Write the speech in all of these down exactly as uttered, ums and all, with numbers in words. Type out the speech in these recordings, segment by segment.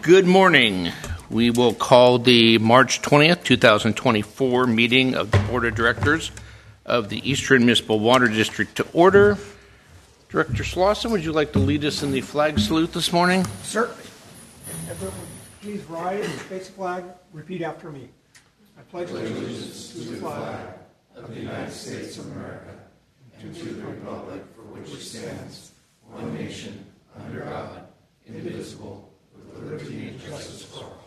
Good morning. We will call the March twentieth, twenty twenty-four meeting of the Board of Directors of the Eastern Municipal Water District to order. Director Slauson, would you like to lead us in the flag salute this morning? Certainly. Everyone, please rise and face the flag. Repeat after me. I pledge allegiance to the flag of the United States of America and to the republic for which it stands, one nation, under God, indivisible, with liberty and justice for all.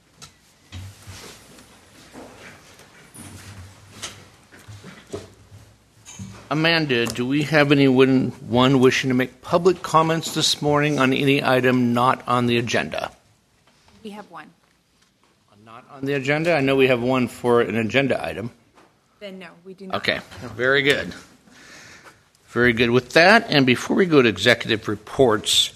Amanda, do we have anyone one wishing to make public comments this morning on any item not on the agenda? We have one. Not on the agenda? I know we have one for an agenda item. Then no, we do not. Okay, very good. Very good with that. And before we go to executive reports,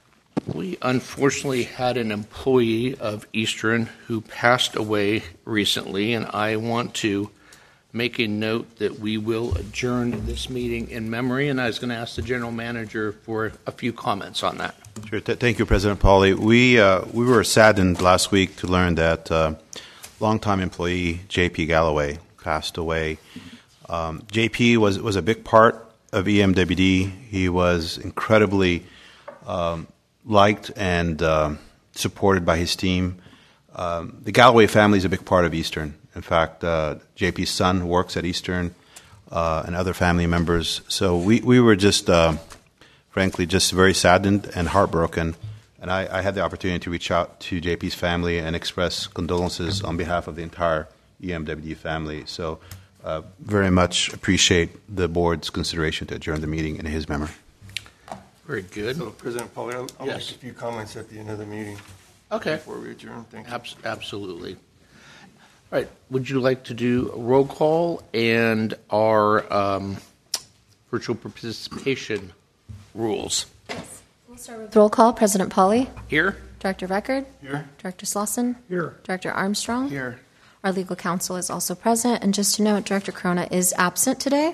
we unfortunately had an employee of Eastern who passed away recently, and I want to make a note that we will adjourn this meeting in memory, and I was going to ask the general manager for a few comments on that. Sure. Th- thank you, President Pauly. We uh, we were saddened last week to learn that uh, longtime employee J P Galloway passed away. Um, J P was, was a big part of E M W D. He was incredibly um, liked and uh, supported by his team. Um, the Galloway family is a big part of Eastern. In fact, uh, J P's son works at Eastern uh, and other family members. So we, we were just, uh, frankly, just very saddened and heartbroken. And I, I had the opportunity to reach out to J P's family and express condolences on behalf of the entire E M W D family. So uh, very much appreciate the board's consideration to adjourn the meeting in his memory. Very good. So, President Pauly, I'll, I'll Yes. make a few comments at the end of the meeting. Okay. Before we adjourn. Thank you. Abs- absolutely. All right. Would you like to do a roll call and our um, virtual participation rules? We'll start with roll call. President Pauly. Here? Director Record. Here. Director Slauson. Here. Director Armstrong. Here. Our legal counsel is also present. And just to note, Director Corona is absent today.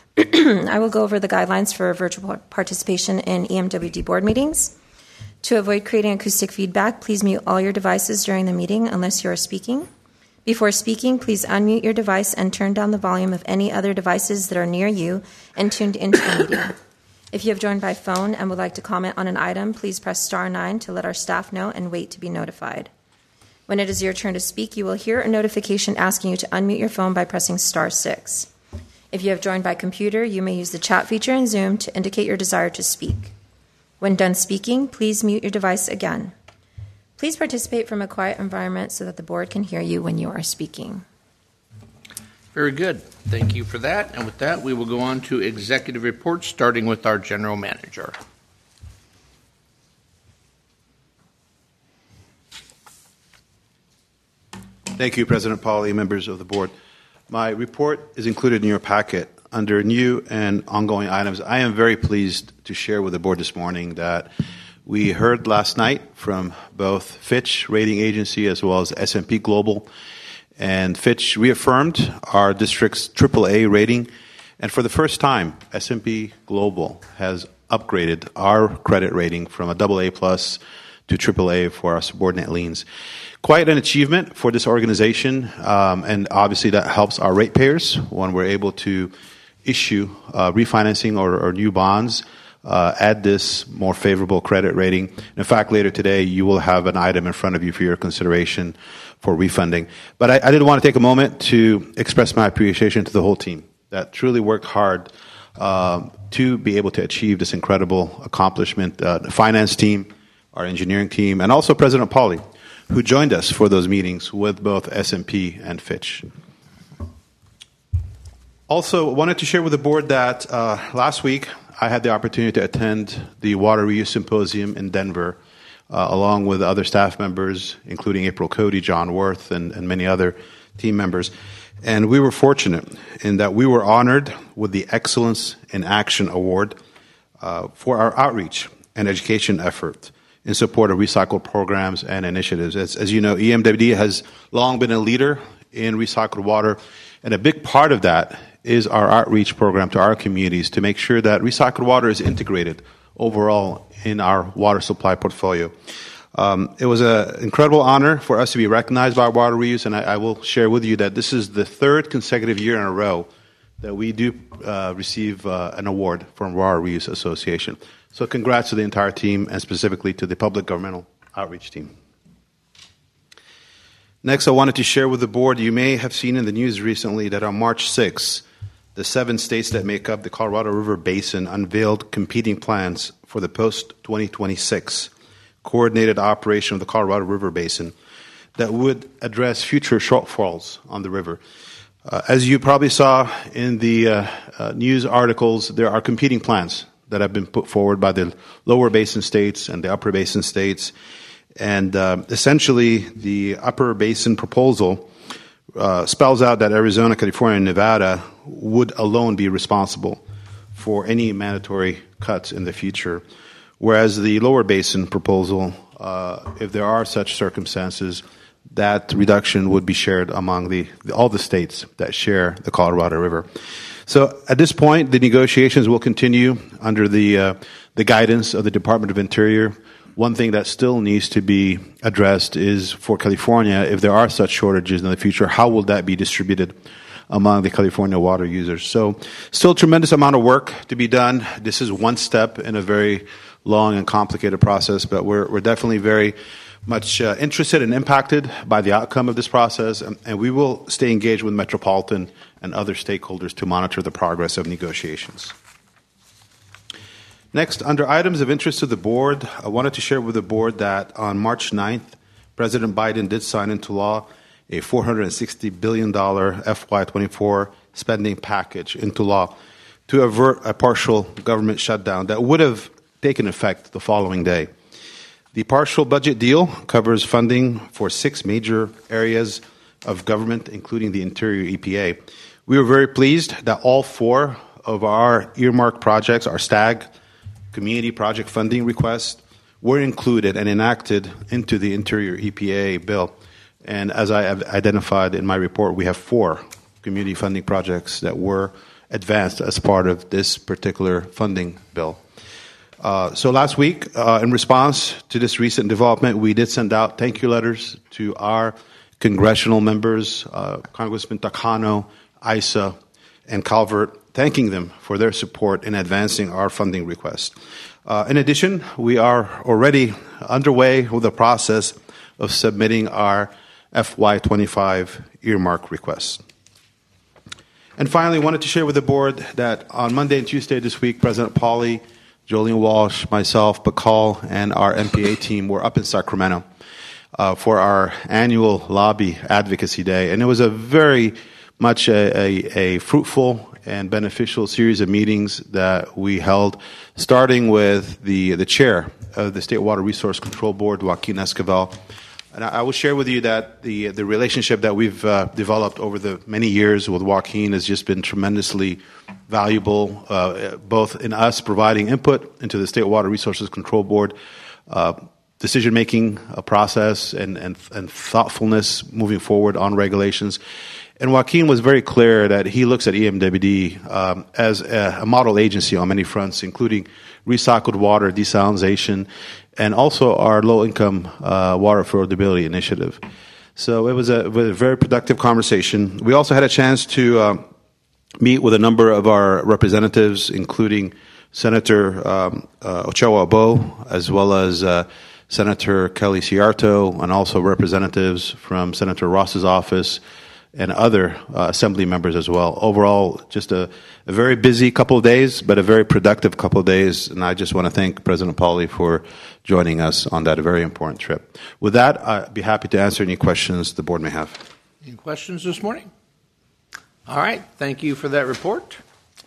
I will go over the guidelines for virtual participation in E M W D board meetings. To avoid creating acoustic feedback, please mute all your devices during the meeting unless you are speaking. Before speaking, please unmute your device and turn down the volume of any other devices that are near you and tuned into the meeting. If you have joined by phone and would like to comment on an item, please press star nine to let our staff know and wait to be notified. When it is your turn to speak, you will hear a notification asking you to unmute your phone by pressing star six. If you have joined by computer, you may use the chat feature in Zoom to indicate your desire to speak. When done speaking, please mute your device again. Please participate from a quiet environment so that the board can hear you when you are speaking. Very good. Thank you for that. And with that, we will go on to executive reports, starting with our general manager. Thank you, President Pauly, members of the board. My report is included in your packet under new and ongoing items. I am very pleased to share with the board this morning that we heard last night from both Fitch rating agency as well as S and P Global, and Fitch reaffirmed our district's triple A rating, and for the first time, S and P Global has upgraded our credit rating from a double A plus to triple A for our subordinate liens. Quite an achievement for this organization, um, and obviously that helps our ratepayers when we're able to issue uh, refinancing or, or new bonds uh, at this more favorable credit rating. In fact, later today, you will have an item in front of you for your consideration for refunding. But I, I did want to take a moment to express my appreciation to the whole team that truly worked hard um, to be able to achieve this incredible accomplishment. Uh, the finance team, our engineering team, and also President Pauly, who joined us for those meetings with both S and P and Fitch. Also, wanted to share with the board that uh, last week I had the opportunity to attend the Water Reuse Symposium in Denver, uh, along with other staff members, including April Cody, John Worth, and, and many other team members. And we were fortunate in that we were honored with the Excellence in Action Award uh, for our outreach and education effort in support of recycled programs and initiatives. As, as you know, E M W D has long been a leader in recycled water, and a big part of that is our outreach program to our communities to make sure that recycled water is integrated overall in our water supply portfolio. Um, it was an incredible honor for us to be recognized by Water Reuse, and I, I will share with you that this is the third consecutive year in a row that we do uh, receive uh, an award from Water Reuse Association. So congrats to the entire team, and specifically to the Public Governmental Outreach team. Next, I wanted to share with the board, you may have seen in the news recently that on March sixth, the seven states that make up the Colorado River Basin unveiled competing plans for the post twenty twenty-six coordinated operation of the Colorado River Basin that would address future shortfalls on the river. Uh, as you probably saw in the uh, uh, news articles, there are competing plans that have been put forward by the lower basin states and the upper basin states. And uh, essentially, the upper basin proposal uh, spells out that Arizona, California, and Nevada would alone be responsible for any mandatory cuts in the future, whereas the lower basin proposal, uh, if there are such circumstances, that reduction would be shared among the, all the states that share the Colorado River. So at this point, the negotiations will continue under the uh, the guidance of the Department of Interior. One thing that still needs to be addressed is for California, if there are such shortages in the future, how will that be distributed among the California water users? So still a tremendous amount of work to be done. This is one step in a very long and complicated process, but we're, we're definitely very much uh, interested and impacted by the outcome of this process, and, and we will stay engaged with Metropolitan and other stakeholders to monitor the progress of negotiations. Next, under items of interest to the board, I wanted to share with the board that on March ninth, President Biden did sign into law a four hundred sixty billion dollars F Y twenty-four spending package into law to avert a partial government shutdown that would have taken effect the following day. The partial budget deal covers funding for six major areas of government, including the Interior E P A. We were very pleased that all four of our earmarked projects, our STAG, community project funding requests, were included and enacted into the Interior E P A bill. And as I have identified in my report, we have four community funding projects that were advanced as part of this particular funding bill. Uh, so last week, uh, in response to this recent development, we did send out thank you letters to our congressional members, uh, Congressman Takano, Issa, and Calvert, thanking them for their support in advancing our funding request. Uh, in addition, we are already underway with the process of submitting our F Y twenty-five earmark request. And finally, I wanted to share with the board that on Monday and Tuesday this week, President Pauly, Jolene Walsh, myself, Bacall, and our M P A team were up in Sacramento uh, for our annual lobby advocacy day. And it was a very much a, a, a fruitful and beneficial series of meetings that we held, starting with the, the chair of the State Water Resource Control Board, Joaquin Esquivel. And I, I will share with you that the, the relationship that we've uh, developed over the many years with Joaquin has just been tremendously valuable, uh, both in us providing input into the State Water Resources Control Board, uh, decision-making uh, process and, and, and thoughtfulness moving forward on regulations. And Joaquin was very clear that he looks at E M W D um, as a, a model agency on many fronts, including recycled water, desalination, and also our low-income uh, water affordability initiative. So it was, a, it was a very productive conversation. We also had a chance to uh, meet with a number of our representatives, including Senator um, uh, Ochoa Abo, as well as uh, Senator Kelly Ciarto, and also representatives from Senator Ross's office, and other uh, assembly members as well. Overall, just a, a very busy couple of days, but a very productive couple of days. And I just want to thank President Pauly for joining us on that very important trip. With that, I'd be happy to answer any questions the board may have. Any questions this morning? All right. Thank you for that report.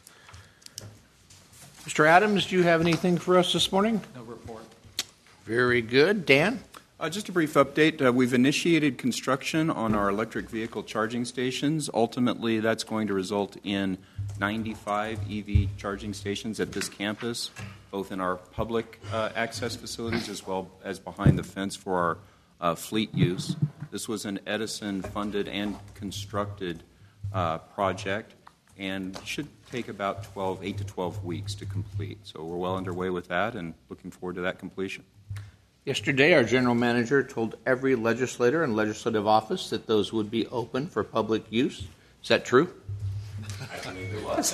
Mister Adams, do you have anything for us this morning? No report. Very good. Dan? Uh, just a brief update. Uh, we've initiated construction on our electric vehicle charging stations. Ultimately, that's going to result in ninety-five E V charging stations at this campus, both in our public uh, access facilities as well as behind the fence for our uh, fleet use. This was an Edison-funded and constructed uh, project and should take about twelve, eight to twelve weeks to complete. So we're well underway with that and looking forward to that completion. Yesterday, our general manager told every legislator and legislative office that those would be open for public use. Is that true? I believe it was.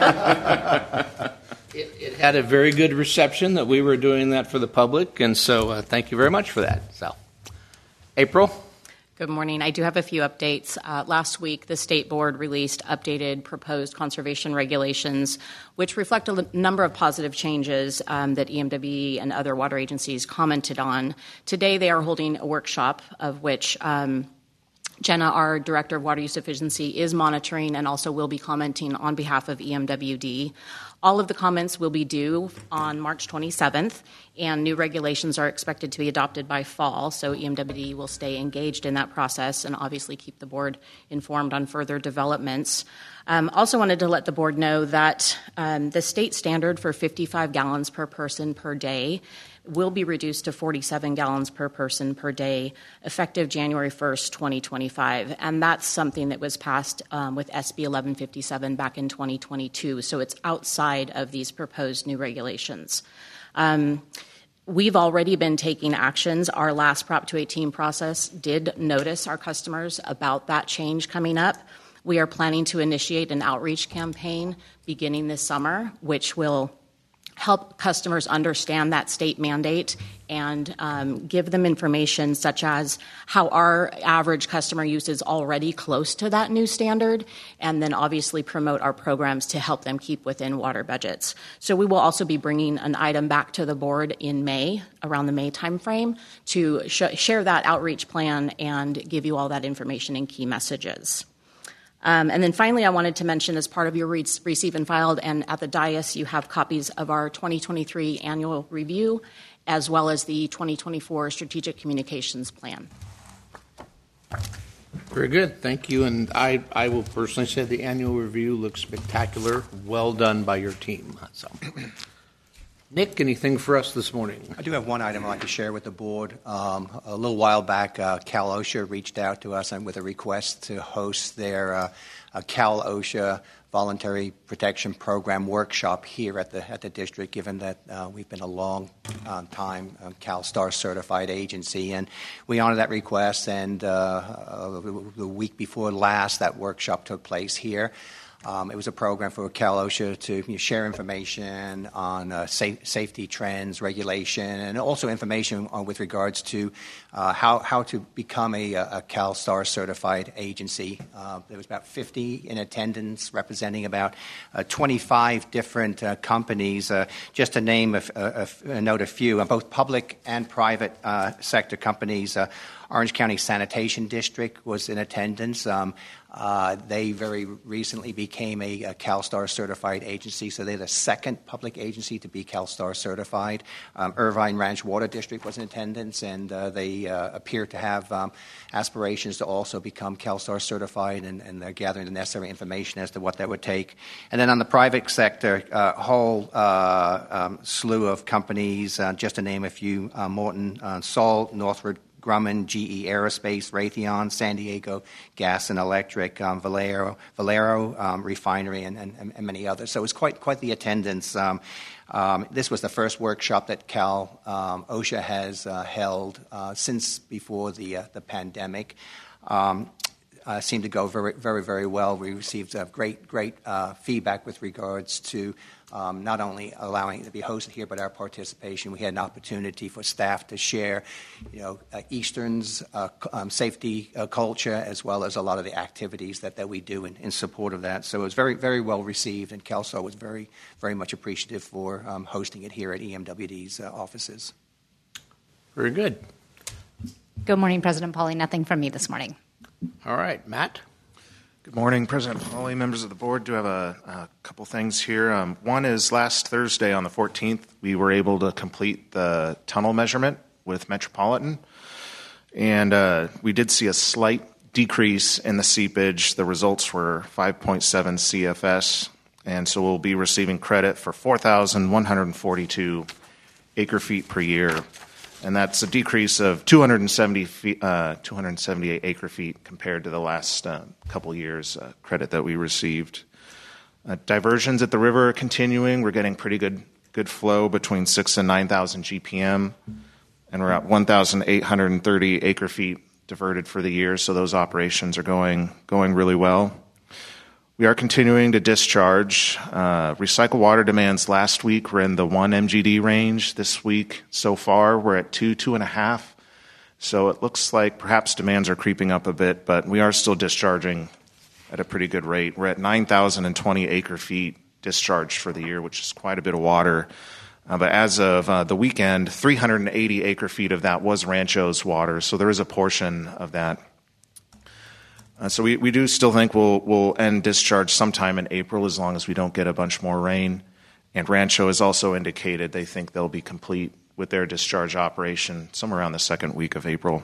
It, it had a very good reception that we were doing that for the public, and so uh, thank you very much for that. So, April? Good morning. I do have a few updates. Uh, last week, the State Board released updated proposed conservation regulations, which reflect a l- number of positive changes um, that E M W E and other water agencies commented on. Today, they are holding a workshop of which um, Jenna, our Director of Water Use Efficiency, is monitoring and also will be commenting on behalf of E M W D. All of the comments will be due on March twenty-seventh, and new regulations are expected to be adopted by fall, so E M W D will stay engaged in that process and obviously keep the board informed on further developments. Um, also wanted to let the board know that um, the state standard for fifty-five gallons per person per day will be reduced to forty-seven gallons per person per day effective January first, twenty twenty-five. And that's something that was passed um, with S B eleven fifty-seven back in twenty twenty-two. So it's outside of these proposed new regulations. Um, We've already been taking actions. Our last Prop two eighteen process did notice our customers about that change coming up. We are planning to initiate an outreach campaign beginning this summer, which will help customers understand that state mandate and um, give them information such as how our average customer use is already close to that new standard, and then obviously promote our programs to help them keep within water budgets. So we will also be bringing an item back to the board in May, around the May timeframe, to sh- share that outreach plan and give you all that information and key messages. Um, and then finally, I wanted to mention, as part of your re- receive and filed, and at the dais, you have copies of our twenty twenty-three annual review, as well as the twenty twenty-four strategic communications plan. Very good. Thank you. And I, I will personally say the annual review looks spectacular. Well done by your team. So, Nick, anything for us this morning? I do have one item I'd like to share with the board. Um, a little while back, uh, Cal OSHA reached out to us with a request to host their uh, uh, Cal OSHA Voluntary Protection Program workshop here at the at the district, given that uh, we've been a long uh, time um, CalSTAR certified agency. And we honored that request, and uh, uh, the week before last, that workshop took place here. Um, it was a program for Cal OSHA to you know, share information on uh, sa- safety trends, regulation, and also information on, with regards to uh, how, how to become a, a CalSTAR certified agency. Uh, there was about fifty in attendance, representing about uh, twenty-five different uh, companies. Uh, just to name a, a, a note a few, uh, both public and private uh, sector companies. Uh, Orange County Sanitation District was in attendance. Um, uh, they very recently became a, a CalSTAR certified agency, so they're the second public agency to be CalSTAR certified. Um, Irvine Ranch Water District was in attendance, and uh, they uh, appear to have um, aspirations to also become CalSTAR certified, and, and they're gathering the necessary information as to what that would take. And then on the private sector, a uh, whole uh, um, slew of companies, uh, just to name a few, uh, Morton uh, Salt, Northrop Grumman, G E Aerospace, Raytheon, San Diego Gas and Electric, um, Valero, Valero um, Refinery, and, and, and many others. So it was quite quite the attendance. Um, um, this was the first workshop that Cal um, OSHA has uh, held uh, since before the uh, the pandemic. Um, Uh, seemed to go very, very, very well. We received uh, great, great uh, feedback with regards to um, not only allowing it to be hosted here, but our participation. We had an opportunity for staff to share, you know, uh, Eastern's uh, um, safety uh, culture, as well as a lot of the activities that, that we do in, in support of that. So it was very, very well received, and CalSTAR was very, very much appreciative for um, hosting it here at E M W D's uh, offices. Very good. Good morning, President Pauly. Nothing from me this morning. All right, Matt. Good morning, President Pauly, members of the board. Do have a, a couple things here. Um, one is last Thursday on the fourteenth, we were able to complete the tunnel measurement with Metropolitan, and uh, we did see a slight decrease in the seepage. The results were five point seven C F S, and so we'll be receiving credit for four thousand one hundred forty-two acre feet per year. And that's a decrease of two hundred seventy feet, uh, two hundred seventy-eight acre feet compared to the last uh, couple years' uh, credit that we received. Uh, diversions at the river are continuing. We're getting pretty good good flow between six and nine thousand G P M. and we're at one thousand eight hundred thirty acre feet diverted for the year, so those operations are going going really well. We are continuing to discharge. Uh, recycled water demands last week were in the one M G D range. This week, so far, we're at two, two and a half. So it looks like perhaps demands are creeping up a bit, but we are still discharging at a pretty good rate. We're at nine thousand twenty acre feet discharged for the year, which is quite a bit of water. Uh, but as of uh, the weekend, three hundred eighty acre feet of that was Rancho's water, so there is a portion of that. Uh, so we, we do still think we'll, we'll end discharge sometime in April as long as we don't get a bunch more rain. And Rancho has also indicated they think they'll be complete with their discharge operation somewhere around the second week of April.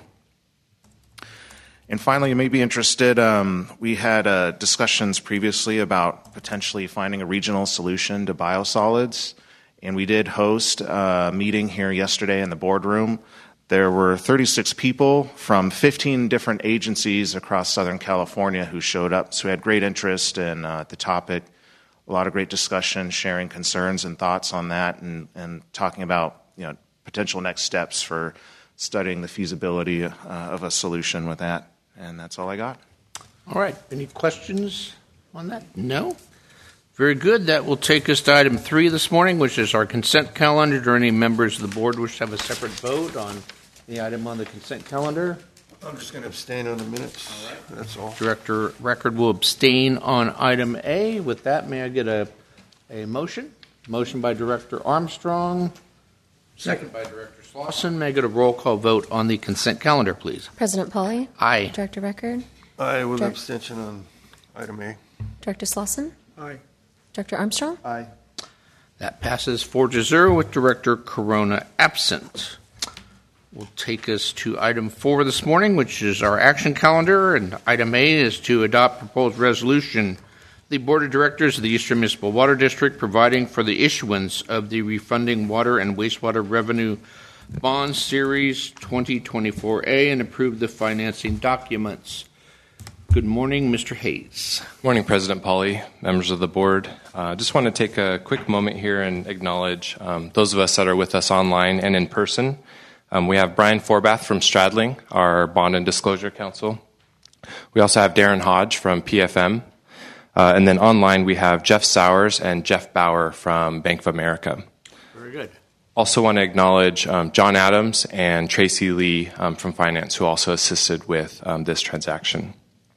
And finally, you may be interested, um, we had uh, discussions previously about potentially finding a regional solution to biosolids. And we did host a meeting here yesterday in the boardroom. There were thirty-six people from fifteen different agencies across Southern California who showed up. So we had great interest in uh, the topic, a lot of great discussion, sharing concerns and thoughts on that, and, and talking about you know potential next steps for studying the feasibility uh, of a solution with that. And that's all I got. All right. Any questions on that? No? Very good. That will take us to item three this morning, which is our consent calendar. Do any members of the board wish to have a separate vote on the item on the consent calendar? I'm just going to abstain on the minutes. All right. That's all. Director Record will abstain on item A. With that, may I get a, a motion? Motion by Director Armstrong. Second by Director Slauson. May I get a roll call vote on the consent calendar, please? President Pauly? Aye. Director Record? Aye, with Direct- abstention on item A. Director Slauson? Aye. Director Armstrong? Aye. That passes four to zero with Director Corona absent. Will take us to item four this morning, which is our action calendar, and item A is to adopt proposed resolution. The Board of Directors of the Eastern Municipal Water District providing for the issuance of the Refunding Water and Wastewater Revenue Bond Series twenty twenty-four A and approve the financing documents. Good morning, Mister Hayes. Morning, President Pauly, members of the board. I uh, just want to take a quick moment here and acknowledge um, those of us that are with us online and in person. Um, we have Brian Forbath from Stradling, our Bond and Disclosure Counsel. We also have Darren Hodge from P F M. Uh, and then online we have Jeff Sowers and Jeff Bauer from Bank of America. Very good. Also want to acknowledge um, John Adams and Tracy Lee um, from Finance, who also assisted with um, this transaction.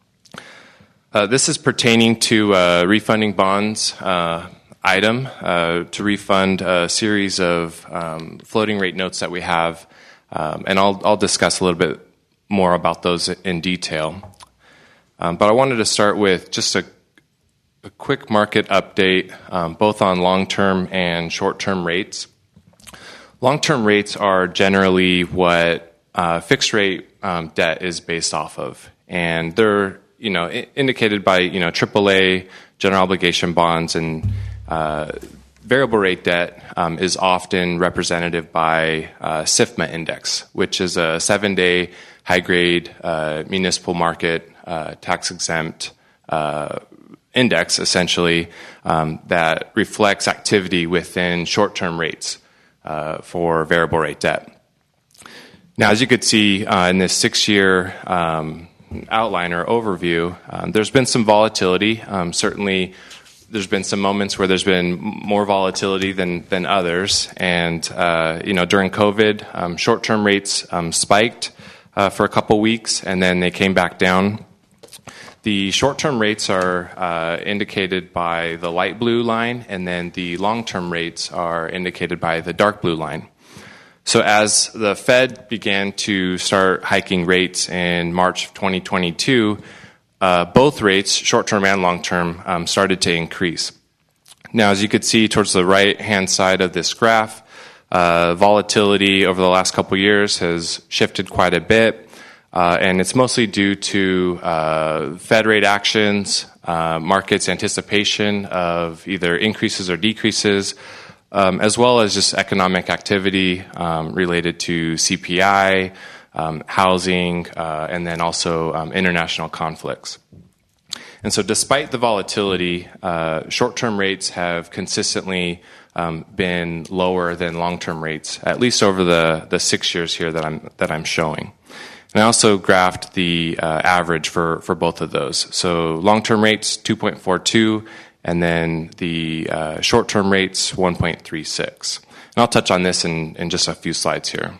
Uh, this is pertaining to uh, refunding bonds uh, item uh, to refund a series of um, floating rate notes that we have, um, and I'll, I'll discuss a little bit more about those in detail. Um, but I wanted to start with just a, a quick market update, um, both on long-term and short-term rates. Long-term rates are generally what uh, fixed-rate um, debt is based off of, and they're you know, indicated by, you know, triple A general obligation bonds, and uh, variable rate debt um, is often representative by uh, S I F M A index, which is a seven-day high-grade uh, municipal market uh, tax-exempt uh, index, essentially, um, that reflects activity within short-term rates uh, for variable rate debt. Now, as you could see uh, in this six-year um, outline or overview, um, there's been some volatility. Um, certainly, there's been some moments where there's been more volatility than than others. And uh, you know, during COVID, um, short-term rates um, spiked uh, for a couple weeks, and then they came back down. The short-term rates are uh, indicated by the light blue line, and then the long-term rates are indicated by the dark blue line. So as the Fed began to start hiking rates in March of twenty twenty-two, uh, both rates, short-term and long-term, um, started to increase. Now, as you could see towards the right-hand side of this graph, uh, volatility over the last couple years has shifted quite a bit, uh, and it's mostly due to uh, Fed rate actions, uh, markets' anticipation of either increases or decreases, Um, as well as just economic activity um, related to C P I, um, housing, uh, and then also um, international conflicts. And so despite the volatility, uh, short-term rates have consistently um, been lower than long-term rates, at least over the, the six years here that I'm that I'm showing. And I also graphed the uh, average for, for both of those. So long-term rates, two point four two, and then the uh, short-term rates, one point three six. And I'll touch on this in, in just a few slides here.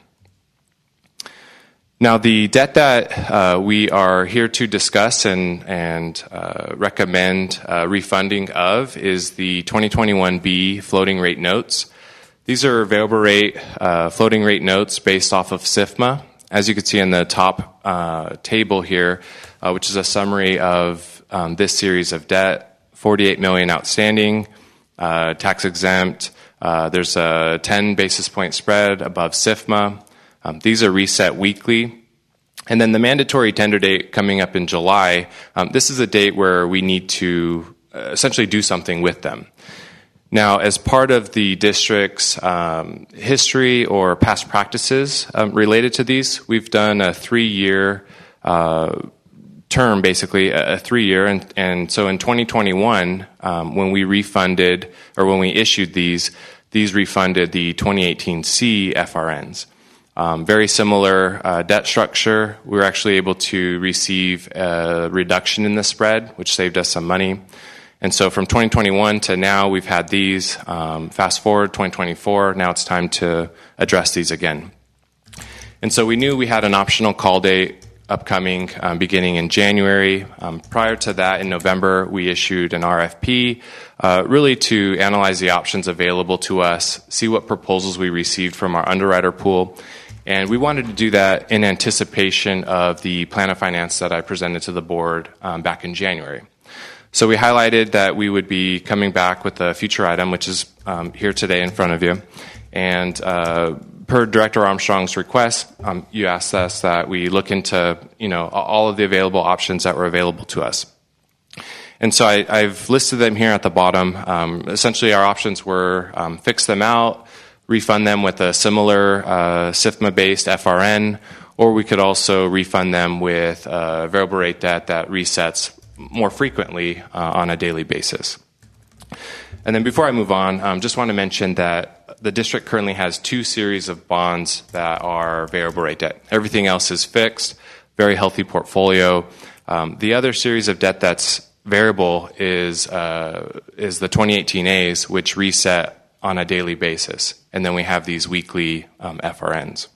Now, the debt that uh, we are here to discuss and, and uh, recommend uh, refunding of is the twenty twenty-one B floating rate notes. These are variable rate uh, floating rate notes based off of S I F M A. As you can see in the top uh, table here, uh, which is a summary of um, this series of debt, forty-eight million dollars outstanding, uh, tax exempt. Uh, there's a ten basis point spread above S I F M A. Um, these are reset weekly. And then the mandatory tender date coming up in July, um, this is a date where we need to uh, essentially do something with them. Now, as part of the district's um, history or past practices um, related to these, we've done a three-year uh, term, basically, a three-year. And, and so in twenty twenty-one, um, when we refunded, or when we issued these, these refunded the twenty eighteen C F R Ns. Um, very similar uh, debt structure. We were actually able to receive a reduction in the spread, which saved us some money. And so from twenty twenty-one to now, we've had these. Um, fast forward, twenty twenty-four, now it's time to address these again. And so we knew we had an optional call date upcoming um, beginning in January. Um, prior to that, in November, we issued an R F P uh, really to analyze the options available to us, see what proposals we received from our underwriter pool. And we wanted to do that in anticipation of the plan of finance that I presented to the board um, back in January. So we highlighted that we would be coming back with a future item, which is um, here today in front of you. And uh, per Director Armstrong's request, um, you asked us that we look into, you know, all of the available options that were available to us. And so I, I've listed them here at the bottom. Um, essentially, our options were um, fix them out, refund them with a similar uh, S I F M A-based F R N, or we could also refund them with uh, variable rate debt that resets more frequently uh, on a daily basis. And then before I move on, um, just want to mention that the district currently has two series of bonds that are variable rate debt. Everything else is fixed, very healthy portfolio. Um, the other series of debt that's variable is uh, is the twenty eighteen A's, which reset on a daily basis. And then we have these weekly um, F R Ns.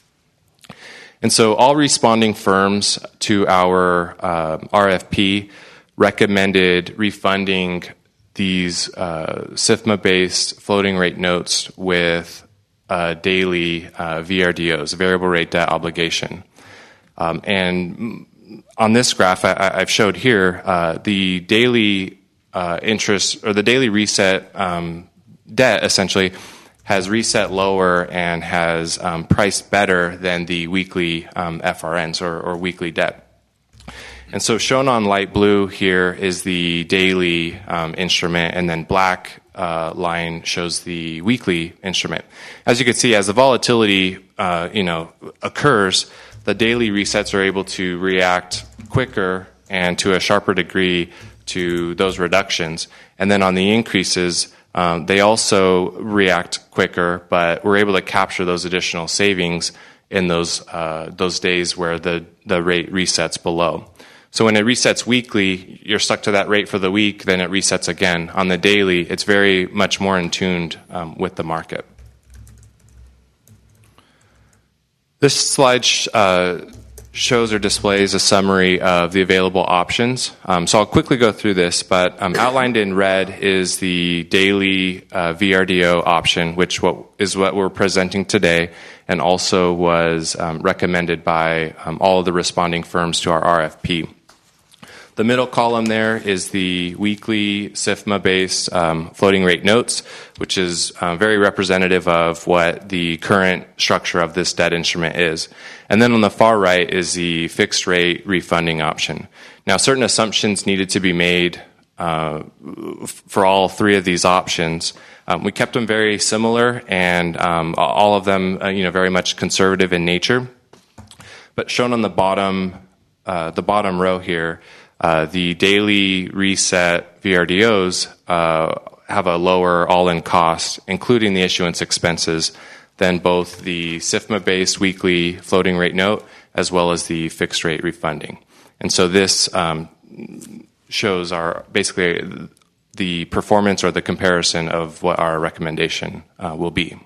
And so all responding firms to our uh, R F P recommended refunding these uh, S I F M A-based floating rate notes with uh, daily uh, V R D Os, variable rate debt obligation. Um, and on this graph I, I've showed here, uh, the daily uh, interest or the daily reset um, debt essentially has reset lower and has um, priced better than the weekly um, F R Ns or, or weekly debt. And so shown on light blue here is the daily um, instrument, and then black uh, line shows the weekly instrument. As you can see, as the volatility uh, you know occurs, the daily resets are able to react quicker and to a sharper degree to those reductions. And then on the increases, Um, they also react quicker, but we're able to capture those additional savings in those uh, those days where the, the rate resets below. So when it resets weekly, you're stuck to that rate for the week, then it resets again. On the daily, it's very much more in tuned um, with the market. This slide sh- uh, shows or displays a summary of the available options. Um, so I'll quickly go through this, but um, outlined in red is the daily uh, V R D O option, which what, is what we're presenting today, and also was um, recommended by um, all of the responding firms to our R F P. The middle column there is the weekly S I F M A-based um, floating rate notes, which is uh, very representative of what the current structure of this debt instrument is. And then on the far right is the fixed rate refunding option. Now, certain assumptions needed to be made uh, for all three of these options. Um, we kept them very similar, and um, all of them, uh, you know, very much conservative in nature. But shown on the bottom, uh, the bottom row here, Uh, the daily reset V R D Os uh, have a lower all-in cost, including the issuance expenses, than both the S I F M A-based weekly floating rate note as well as the fixed rate refunding. And so this um, shows our basically the performance or the comparison of what our recommendation uh, will be.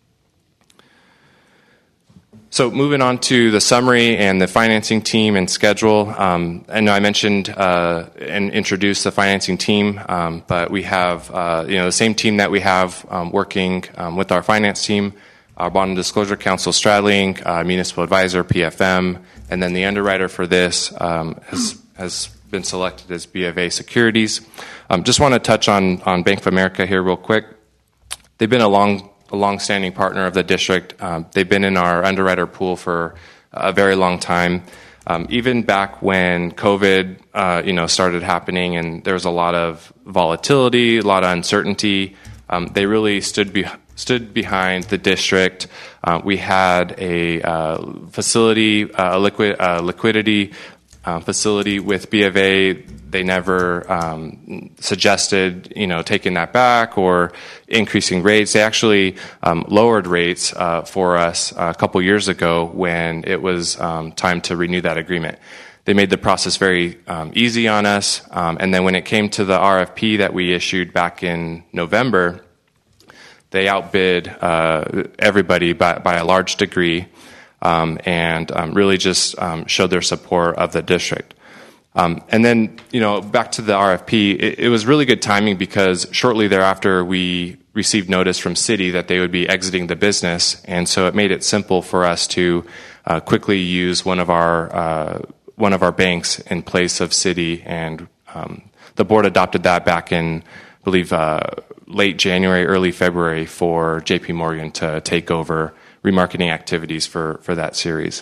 So moving on to the summary and the financing team and schedule. Um, I know I mentioned uh, and introduced the financing team, um, but we have uh, you know the same team that we have um, working um, with our finance team, our Bond and Disclosure Council, Stradling, uh, Municipal Advisor, P F M, and then the underwriter for this um, has has been selected as B of A Securities. Um, just want to touch on on Bank of America here real quick. They've been a long a long-standing partner of the district. Um, they've been in our underwriter pool for a very long time. Um, even back when COVID, uh, you know, started happening and there was a lot of volatility, a lot of uncertainty, um, they really stood be- stood behind the district. Uh, we had a uh, facility, uh, a liquid uh, liquidity uh, facility with B of A. They never um, suggested, you know, taking that back or increasing rates. They actually um, lowered rates uh, for us a couple years ago when it was um, time to renew that agreement. They made the process very um, easy on us. Um, and then when it came to the R F P that we issued back in November, they outbid uh, everybody by, by a large degree um, and um, really just um, showed their support of the district. Um, and then, you know, back to the R F P, it, it was really good timing because shortly thereafter we received notice from Citi that they would be exiting the business, and so it made it simple for us to uh, quickly use one of our uh, one of our banks in place of Citi, and um, the board adopted that back in, I believe, uh, late January, early February for J P Morgan to take over remarketing activities for for that series.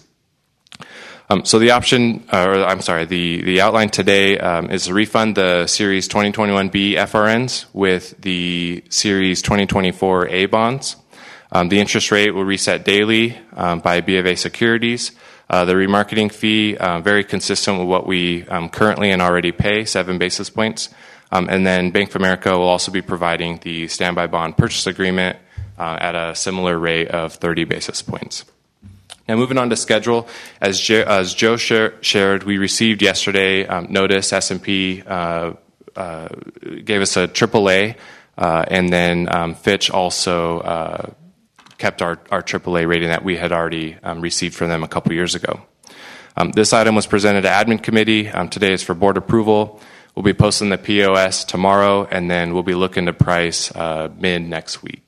Um, so the option, uh, or I'm sorry, the, the outline today um, is to refund the Series twenty twenty-one B F R Ns with the Series twenty twenty-four A bonds. Um, the interest rate will reset daily um, by B of A Securities. Uh, the remarketing fee, uh, very consistent with what we um, currently and already pay, seven basis points. Um, and then Bank of America will also be providing the standby bond purchase agreement uh, at a similar rate of thirty basis points. Now, moving on to schedule, as, Jo- as Joe share- shared, we received yesterday um, notice S and P uh, uh, gave us a triple A, uh, and then um, Fitch also uh, kept our, our triple A rating that we had already um, received from them a couple years ago. Um, this item was presented to Admin Committee. Um, today is for board approval. We'll be posting the P O S tomorrow, and then we'll be looking to price uh, mid next week.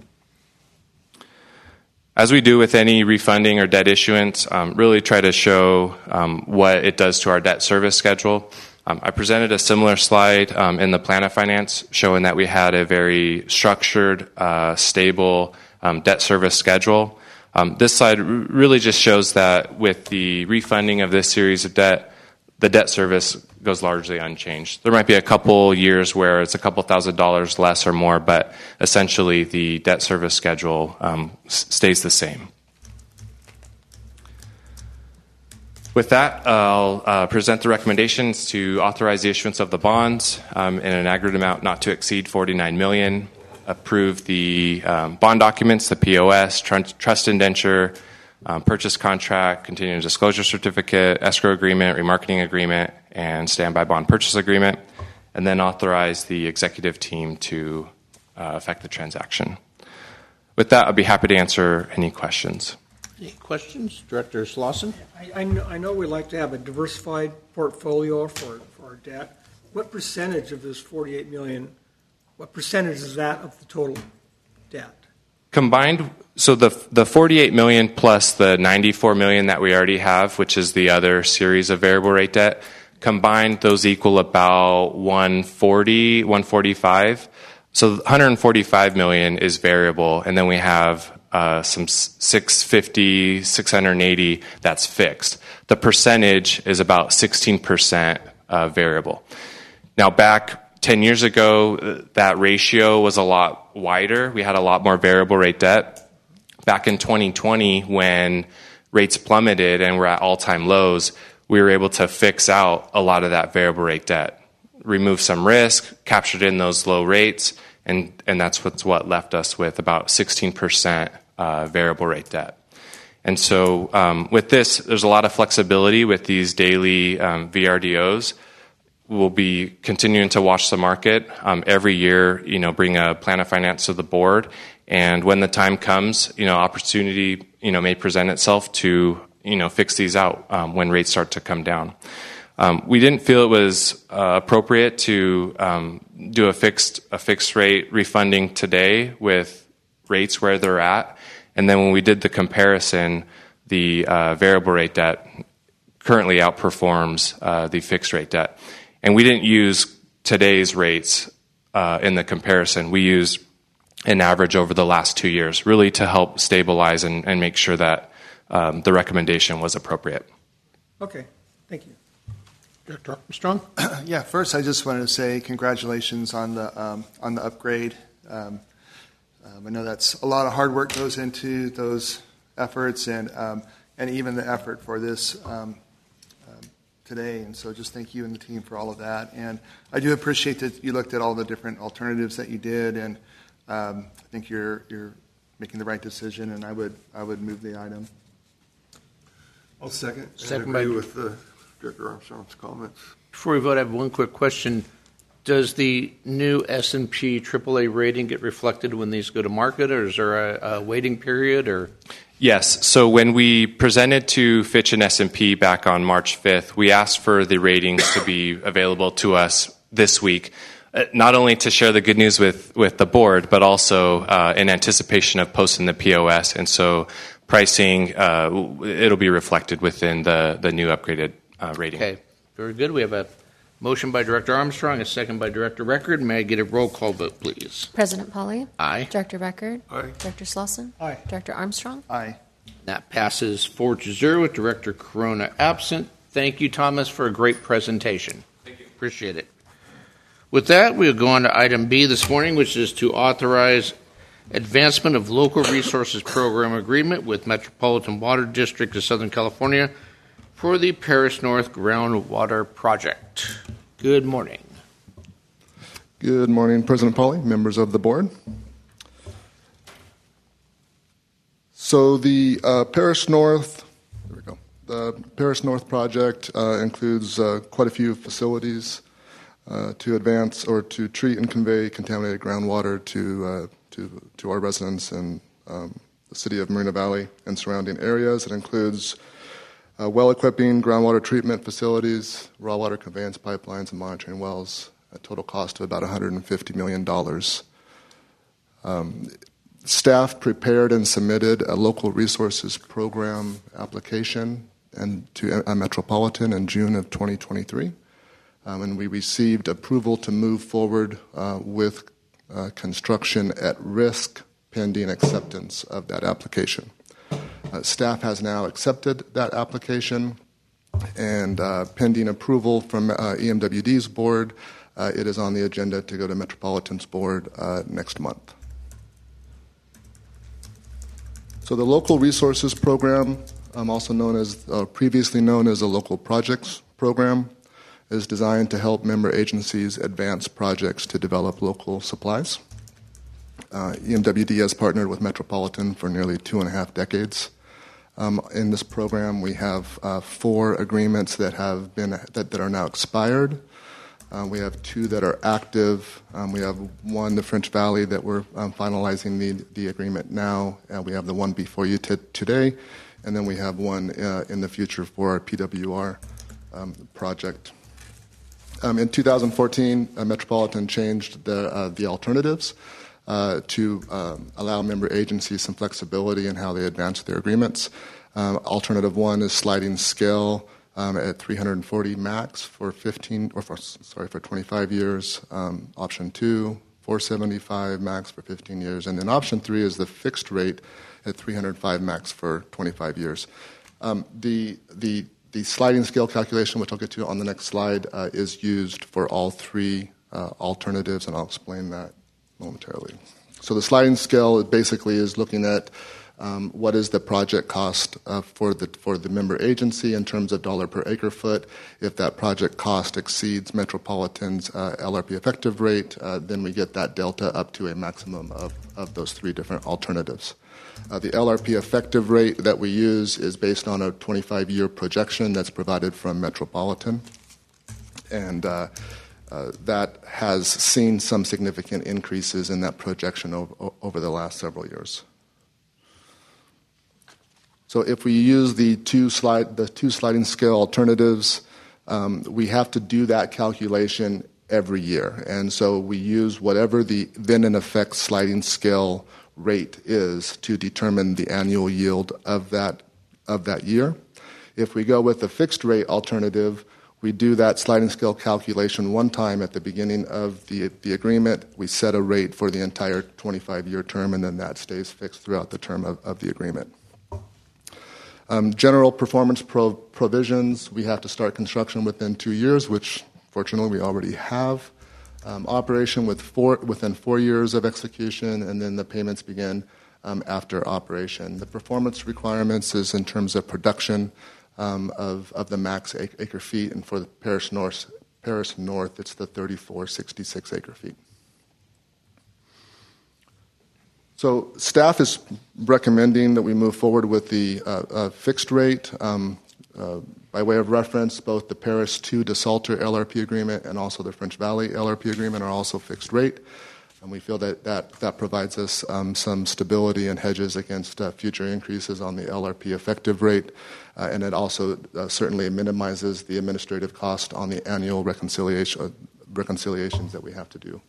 As we do with any refunding or debt issuance, um, really try to show um, what it does to our debt service schedule. Um, I presented a similar slide um, in the plan of finance showing that we had a very structured, uh, stable um, debt service schedule. Um, this slide r- really just shows that with the refunding of this series of debt, the debt service goes largely unchanged. There might be a couple years where it's a couple thousand dollars less or more, but essentially the debt service schedule um, s- stays the same. With that, I'll uh, present the recommendations to authorize the issuance of the bonds um, in an aggregate amount not to exceed forty-nine million dollars, approve the um, bond documents, the P O S, tr- trust indenture, Um, purchase contract, continuing disclosure certificate, escrow agreement, remarketing agreement, and standby bond purchase agreement, and then authorize the executive team to uh, effect the transaction. With that, I'll be happy to answer any questions. Any questions? Director Slauson? I, I, know, I know we like to have a diversified portfolio for, for our debt. What percentage of this forty-eight million dollars, what percentage is that of the total debt? Combined, so the the forty-eight million dollars plus the ninety-four million dollars that we already have, which is the other series of variable rate debt, combined those equal about one forty, one forty-five. So one hundred forty-five million dollars is variable, and then we have uh, some six fifty, six eighty that's fixed. The percentage is about sixteen percent uh, variable. Now, back ten years ago, that ratio was a lot wider. We had a lot more variable rate debt. Back in twenty twenty, when rates plummeted and were at all-time lows, we were able to fix out a lot of that variable rate debt, remove some risk, captured in those low rates, and, and that's what's what left us with about sixteen percent uh, variable rate debt. And so um, with this, there's a lot of flexibility with these daily um, V R D Os. We'll be continuing to watch the market um, every year, you know, bring a plan of finance to the board. And when the time comes, you know, opportunity, you know, may present itself to, you know, fix these out um, when rates start to come down. Um, we didn't feel it was uh, appropriate to um, do a fixed a fixed rate refunding today with rates where they're at. And then when we did the comparison, the uh, variable rate debt currently outperforms uh, the fixed rate debt. And we didn't use today's rates uh, in the comparison. We used an average over the last two years, really to help stabilize and, and make sure that um, the recommendation was appropriate. Okay, thank you. Director Armstrong? Yeah, first I just wanted to say congratulations on the um, on the upgrade. Um, um, I know that's a lot of hard work goes into those efforts, and um, and even the effort for this um, um, today. And so, just thank you and the team for all of that. And I do appreciate that you looked at all the different alternatives that you did, and um, I think you're you're making the right decision. And I would I would move the item. I'll second. Second and agree by- with the Director Armstrong's comments. Before we vote, I have one quick question. Does the new S and P triple A rating get reflected when these go to market, or is there a, a waiting period? Or Yes. So when we presented to Fitch and S and P back on March fifth, we asked for the ratings to be available to us this week, uh, not only to share the good news with, with the board, but also uh, in anticipation of posting the P O S. And so pricing, uh, it'll be reflected within the, the new upgraded uh, rating. Okay, very good. We have a motion by Director Armstrong, a second by Director Record. May I get a roll call vote, please? President Polly? Aye. Director Record? Aye. Director Slauson? Aye. Director Armstrong? Aye. That passes four to zero with Director Corona absent. Thank you, Thomas, for a great presentation. Thank you. Appreciate it. With that, we'll go on to item B this morning, which is to authorize advancement of local resources program agreement with Metropolitan Water District of Southern California for the Paris North Groundwater Project. Good morning. Good morning, President Polly, members of the board. So the uh, Paris North, there we go. The Paris North project uh, includes uh, quite a few facilities uh, to advance or to treat and convey contaminated groundwater to uh, to to our residents in um, the city of Marina Valley and surrounding areas. It includes Uh, well-equipping groundwater treatment facilities, raw water conveyance pipelines, and monitoring wells, a total cost of about one hundred fifty million dollars. Um, staff prepared and submitted a local resources program application and to a Metropolitan in June of twenty twenty-three, um, and we received approval to move forward uh, with uh, construction at risk pending acceptance of that application. Uh, staff has now accepted that application, and uh, pending approval from uh, E M W D's board, uh, it is on the agenda to go to Metropolitan's board uh, next month. So the Local Resources Program, um, also known as, uh, previously known as the Local Projects Program, is designed to help member agencies advance projects to develop local supplies. Uh, E M W D has partnered with Metropolitan for nearly two and a half decades. Um, in this program, we have uh, four agreements that have been that, that are now expired. Uh, we have two that are active. Um, we have one, the French Valley, that we're um, finalizing the, the agreement now. And we have the one before you t- today, and then we have one uh, in the future for our P W R um, project. Um, in two thousand fourteen, uh, Metropolitan changed the uh, the alternatives Uh, to um, allow member agencies some flexibility in how they advance their agreements. Um, alternative one is sliding scale um, at three hundred forty max for fifteen, or for, sorry, for twenty-five years. Um, option two, four seventy-five max for fifteen years, and then option three is the fixed rate at three hundred five max for twenty-five years. Um, the the the sliding scale calculation, which I'll get to on the next slide, uh, is used for all three uh, alternatives, and I'll explain that momentarily. So the sliding scale basically is looking at Um, what is the project cost uh, for the for the member agency in terms of dollar per acre foot? If that project cost exceeds Metropolitan's uh, L R P effective rate, uh, then we get that delta up to a maximum of, of those three different alternatives. Uh, the L R P effective rate that we use is based on a twenty-five year projection that's provided from Metropolitan, and uh, uh, that has seen some significant increases in that projection over, over the last several years. So if we use the two slide the two sliding scale alternatives, um, we have to do that calculation every year, and so we use whatever the then in effect sliding scale rate is to determine the annual yield of that of that year. If we go with the fixed rate alternative, we do that sliding scale calculation one time at the beginning of the the agreement. We set a rate for the entire twenty-five year term, and then that stays fixed throughout the term of, of the agreement. Um, general performance pro- provisions, we have to start construction within two years, which fortunately we already have. Um, operation with four, within four years of execution, and then the payments begin um, after operation. The performance requirements is in terms of production um, of, of the max acre feet, and for the Paris North, Paris North, it's the thirty-four sixty-six acre feet. So staff is recommending that we move forward with the uh, uh, fixed rate. Um, uh, by way of reference, both the Paris two DeSalter L R P agreement and also the French Valley L R P agreement are also fixed rate. And we feel that that, that provides us um, some stability and hedges against uh, future increases on the L R P effective rate. Uh, and it also uh, certainly minimizes the administrative cost on the annual reconciliation, uh, reconciliations that we have to do.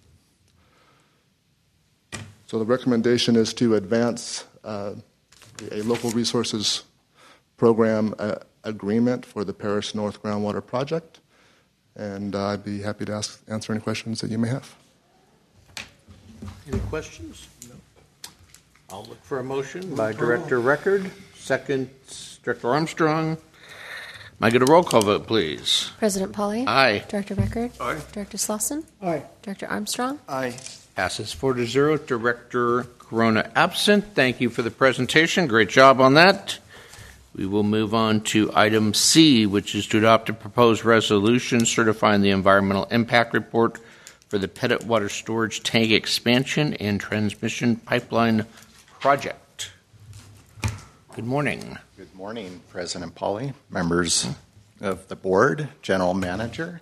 So the recommendation is to advance uh, a local resources program uh, agreement for the Paris North Groundwater Project, and uh, I'd be happy to ask, answer any questions that you may have. Any questions? No. I'll look for a motion by Director Record. Second, Director Armstrong. May I get a roll call vote, please? President Polly? Aye. Director Record? Aye. Director Slauson? Aye. Director Armstrong? Aye. Passes four to zero. Director Corona absent. Thank you for the presentation. Great job on that. We will move on to item C, which is to adopt a proposed resolution certifying the environmental impact report for the Pettit Water Storage Tank Expansion and Transmission Pipeline Project. Good morning. Good morning, President Polly, members of the board, General Manager.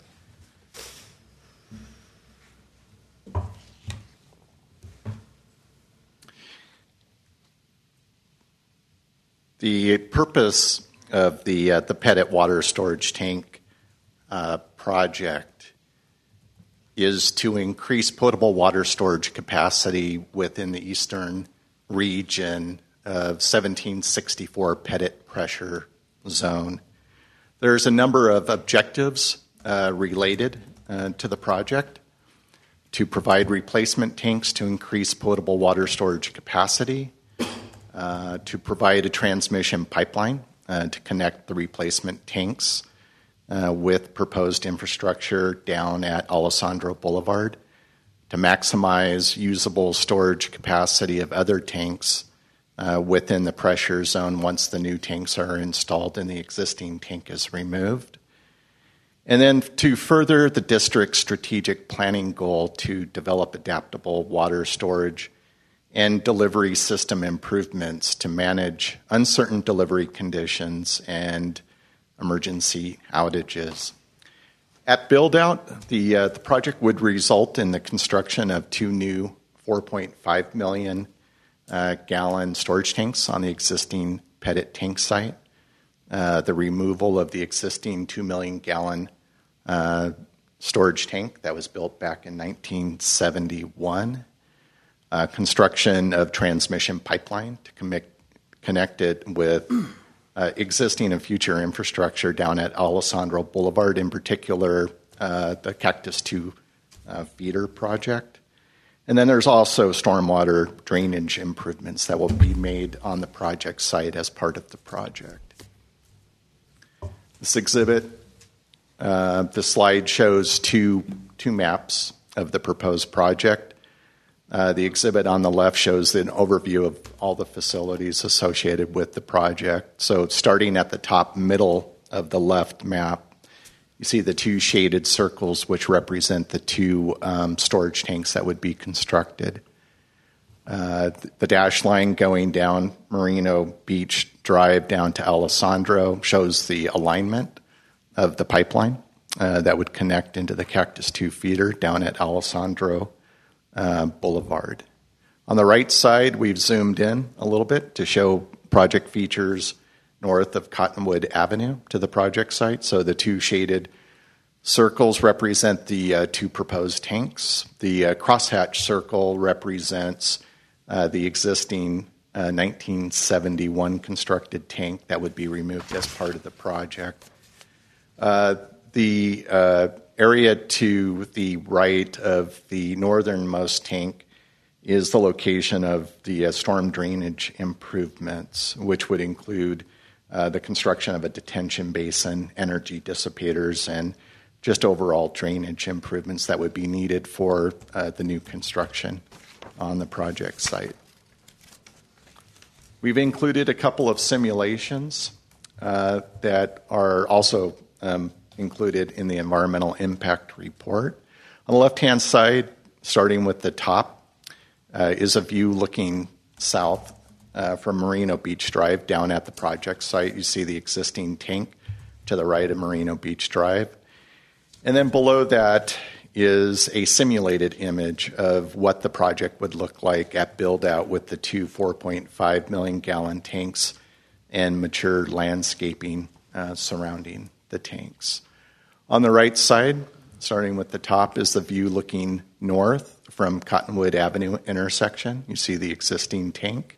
The purpose of the uh, the Pettit Water Storage Tank uh, project is to increase potable water storage capacity within the eastern region of seventeen sixty-four Pettit pressure zone. There's a number of objectives uh, related uh, to the project: to provide replacement tanks to increase potable water storage capacity, Uh, to provide a transmission pipeline uh, to connect the replacement tanks uh, with proposed infrastructure down at Alessandro Boulevard, to maximize usable storage capacity of other tanks uh, within the pressure zone once the new tanks are installed and the existing tank is removed, and then to further the district's strategic planning goal to develop adaptable water storage and delivery system improvements to manage uncertain delivery conditions and emergency outages. At build-out, the, uh, the project would result in the construction of two new four point five million uh, gallon storage tanks on the existing Pettit tank site, uh, the removal of the existing two million gallon uh, storage tank that was built back in nineteen seventy-one, Uh, construction of transmission pipeline to connect, connect it with uh, existing and future infrastructure down at Alessandro Boulevard, in particular uh, the Cactus two uh, feeder project. And then there's also stormwater drainage improvements that will be made on the project site as part of the project. This exhibit, uh, the slide shows two, two maps of the proposed project. Uh, the exhibit on the left shows an overview of all the facilities associated with the project. So starting at the top middle of the left map, you see the two shaded circles which represent the two um, storage tanks that would be constructed. Uh, the dash line going down Merino Beach Drive down to Alessandro shows the alignment of the pipeline uh, that would connect into the Cactus two feeder down at Alessandro uh, Boulevard. On the right side, we've zoomed in a little bit to show project features north of Cottonwood Avenue to the project site. So the two shaded circles represent the uh, two proposed tanks. The uh, crosshatch circle represents uh, the existing uh, nineteen seventy-one constructed tank that would be removed as part of the project. Uh, the uh, area to the right of the northernmost tank is the location of the uh, storm drainage improvements, which would include uh, the construction of a detention basin, energy dissipators, and just overall drainage improvements that would be needed for uh, the new construction on the project site. We've included a couple of simulations uh, that are also um, included in the environmental impact report. On the left-hand side, starting with the top, uh, is a view looking south uh, from Merino Beach Drive down at the project site. You see the existing tank to the right of Merino Beach Drive. And then below that is a simulated image of what the project would look like at build-out with the two four point five million gallon tanks and mature landscaping uh, surrounding the tanks. On the right side, starting with the top, is the view looking north from Cottonwood Avenue intersection. You see the existing tank.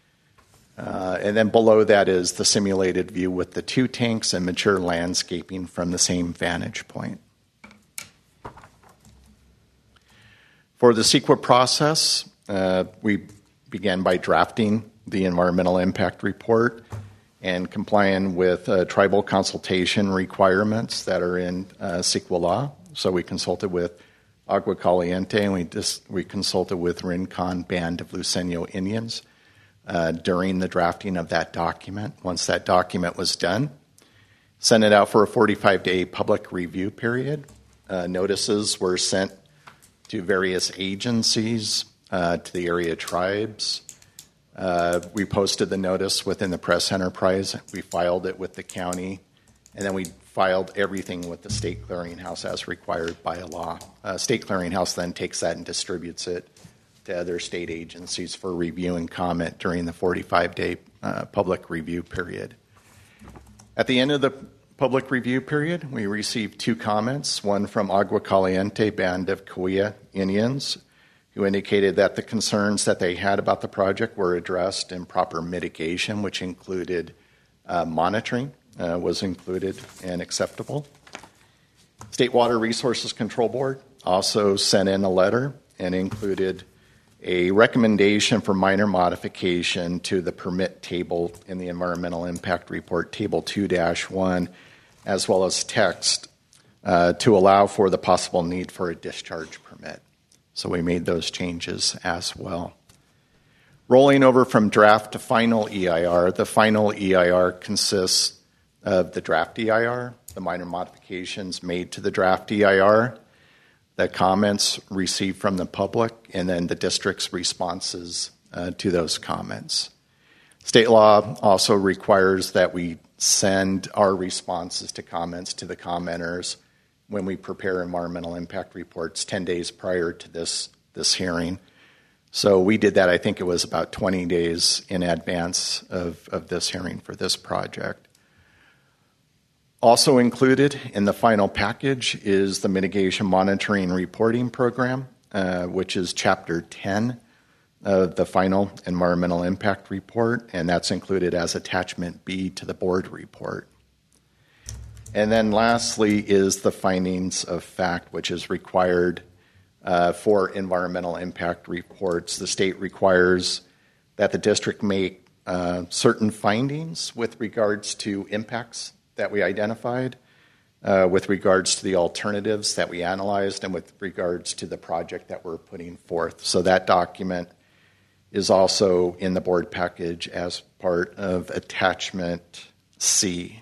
Uh, and then below that is the simulated view with the two tanks and mature landscaping from the same vantage point. For the CEQA process, uh, we began by drafting the environmental impact report and complying with uh, tribal consultation requirements that are in uh, CEQA law. So we consulted with Agua Caliente and we, dis- we consulted with Rincon Band of Luceño Indians uh, during the drafting of that document. Once that document was done, sent it out for a forty-five day public review period. Uh, notices were sent to various agencies, uh, to the area tribes. Uh, we posted the notice within the press enterprise. We filed it with the county, and then we filed everything with the state clearinghouse as required by a law. Uh, state clearinghouse then takes that and distributes it to other state agencies for review and comment during the forty-five day uh, public review period. At the end of the public review period, we received two comments, one from Agua Caliente Band of Cahuilla Indians, who indicated that the concerns that they had about the project were addressed in proper mitigation, which included uh, monitoring uh, was included and acceptable. State Water Resources Control Board also sent in a letter and included a recommendation for minor modification to the permit table in the Environmental Impact Report, Table two dash one, as well as text uh, to allow for the possible need for a discharge permit. So we made those changes as well. Rolling over from draft to final E I R, the final E I R consists of the draft E I R, the minor modifications made to the draft E I R, the comments received from the public, and then the district's responses uh, to those comments. State law also requires that we send our responses to comments to the commenters when we prepare environmental impact reports ten days prior to this, this hearing. So we did that, I think it was about twenty days in advance of, of this hearing for this project. Also included in the final package is the Mitigation Monitoring Reporting Program, uh, which is Chapter ten of the final Environmental Impact Report, and that's included as Attachment B to the board report. And then lastly is the findings of fact, which is required uh, for environmental impact reports. The state requires that the district make uh, certain findings with regards to impacts that we identified. uh, with regards to the alternatives that we analyzed and with regards to the project that we're putting forth. So that document is also in the board package as part of attachment C.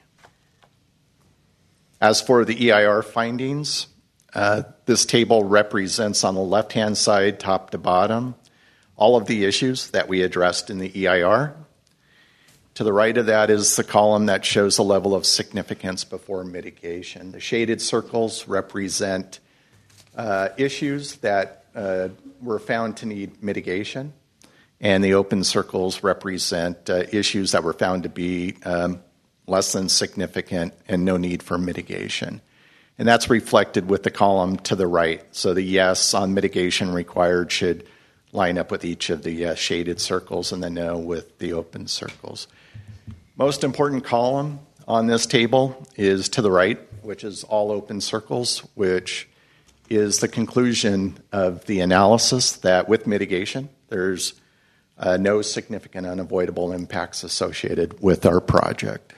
As for the E I R findings, uh, this table represents on the left-hand side, top to bottom, all of the issues that we addressed in the E I R. To the right of that is the column that shows the level of significance before mitigation. The shaded circles represent uh, issues that uh, were found to need mitigation, and the open circles represent uh, issues that were found to be um, less than significant and no need for mitigation. And that's reflected with the column to the right. So the yes on mitigation required should line up with each of the uh, shaded circles and the no with the open circles. Most important column on this table is to the right, which is all open circles, which is the conclusion of the analysis that with mitigation, there's uh, no significant unavoidable impacts associated with our project.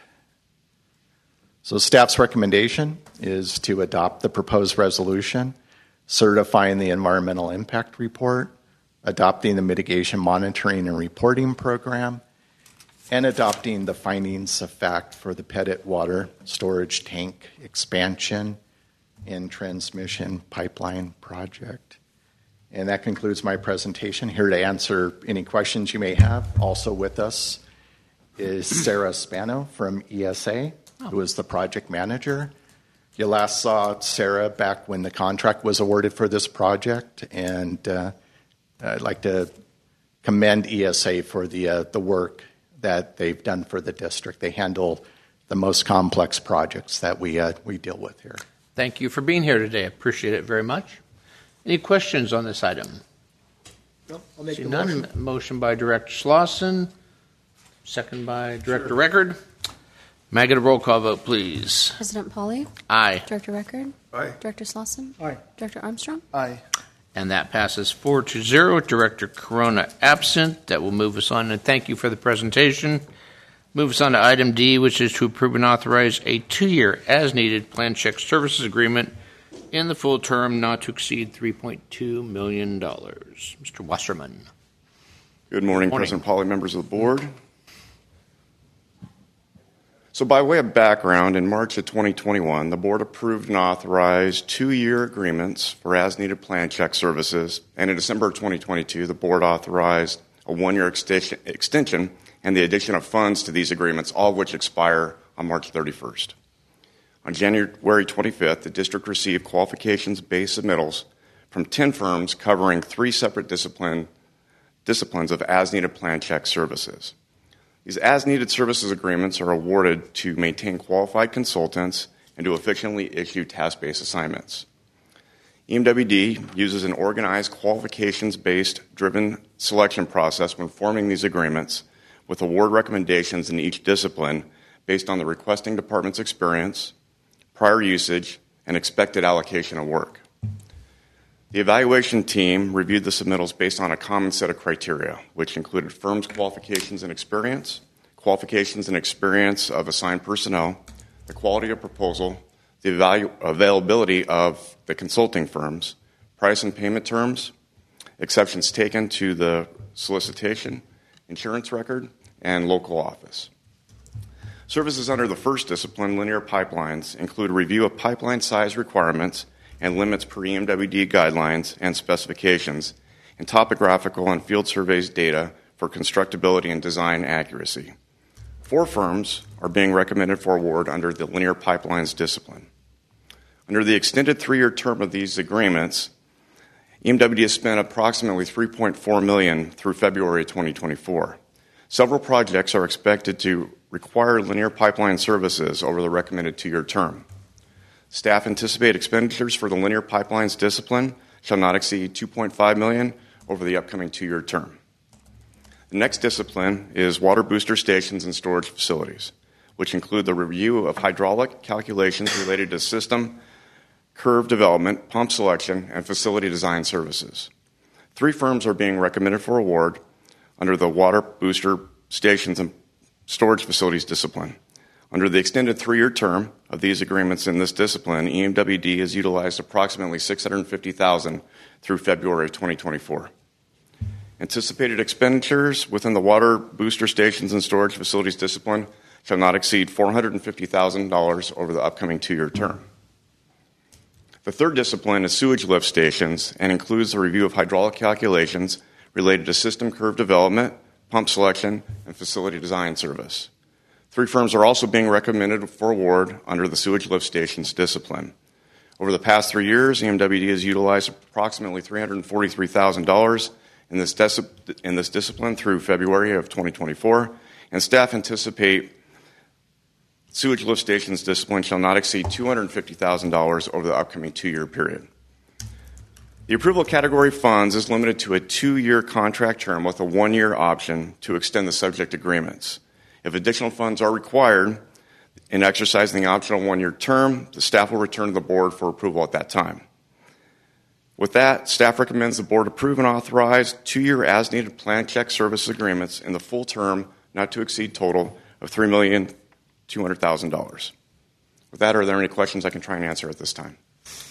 So staff's recommendation is to adopt the proposed resolution, certifying the environmental impact report, adopting the mitigation monitoring and reporting program, and adopting the findings of fact for the Pettit water storage tank expansion and transmission pipeline project. And that concludes my presentation. Here to answer any questions you may have. Also with us is Sarah Spano from E S A, who is the project manager. You last saw Sarah back when the contract was awarded for this project, and uh, I'd like to commend E S A for the uh, the work that they've done for the district. They handle the most complex projects that we uh, we deal with here. Thank you for being here today. I appreciate it very much. Any questions on this item? No, I'll make See the none. motion. Motion by Director Slauson, second by Director sure. Record. May I get a roll call vote, please? President Pauly? Aye. Director Record? Aye. Director Slauson? Aye. Director Armstrong? Aye. And that passes four to zero. Director Corona absent. That will move us on. And thank you for the presentation. Move us on to item D, which is to approve and authorize a two-year as-needed plan check services agreement in the full term not to exceed three point two million dollars. Mister Wasserman. Good morning, morning. President Pauly, members of the board. So by way of background, in March of twenty twenty-one, the board approved and authorized two-year agreements for as-needed plan check services, and in December of twenty twenty-two, the board authorized a one-year extension, extension and the addition of funds to these agreements, all of which expire on March thirty-first. On January twenty-fifth, the district received qualifications-based submittals from ten firms covering three separate discipline, disciplines of as-needed plan check services. These as-needed services agreements are awarded to maintain qualified consultants and to efficiently issue task-based assignments. E M W D uses an organized qualifications-based driven selection process when forming these agreements with award recommendations in each discipline based on the requesting department's experience, prior usage, and expected allocation of work. The evaluation team reviewed the submittals based on a common set of criteria, which included firms' qualifications and experience, qualifications and experience of assigned personnel, the quality of proposal, the evalu- availability of the consulting firms, price and payment terms, exceptions taken to the solicitation, insurance record, and local office. Services under the first discipline, linear pipelines, include a review of pipeline size requirements and limits per E M W D guidelines and specifications, and topographical and field surveys data for constructability and design accuracy. Four firms are being recommended for award under the linear pipelines discipline. Under the extended three-year term of these agreements, E M W D has spent approximately three point four million dollars through February twenty twenty-four. Several projects are expected to require linear pipeline services over the recommended two-year term. Staff anticipate expenditures for the linear pipelines discipline shall not exceed two point five million dollars over the upcoming two-year term. The next discipline is water booster stations and storage facilities, which include the review of hydraulic calculations related to system, curve development, pump selection, and facility design services. Three firms are being recommended for award under the water booster stations and storage facilities discipline. Under the extended three-year term of these agreements in this discipline, E M W D has utilized approximately six hundred fifty thousand dollars through February of twenty twenty-four. Anticipated expenditures within the water booster stations and storage facilities discipline shall not exceed four hundred fifty thousand dollars over the upcoming two-year term. The third discipline is sewage lift stations and includes the review of hydraulic calculations related to system curve development, pump selection, and facility design service. Three firms are also being recommended for award under the sewage lift stations discipline. Over the past three years, E M W D has utilized approximately three hundred forty-three thousand dollars in this, in this discipline through February of twenty twenty-four, and staff anticipate sewage lift stations discipline shall not exceed two hundred fifty thousand dollars over the upcoming two-year period. The approval category funds is limited to a two-year contract term with a one-year option to extend the subject agreements. If additional funds are required in exercising the optional one-year term, the staff will return to the board for approval at that time. With that, staff recommends the board approve and authorize two-year as-needed plan check service agreements in the full term, not to exceed total of three million two hundred thousand dollars. With that, are there any questions I can try and answer at this time?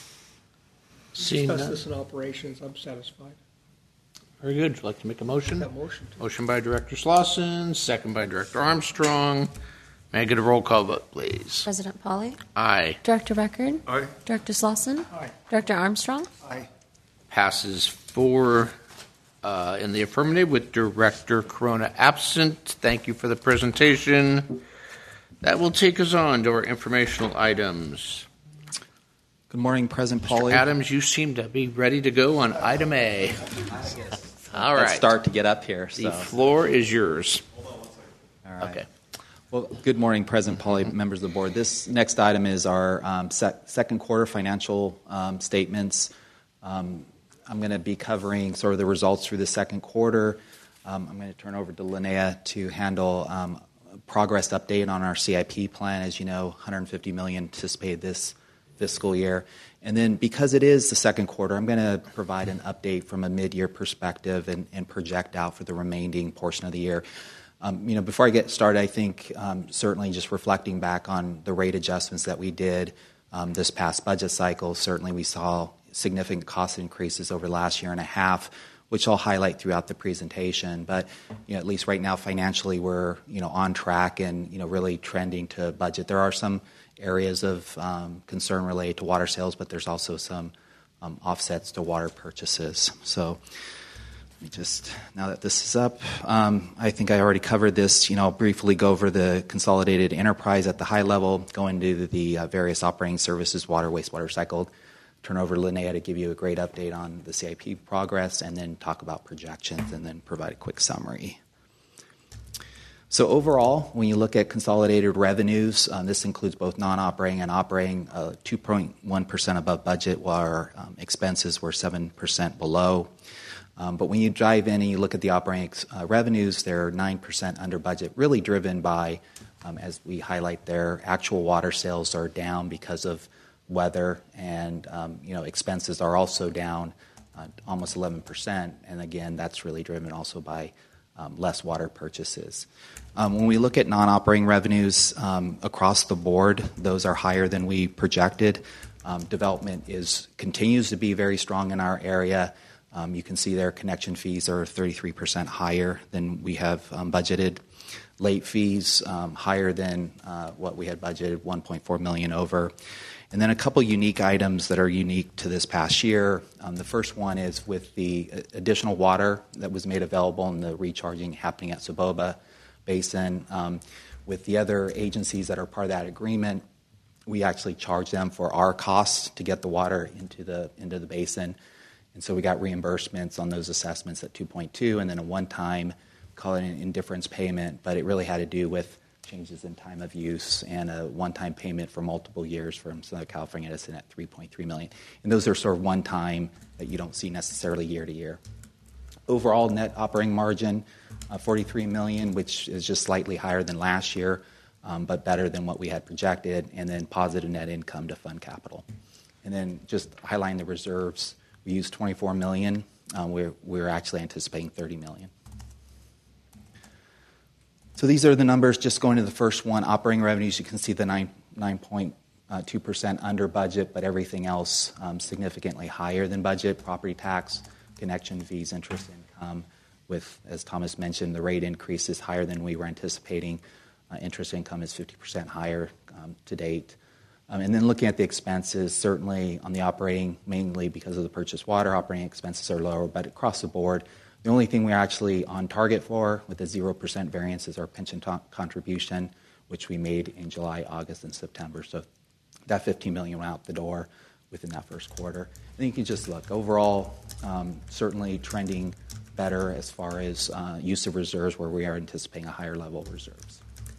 Seeing Discuss none. this in operations. I'm satisfied. Very good. Would you like to make a motion? That motion. Motion by Director Slauson, second by Director Armstrong. May I get a roll call vote, please? President Polly? Aye. Director Record? Aye. Director Slauson? Aye. Director Armstrong? Aye. Passes four uh, in the affirmative with Director Corona absent. Thank you for the presentation. That will take us on to our informational items. Good morning, President Mister Polly. Adams, you seem to be ready to go on item A. All right. Let's start to get up here. So. The floor is yours. All right. Okay. Well, good morning, President Polly, members of the board. This next item is our um, sec- second quarter financial um, statements. Um, I'm going to be covering sort of the results through the second quarter. Um, I'm going to turn over to Linnea to handle um, a progress update on our C I P plan. As you know, one hundred fifty million dollars anticipated this fiscal year. And then because it is the second quarter, I'm going to provide an update from a mid-year perspective and, and project out for the remaining portion of the year. Um, you know, before I get started, I think um, certainly just reflecting back on the rate adjustments that we did um, this past budget cycle, certainly we saw significant cost increases over the last year and a half, which I'll highlight throughout the presentation. But you know, at least right now, financially, we're you know on track and you know really trending to budget. There are some areas of um, concern related to water sales, but there's also some um, offsets to water purchases. So let me just, now that this is up, um, I think I already covered this. You know, I'll briefly go over the consolidated enterprise at the high level, go into the uh, various operating services, water, wastewater, recycled, turn over to Linnea to give you a great update on the C I P progress, and then talk about projections, and then provide a quick summary. So overall, when you look at consolidated revenues, um, this includes both non-operating and operating, uh, two point one percent above budget, while our um, expenses were seven percent below. Um, but when you dive in and you look at the operating uh, revenues, they're nine percent under budget, really driven by, um, as we highlight there, actual water sales are down because of weather, and um, you know expenses are also down uh, almost eleven percent. And again, that's really driven also by um, less water purchases. Um, when we look at non-operating revenues um, across the board, those are higher than we projected. Um, development is continues to be very strong in our area. Um, you can see their connection fees are thirty-three percent higher than we have um, budgeted. Late fees um, higher than uh, what we had budgeted, one point four million dollars over. And then a couple unique items that are unique to this past year. Um, the first one is with the additional water that was made available and the recharging happening at Soboba Basin. Um, with the other agencies that are part of that agreement, we actually charge them for our costs to get the water into the into the basin. And so we got reimbursements on those assessments at two point two, and then a one-time, call it an indifference payment, but it really had to do with changes in time of use and a one-time payment for multiple years from Southern California Edison at three point three million dollars. And those are sort of one-time that you don't see necessarily year to year. Overall net operating margin, uh, forty-three million dollars, which is just slightly higher than last year, um, but better than what we had projected, and then positive net income to fund capital. And then just highlighting the reserves, we used twenty-four million dollars. Um, we're, we're actually anticipating thirty million dollars. So these are the numbers just going to the first one. Operating revenues, you can see the nine, nine point two percent under budget, but everything else um, significantly higher than budget. Property tax, connection fees, interest income, with, as Thomas mentioned, the rate increase is higher than we were anticipating. Uh, interest income is fifty percent higher um, to date. Um, and then looking at the expenses, certainly on the operating, mainly because of the purchased water, operating expenses are lower, but across the board, the only thing we're actually on target for with a zero percent variance is our pension to- contribution, which we made in July, August, and September. So that fifteen million dollars went out the door within that first quarter. And you can just look. Overall, um, certainly trending better as far as uh, use of reserves, where we are anticipating a higher level of reserves.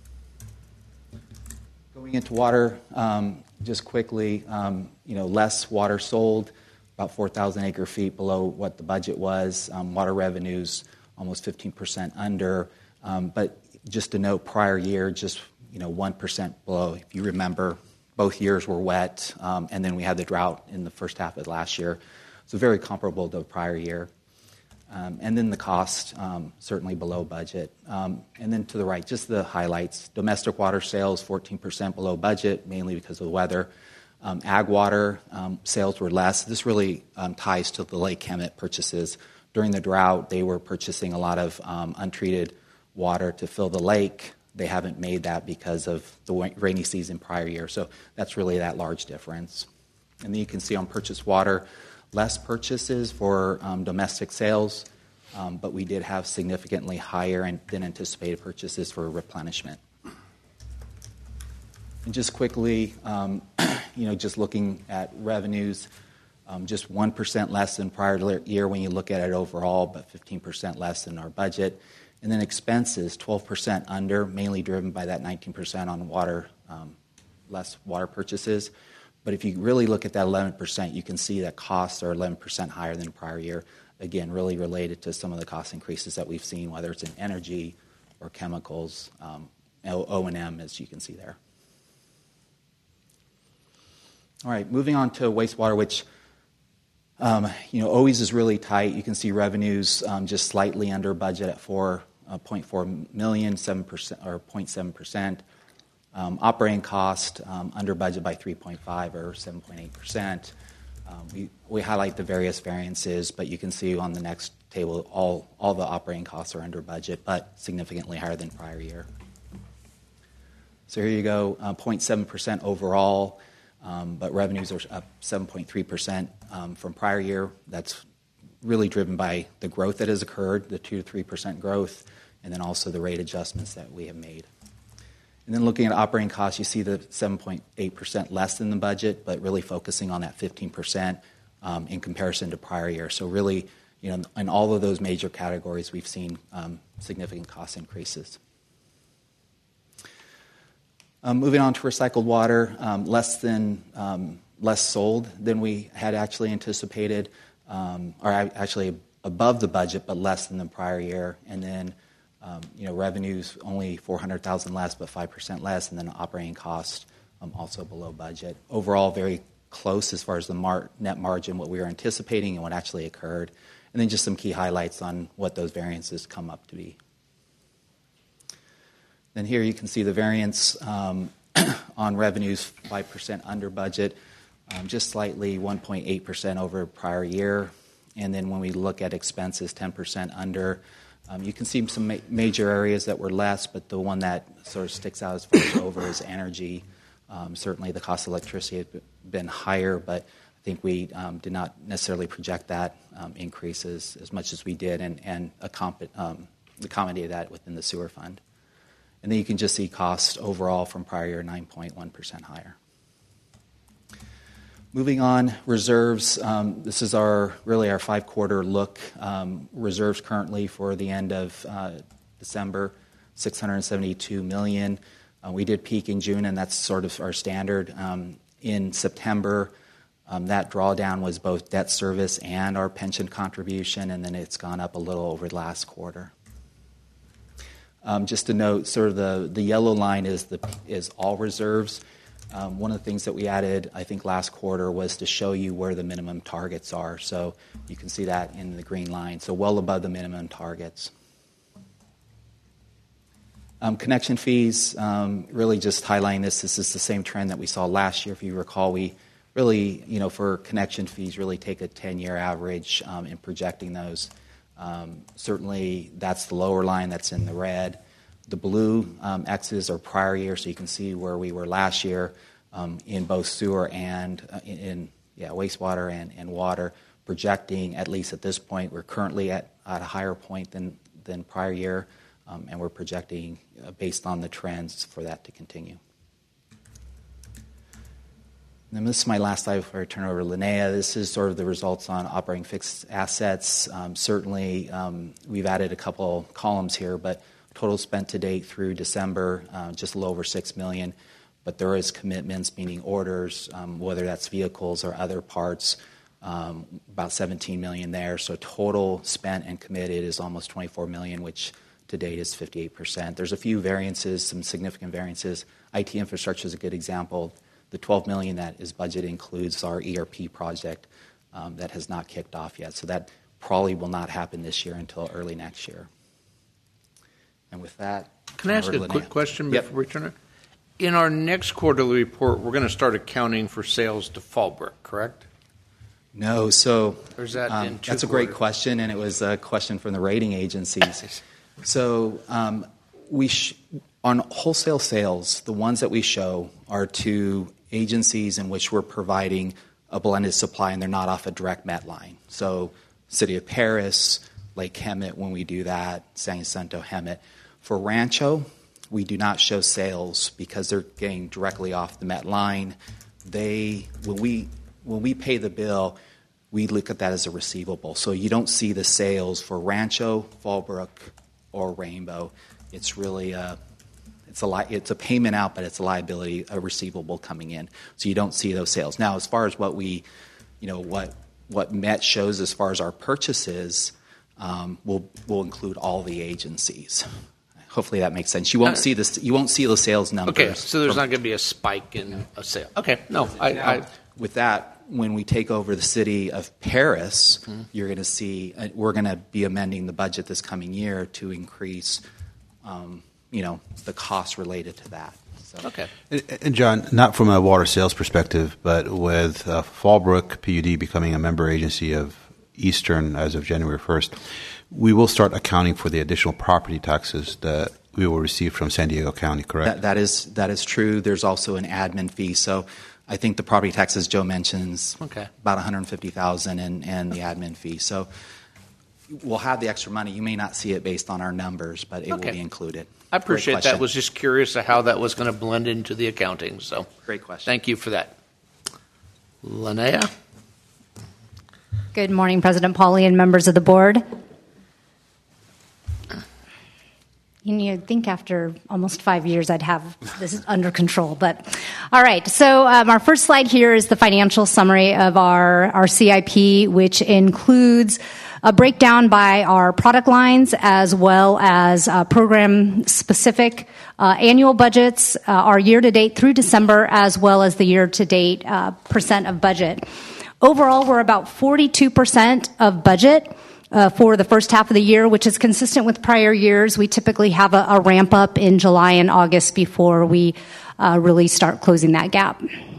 Going into water, um, just quickly, um, you know, less water sold, about four thousand acre feet below what the budget was. Um, water revenues almost fifteen percent under. Um, but just to note, prior year, just, you know, one percent below. If you remember, both years were wet, um, and then we had the drought in the first half of last year. So very comparable to the prior year. Um, and then the cost, um, certainly below budget. Um, and then to the right, just the highlights. Domestic water sales, fourteen percent below budget, mainly because of the weather. Um, ag water um, sales were less. This really um, ties to the Lake Hemet purchases. During the drought, they were purchasing a lot of um, untreated water to fill the lake. They haven't made that because of the rainy season prior year. So that's really that large difference. And then you can see on purchased water, less purchases for um, domestic sales, um, but we did have significantly higher than anticipated purchases for replenishment. And just quickly, um, you know, just looking at revenues, um, just one percent less than prior year when you look at it overall, but fifteen percent less than our budget. And then expenses, twelve percent under, mainly driven by that nineteen percent on water, um, less water purchases. But if you really look at that eleven percent, you can see that costs are eleven percent higher than the prior year. Again, really related to some of the cost increases that we've seen, whether it's in energy or chemicals, um, O and M, as you can see there. All right, moving on to wastewater, which um, you know always is really tight. You can see revenues um, just slightly under budget at four point four million, seven percent or zero point seven percent. Um, operating cost um, under budget by three point five or seven point eight percent. Um, we we highlight the various variances, but you can see on the next table all all the operating costs are under budget, but significantly higher than prior year. So here you go, uh, zero point seven percent overall. Um, but revenues are up seven point three percent um, from prior year. That's really driven by the growth that has occurred, the two to three percent growth, and then also the rate adjustments that we have made. And then looking at operating costs, you see the seven point eight percent less than the budget, but really focusing on that fifteen percent um, in comparison to prior year. So really, you know, in all of those major categories, we've seen um, significant cost increases. Um, moving on to recycled water, um, less than um, less sold than we had actually anticipated, um, or actually above the budget, but less than the prior year. And then, um, you know, revenues only four hundred thousand less, but five percent less, and then operating costs um, also below budget. Overall, very close as far as the mar- net margin, what we were anticipating and what actually occurred. And then just some key highlights on what those variances come up to be. Then here you can see the variance um, on revenues, five percent under budget, um, just slightly one point eight percent over prior year. And then when we look at expenses, ten percent under. Um, you can see some ma- major areas that were less, but the one that sort of sticks out as far as over is energy. Um, certainly the cost of electricity has been higher, but I think we um, did not necessarily project that um, increase as, as much as we did and, and accom- um, accommodate that within the sewer fund. And then you can just see cost overall from prior year, nine point one percent higher. Moving on, reserves. Um, this is our really our five-quarter look. Um, reserves currently for the end of uh, December, six hundred seventy-two million dollars. Uh, we did peak in June, and that's sort of our standard. Um, in September, um, that drawdown was both debt service and our pension contribution, and then it's gone up a little over the last quarter. Um, just to note, sort of the, the yellow line is the is all reserves. Um, one of the things that we added, I think, last quarter was to show you where the minimum targets are. So you can see that in the green line, so well above the minimum targets. Um, connection fees, um, really just highlighting this. This is the same trend that we saw last year. If you recall, we really, you know, for connection fees, really take a ten-year average um, in projecting those. Um, certainly, that's the lower line that's in the red. The blue um, X's are prior year, so you can see where we were last year um, in both sewer and uh, in, in yeah wastewater and, and water. Projecting, at least at this point, we're currently at, at a higher point than than prior year. Um, and we're projecting, uh, based on the trends, for that to continue. And this is my last slide before I turn over to Linnea. This is sort of the results on operating fixed assets. Um, certainly, um, we've added a couple columns here, but total spent to date through December, uh, just a little over six million dollars. But there is commitments, meaning orders, um, whether that's vehicles or other parts, um, about seventeen million dollars there. So total spent and committed is almost twenty-four million dollars, which to date is fifty-eight percent. There's a few variances, some significant variances. I T infrastructure is a good example. The twelve million dollars that is budgeted includes our E R P project um, that has not kicked off yet. So that probably will not happen this year until early next year. And with that, can I ask a Linnea. quick question Yep. before we turn it? In our next quarterly report, we're going to start accounting for sales to Fallbrook, correct? No, so Or is that um, in two that's a great quarters? question, and it was a question from the rating agencies. So um, we sh- on wholesale sales, the ones that we show are to agencies in which we're providing a blended supply, and they're not off a direct Met line. So City of Paris, Lake Hemet, when we do that, San Jacinto, Hemet. For Rancho, we do not show sales because they're getting directly off the Met line. They when we when we pay the bill, we look at that as a receivable. So you don't see the sales for Rancho, Fallbrook, or Rainbow. It's really a it's a li- it's a payment out, but it's a liability, a receivable coming in. So you don't see those sales. Now, as far as what we, you know, what what Met shows as far as our purchases, um, will will include all the agencies. Hopefully that makes sense. You won't Uh, see this. You won't see the sales numbers. Okay, so there's from- not going to be a spike in a sale. Okay, no, I, I with that, when we take over the city of Paris, Mm-hmm. you're going to see uh, we're going to be amending the budget this coming year to increase, um, you know, the costs related to that. So. Okay. And, and John, not from a water sales perspective, but with uh, Fallbrook P U D becoming a member agency of Eastern as of January first, we will start accounting for the additional property taxes that we will receive from San Diego County, correct? That, that is that is true. There's also an admin fee. So I think the property taxes Joe mentions Okay. about one hundred fifty thousand dollars and, and the admin fee. So we'll have the extra money. You may not see it based on our numbers, but it Okay. will be included. I Great appreciate that. question. Was just curious of how that was going to blend into the accounting. So Great question. Thank you for that. Linnea? Good morning, President Pauly and members of the board. You know, you'd think after almost five years I'd have this under control, but all right. So um, our first slide here is the financial summary of our, our C I P, which includes a breakdown by our product lines as well as uh, program-specific uh, annual budgets, uh, our year-to-date through December, as well as the year-to-date uh, percent of budget. Overall, we're about forty-two percent of budget. Uh, for the first half of the year, which is consistent with prior years. We typically have a, a ramp up in July and August before we uh, really start closing that gap.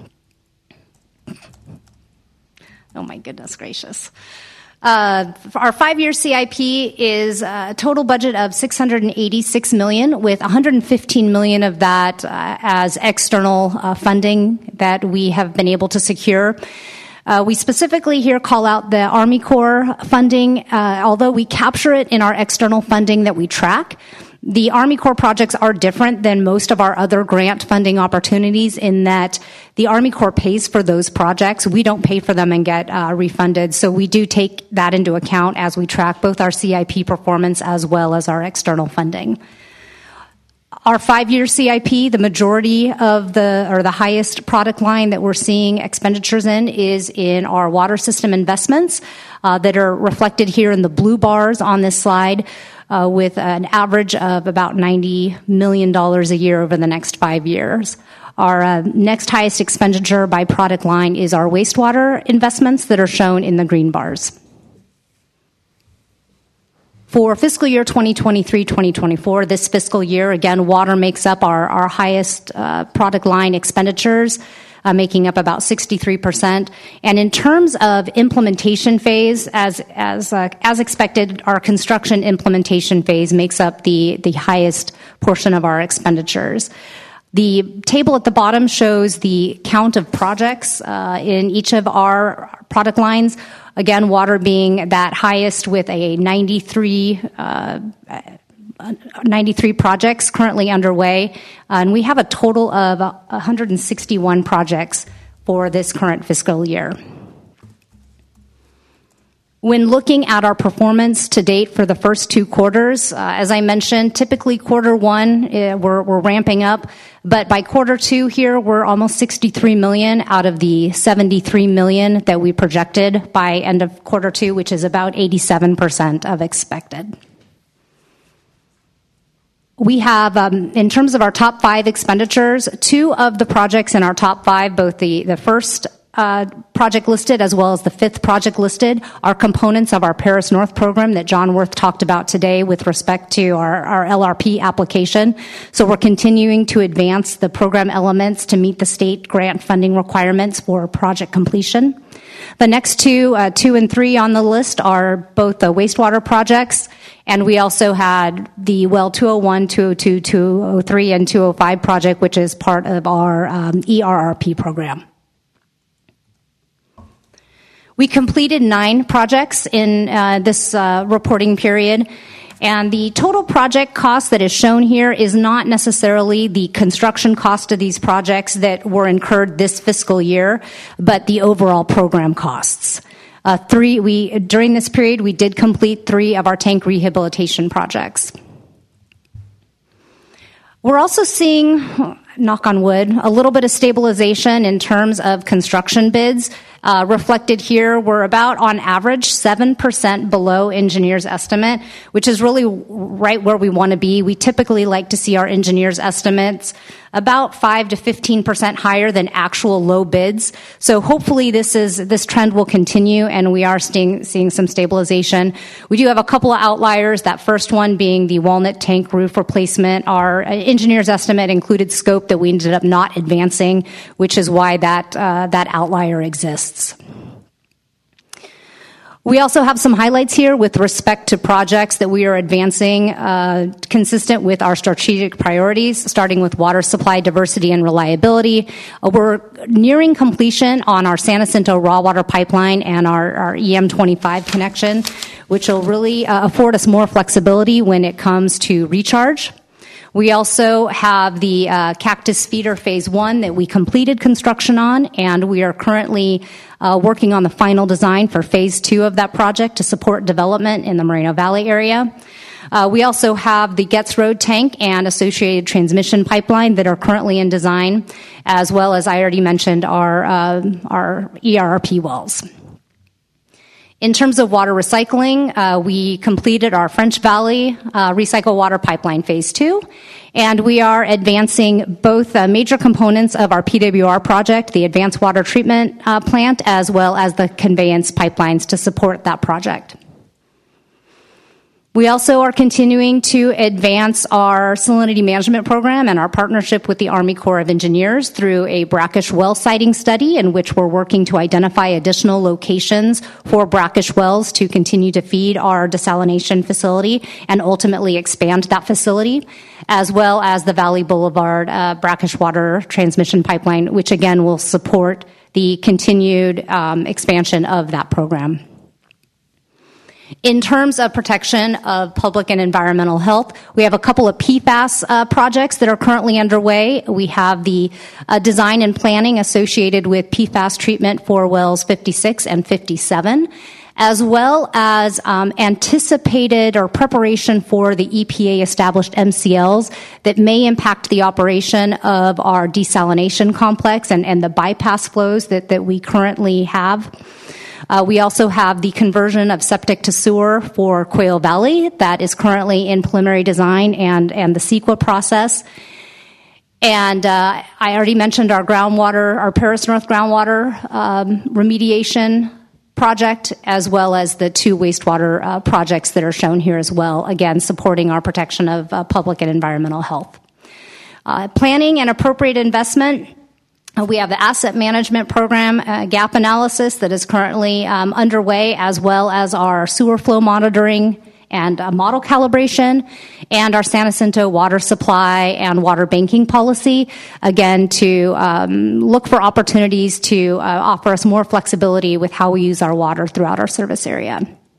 Oh my goodness gracious. Uh, our five-year C I P is a total budget of six hundred eighty-six million dollars, with one hundred fifteen million dollars of that uh, as external uh, funding that we have been able to secure. Uh, we specifically here call out the Army Corps funding, uh, although we capture it in our external funding that we track. The Army Corps projects are different than most of our other grant funding opportunities in that the Army Corps pays for those projects. We don't pay for them and get uh, refunded. So we do take that into account as we track both our C I P performance as well as our external funding. Our five-year C I P, the majority of the, or the highest product line that we're seeing expenditures in is in our water system investments uh, that are reflected here in the blue bars on this slide uh, with an average of about ninety million dollars a year over the next five years. Our uh, next highest expenditure by product line is our wastewater investments that are shown in the green bars. For fiscal year twenty twenty-three twenty twenty-four, this fiscal year, again, water makes up our, our highest uh, product line expenditures, uh, making up about sixty-three percent. And in terms of implementation phase, as as uh, as expected, our construction implementation phase makes up the, the highest portion of our expenditures. The table at the bottom shows the count of projects uh, in each of our product lines. Again, water being that highest with a ninety-three, uh, ninety-three projects currently underway. Uh, and we have a total of one hundred sixty-one projects for this current fiscal year. When looking at our performance to date for the first two quarters, uh, as I mentioned, typically quarter one, uh, we're, we're ramping up. But by quarter two here, we're almost sixty-three million out of the seventy-three million that we projected by end of quarter two, which is about eighty-seven percent of expected. We have, um, in terms of our top five expenditures, two of the projects in our top five, both the, the first Uh, project listed as well as the fifth project listed are components of our Paris North program that John Worth talked about today with respect to our, our L R P application. So we're continuing to advance the program elements to meet the state grant funding requirements for project completion. The next two, uh, two and three on the list are both the wastewater projects, and we also had the well two oh one, two oh two, two oh three, and two oh five project, which is part of our um, E R R P program. We completed nine projects in uh, this uh, reporting period, and the total project cost that is shown here is not necessarily the construction cost of these projects that were incurred this fiscal year, but the overall program costs. Uh, three, we during this period, we did complete three of our tank rehabilitation projects. We're also seeing, knock on wood, a little bit of stabilization in terms of construction bids. Uh, reflected here, we're about, on average, seven percent below engineers' estimate, which is really right where we want to be. We typically like to see our engineers' estimates about five to fifteen percent higher than actual low bids. So hopefully this is this trend will continue, and we are seeing, seeing some stabilization. We do have a couple of outliers, that first one being the Walnut Tank roof replacement. Our engineers' estimate included scope that we ended up not advancing, which is why that uh, that outlier exists. We also have some highlights here with respect to projects that we are advancing uh, consistent with our strategic priorities, starting with water supply diversity and reliability. Uh, we're nearing completion on our San Jacinto raw water pipeline and our, our E M twenty-five connection, which will really uh, afford us more flexibility when it comes to recharge. We also have the uh, Cactus Feeder Phase one that we completed construction on, and we are currently uh, working on the final design for Phase two of that project to support development in the Moreno Valley area. Uh, we also have the Getz Road tank and associated transmission pipeline that are currently in design, as well as I already mentioned our, uh, our E R R P wells. In terms of water recycling, uh, we completed our French Valley uh, Recycle Water Pipeline Phase two, and we are advancing both uh, major components of our P W R project, the Advanced Water Treatment uh, Plant, as well as the conveyance pipelines to support that project. We also are continuing to advance our salinity management program and our partnership with the Army Corps of Engineers through a brackish well siting study in which we're working to identify additional locations for brackish wells to continue to feed our desalination facility and ultimately expand that facility, as well as the Valley Boulevard uh, brackish water transmission pipeline, which again will support the continued um, expansion of that program. In terms of protection of public and environmental health, we have a couple of P FAS uh, projects that are currently underway. We have the uh, design and planning associated with P FAS treatment for wells fifty-six and fifty-seven, as well as um, anticipated or preparation for the E P A-established M C Ls that may impact the operation of our desalination complex and, and the bypass flows that, that we currently have. Uh, we also have the conversion of septic to sewer for Quail Valley that is currently in preliminary design and, and the CEQA process. And uh, I already mentioned our groundwater, our Paris North groundwater um, remediation project, as well as the two wastewater uh, projects that are shown here as well, again, supporting our protection of uh, public and environmental health. Uh, planning and appropriate investment. Uh, we have the asset management program uh, gap analysis that is currently um, underway, as well as our sewer flow monitoring and uh, model calibration, and our San Jacinto water supply and water banking policy, again, to um, look for opportunities to uh, offer us more flexibility with how we use our water throughout our service area.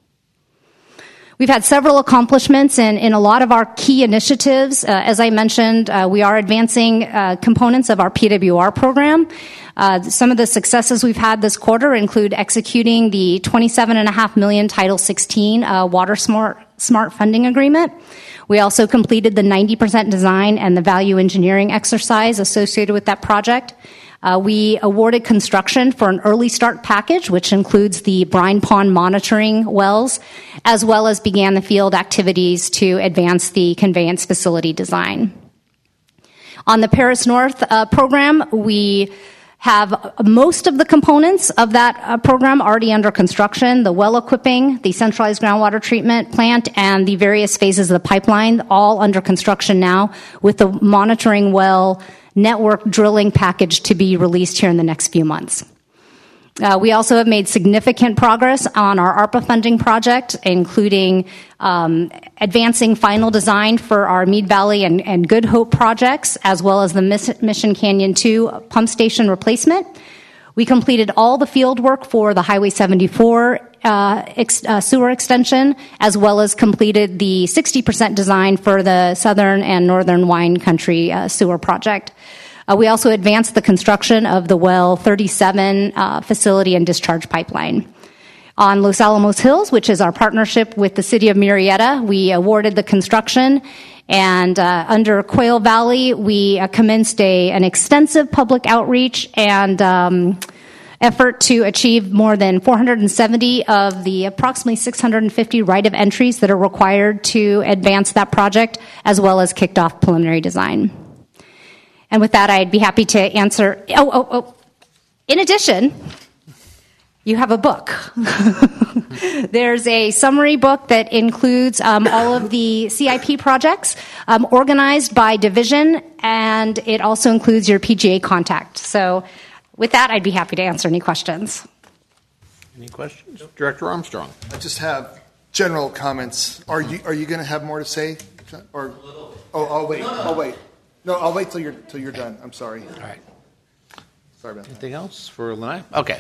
We've had several accomplishments in, in a lot of our key initiatives. Uh, as I mentioned, uh, we are advancing uh, components of our P W R program. Uh, some of the successes we've had this quarter include executing the twenty-seven point five million dollars Title sixteen uh, Water Smart, Smart Funding Agreement. We also completed the ninety percent design and the value engineering exercise associated with that project. Uh, we awarded construction for an early start package, which includes the brine pond monitoring wells, as well as began the field activities to advance the conveyance facility design. On the Paris North uh, program, we have most of the components of that uh, program already under construction: the well equipping, the centralized groundwater treatment plant, and the various phases of the pipeline, all under construction now, with the monitoring well network drilling package to be released here in the next few months. Uh, we also have made significant progress on our ARPA funding project, including um, advancing final design for our Mead Valley and, and Good Hope projects, as well as the Mission Canyon two pump station replacement. We completed all the field work for the Highway seventy-four uh, ex, uh, sewer extension, as well as completed the sixty percent design for the Southern and Northern Wine Country uh, sewer project. Uh, we also advanced the construction of the Well thirty-seven uh, facility and discharge pipeline. On Los Alamos Hills, which is our partnership with the city of Murrieta, we awarded the construction. And uh, under Quail Valley, we uh, commenced a, an extensive public outreach and um, effort to achieve more than four hundred seventy of the approximately six hundred fifty right of entries that are required to advance that project, as well as kicked off preliminary design. And with that, I'd be happy to answer. Oh, oh, oh. In addition, you have a book. There's a summary book that includes um, all of the C I P projects um, organized by division, and it also includes your P G A contact. So with that, I'd be happy to answer any questions. Any questions? Director Armstrong. I just have general comments. Are you are you going to have more to say? Or oh, I'll wait. I'll wait. No, I'll wait till you're till you're done. I'm sorry. All right. Sorry about that. Anything else for Lanai? Okay.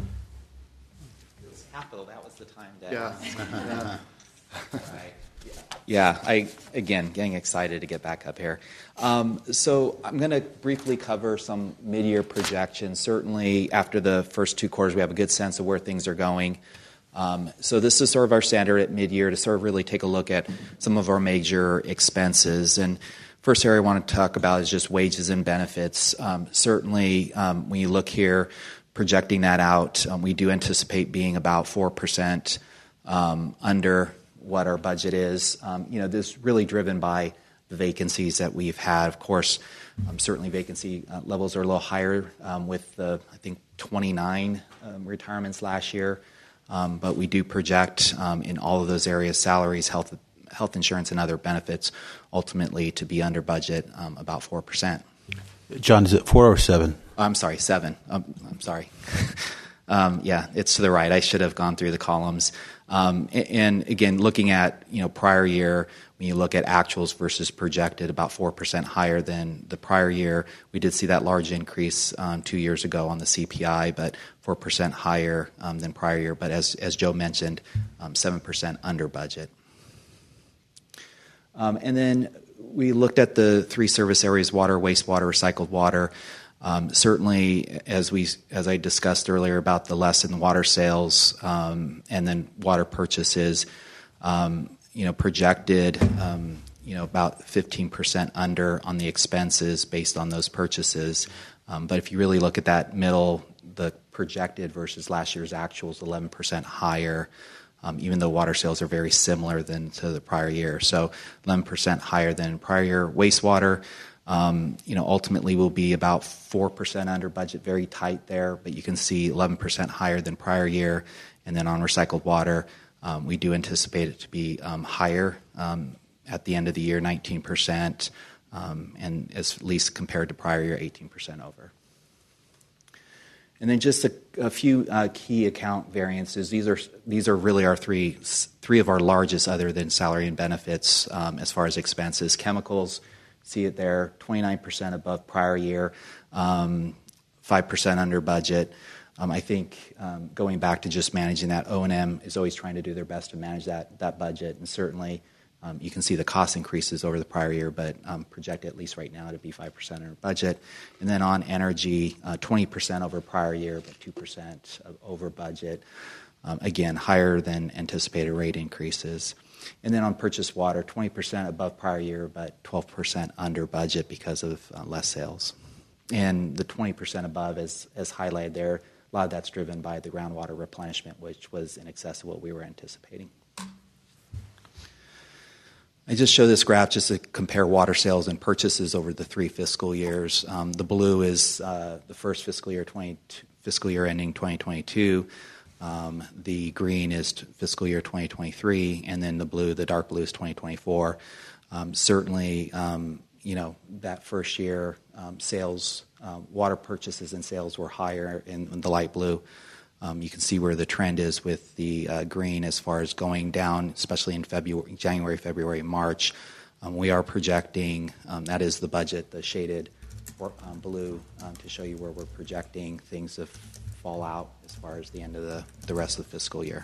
Capital, that was the time to yeah. yeah. Right. Yeah, I again getting excited to get back up here. Um, so I'm going to briefly cover some mid-year projections. Certainly, after the first two quarters, we have a good sense of where things are going. Um, so this is sort of our standard at mid-year to sort of really take a look at some of our major expenses. And first area I want to talk about is just wages and benefits. Um, certainly, um, when you look here, projecting that out, um, we do anticipate being about four percent um, under what our budget is. Um, you know, this is really driven by the vacancies that we've had. Of course, um, certainly vacancy uh, levels are a little higher um, with the, I think, twenty-nine um, retirements last year. Um, but we do project um, in all of those areas, salaries, health, health insurance, and other benefits, ultimately to be under budget um, about four percent. John, is it four or seven? I'm sorry, seven. Um, I'm sorry. um, yeah, it's to the right. I should have gone through the columns. Um, and, and again, looking at you know prior year, when you look at actuals versus projected, about four percent higher than the prior year. We did see that large increase um, two years ago on the C P I, but four percent higher um, than prior year. But as as Joe mentioned, um, seven percent under budget. Um, and then we looked at the three service areas: water, wastewater, recycled water. Um, certainly, as we as I discussed earlier about the less in water sales um, and then water purchases, um, you know, projected, um, you know, about fifteen percent under on the expenses based on those purchases. Um, but if you really look at that middle, the projected versus last year's actuals, eleven percent higher. Um, even though water sales are very similar than to the prior year, so eleven percent higher than prior year. Wastewater. Um, you know, ultimately we'll be about four percent under budget, very tight there, but you can see eleven percent higher than prior year. And then on recycled water, um, we do anticipate it to be um, higher um, at the end of the year, nineteen percent, um, and at least compared to prior year, eighteen percent over. And then just a, a few uh, key account variances. These are these are really our three three of our largest, other than salary and benefits, um, as far as expenses. Chemicals, see it there, twenty-nine percent above prior year, um, five percent under budget. Um, I think um, going back to just managing that, O and M is always trying to do their best to manage that that budget, and certainly um, you can see the cost increases over the prior year, but um, project at least right now to be five percent under budget. And then on energy, uh, twenty percent over prior year, but two percent over budget. Um, again, higher than anticipated rate increases. And then on purchased water, twenty percent above prior year, but twelve percent under budget because of uh, less sales. And the twenty percent above, is, as highlighted there, a lot of that's driven by the groundwater replenishment, which was in excess of what we were anticipating. I just show this graph just to compare water sales and purchases over the three fiscal years. Um, the blue is uh, the first fiscal year, twenty, fiscal year ending twenty twenty-two. Um, the green is t- fiscal year twenty twenty-three, and then the blue, the dark blue, is twenty twenty-four. Um, certainly, um, you know, that first year, um, sales, um, water purchases and sales were higher in, in the light blue. Um, you can see where the trend is with the uh, green as far as going down, especially in February, January, February, March. Um, we are projecting, um, that is the budget, the shaded or, um, blue, um, to show you where we're projecting things to fall out as far as the end of the, the rest of the fiscal year.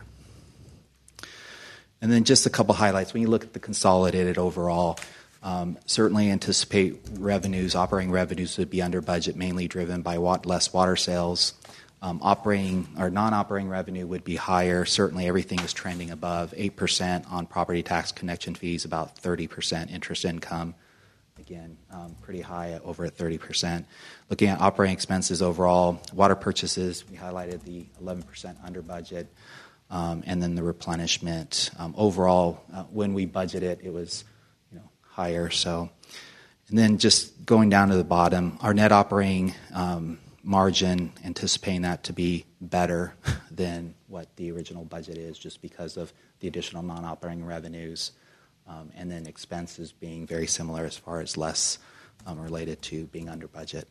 And then just a couple highlights. When you look at the consolidated overall, um, certainly anticipate revenues, operating revenues would be under budget, mainly driven by wat- less water sales. Um, operating or non-operating revenue would be higher. Certainly everything is trending above eight percent on property tax connection fees, about thirty percent interest income. Again, um, pretty high, over at thirty percent. Looking at operating expenses overall, water purchases, we highlighted the eleven percent under budget, um, and then the replenishment. Um, overall, uh, when we budget it, it was you know higher. So, and then just going down to the bottom, our net operating um, margin, anticipating that to be better than what the original budget is, just because of the additional non-operating revenues. Um, and then expenses being very similar as far as less um, related to being under budget.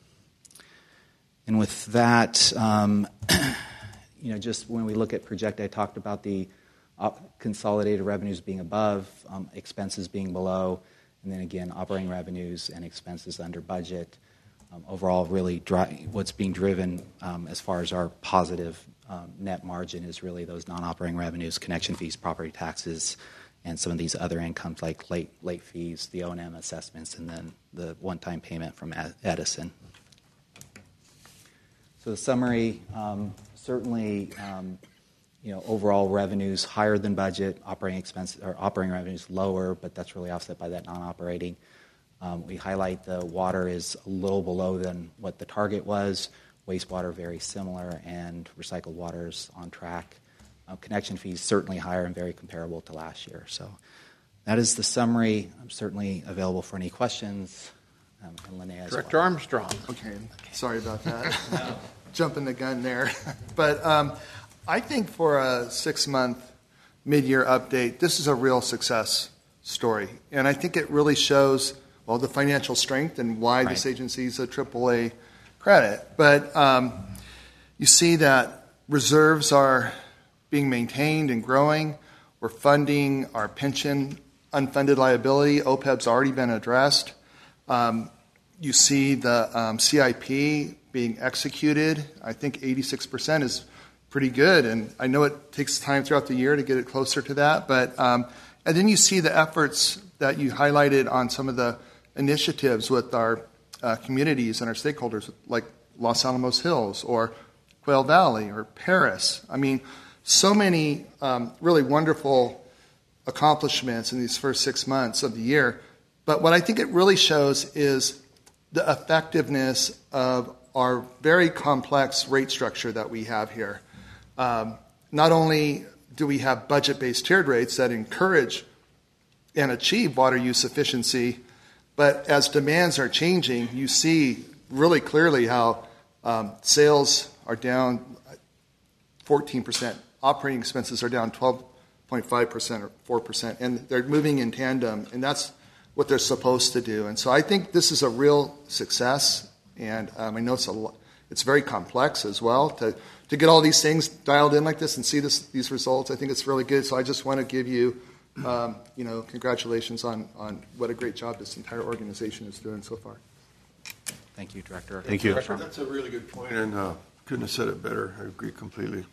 And with that, um, you know, just when we look at project, I talked about the op- consolidated revenues being above, um, expenses being below, and then again, operating revenues and expenses under budget. Um, overall, really dri- what's being driven um, as far as our positive um, net margin is really those non-operating revenues, connection fees, property taxes, and some of these other incomes like late late fees, the O and M assessments, and then the one-time payment from Edison. So the summary, um, certainly, um, you know, overall revenues higher than budget, operating expenses or operating revenues lower, but that's really offset by that non-operating. Um, we highlight the water is a little below than what the target was, wastewater very similar, and recycled water is on track. Uh, connection fees certainly higher and very comparable to last year. So that is the summary. I'm certainly available for any questions. Um, and Linnea as Director well. Armstrong. Okay, sorry about that. Jumping the gun there. But um, I think for a six-month mid-year update, this is a real success story. And I think it really shows, well, the financial strength and why Right. this agency is a triple A credit. But um, you see that reserves are being maintained and growing. We're funding our pension unfunded liability. O P E B's already been addressed. Um, you see the um, C I P being executed. I think eighty-six percent is pretty good, and I know it takes time throughout the year to get it closer to that. But um, and then you see the efforts that you highlighted on some of the initiatives with our uh, communities and our stakeholders, like Los Alamos Hills or Quail Valley or Paris. I mean, so many um, really wonderful accomplishments in these first six months of the year. But what I think it really shows is the effectiveness of our very complex rate structure that we have here. Um, not only do we have budget-based tiered rates that encourage and achieve water use efficiency, But as demands are changing, you see really clearly how um, sales are down fourteen percent, operating expenses are down twelve point five percent or four percent, and they're moving in tandem, and that's what they're supposed to do. And so I think this is a real success, and um, I know it's, a, it's very complex as well to, to get all these things dialed in like this and see this, these results. I think it's really good, so I just want to give you Um, you know, congratulations on, on what a great job this entire organization is doing so far. Thank you, Director. Thank you. That's a really good point, and uh, couldn't have said it better. I agree completely.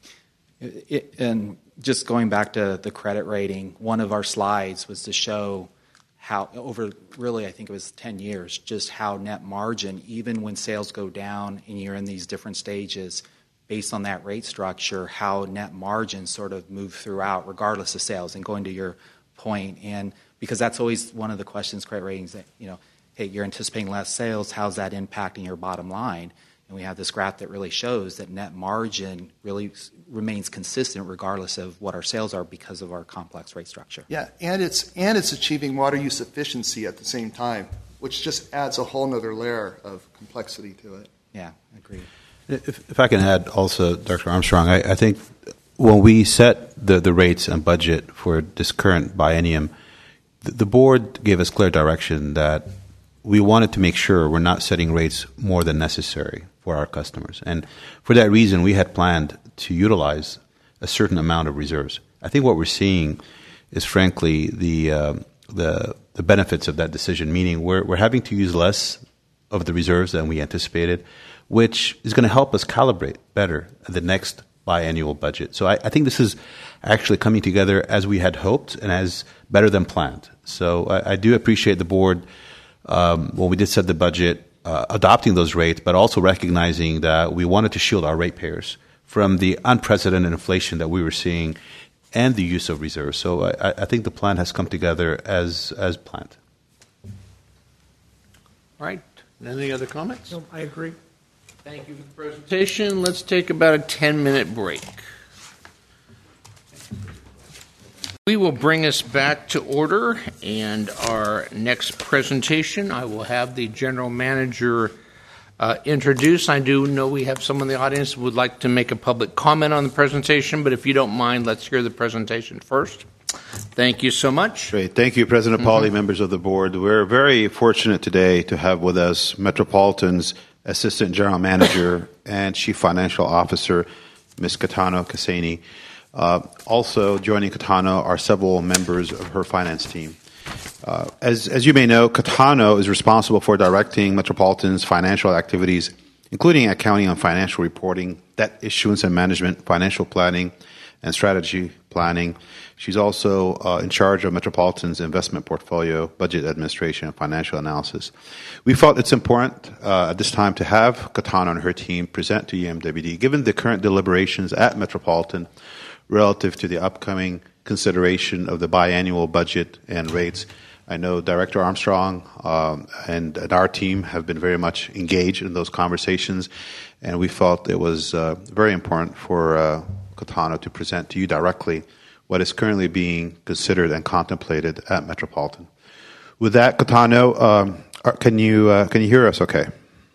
It, it, and just going back to the credit rating, one of our slides was to show how over really I think it was ten years, just how net margin, even when sales go down and you're in these different stages, based on that rate structure, how net margins sort of move throughout regardless of sales. And going to your point, and because that's always one of the questions, credit ratings, that, you know, hey, you're anticipating less sales, how's that impacting your bottom line? And we have this graph that really shows that net margin really remains consistent regardless of what our sales are because of our complex rate structure. Yeah, and it's and it's achieving water use efficiency at the same time, which just adds a whole nother layer of complexity to it. Yeah, I agree. If, if I can add also, Doctor Armstrong, I, I think when we set the, the rates and budget for this current biennium, the, the board gave us clear direction that we wanted to make sure we're not setting rates more than necessary for our customers. And for that reason, we had planned to utilize a certain amount of reserves. I think what we're seeing is, frankly, the uh, the, the benefits of that decision, meaning we're, we're having to use less of the reserves than we anticipated, which is going to help us calibrate better the next biannual budget. So I, I think this is actually coming together as we had hoped and as better than planned. So I, I do appreciate the board, um, when we did set the budget, uh, adopting those rates, but also recognizing that we wanted to shield our ratepayers from the unprecedented inflation that we were seeing and the use of reserves. So I, I think the plan has come together as as planned. All right. Any other comments? No, I agree. Thank you for the presentation. Let's take about a ten-minute break. We will bring us back to order, and our next presentation, I will have the general manager uh, introduce. I do know we have some in the audience who would like to make a public comment on the presentation, but if you don't mind, let's hear the presentation first. Thank you so much. Great. Thank you, President Mm-hmm. Pauly, members of the board. We're very fortunate today to have with us Metropolitan's Assistant General Manager and Chief Financial Officer, Miz Catano Cassani. Uh, also joining Catano are several members of her finance team. Uh, as, as you may know, Catano is responsible for directing Metropolitan's financial activities, including accounting and financial reporting, debt issuance and management, financial planning, and strategy planning. She's also uh, in charge of Metropolitan's investment portfolio, budget administration, and financial analysis. We felt it's important uh, at this time to have Catano and her team present to E M W D, given the current deliberations at Metropolitan relative to the upcoming consideration of the biannual budget and rates. I know Director Armstrong um, and, and our team have been very much engaged in those conversations, and we felt it was uh, very important for uh, Catano to present to you directly what is currently being considered and contemplated at Metropolitan. With that, Catano, um, can you uh, can you hear us okay?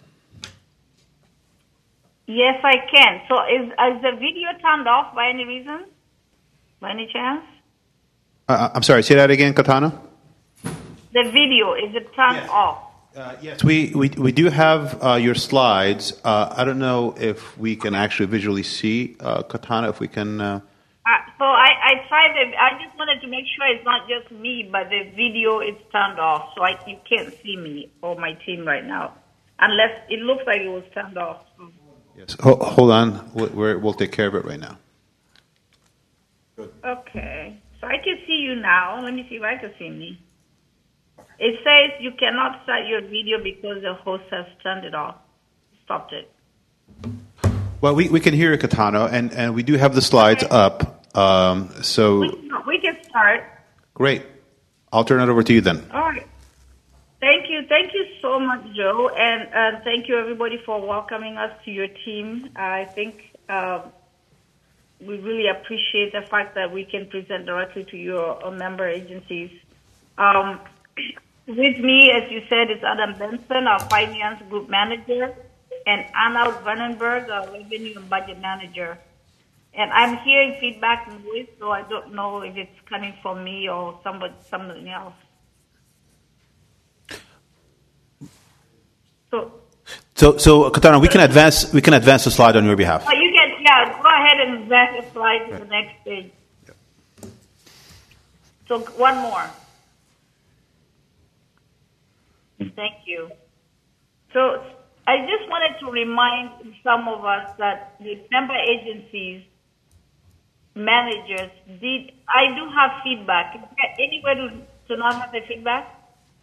Yes, I can. So is, is the video turned off by any reason? By any chance? Uh, I'm sorry, say that again, Catano? The video, is it turned Yes. off? Uh, yes, we, we, we do have uh, your slides. Uh, I don't know if we can actually visually see, uh, Catano, if we can... Uh, Uh, so I, I tried it. I just wanted to make sure it's not just me, but the video is turned off, so I, you can't see me or my team right now, unless it looks like it was turned off. yes. Ho- hold on, we're, we'll take care of it right now. Okay, so I can see you now. Let me see if I can see me. It says you cannot start your video because the host has turned it off, stopped it. Well, we, we can hear you, Catano, and, and we do have the slides up. Um, so, We, we can start. great. I'll turn it over to you then. All right. Thank you. Thank you so much, Joe. And uh, thank you, everybody, for welcoming us to your team. I think uh, we really appreciate the fact that we can present directly to your uh, member agencies. Um, with me, as you said, is Adam Benson, our finance group manager, and Anna Vandenberg, our revenue and budget manager. And I'm hearing feedback noise, so I don't know if it's coming from me or somebody, something else. So, So, so Katana, we can advance. We can advance the slide on your behalf. oh, you can, yeah, go ahead and advance the slide to the next page. So, one more. Thank you. So, I just wanted to remind some of us that the member agencies, managers, did, I do have feedback. Is there anybody to not have the feedback?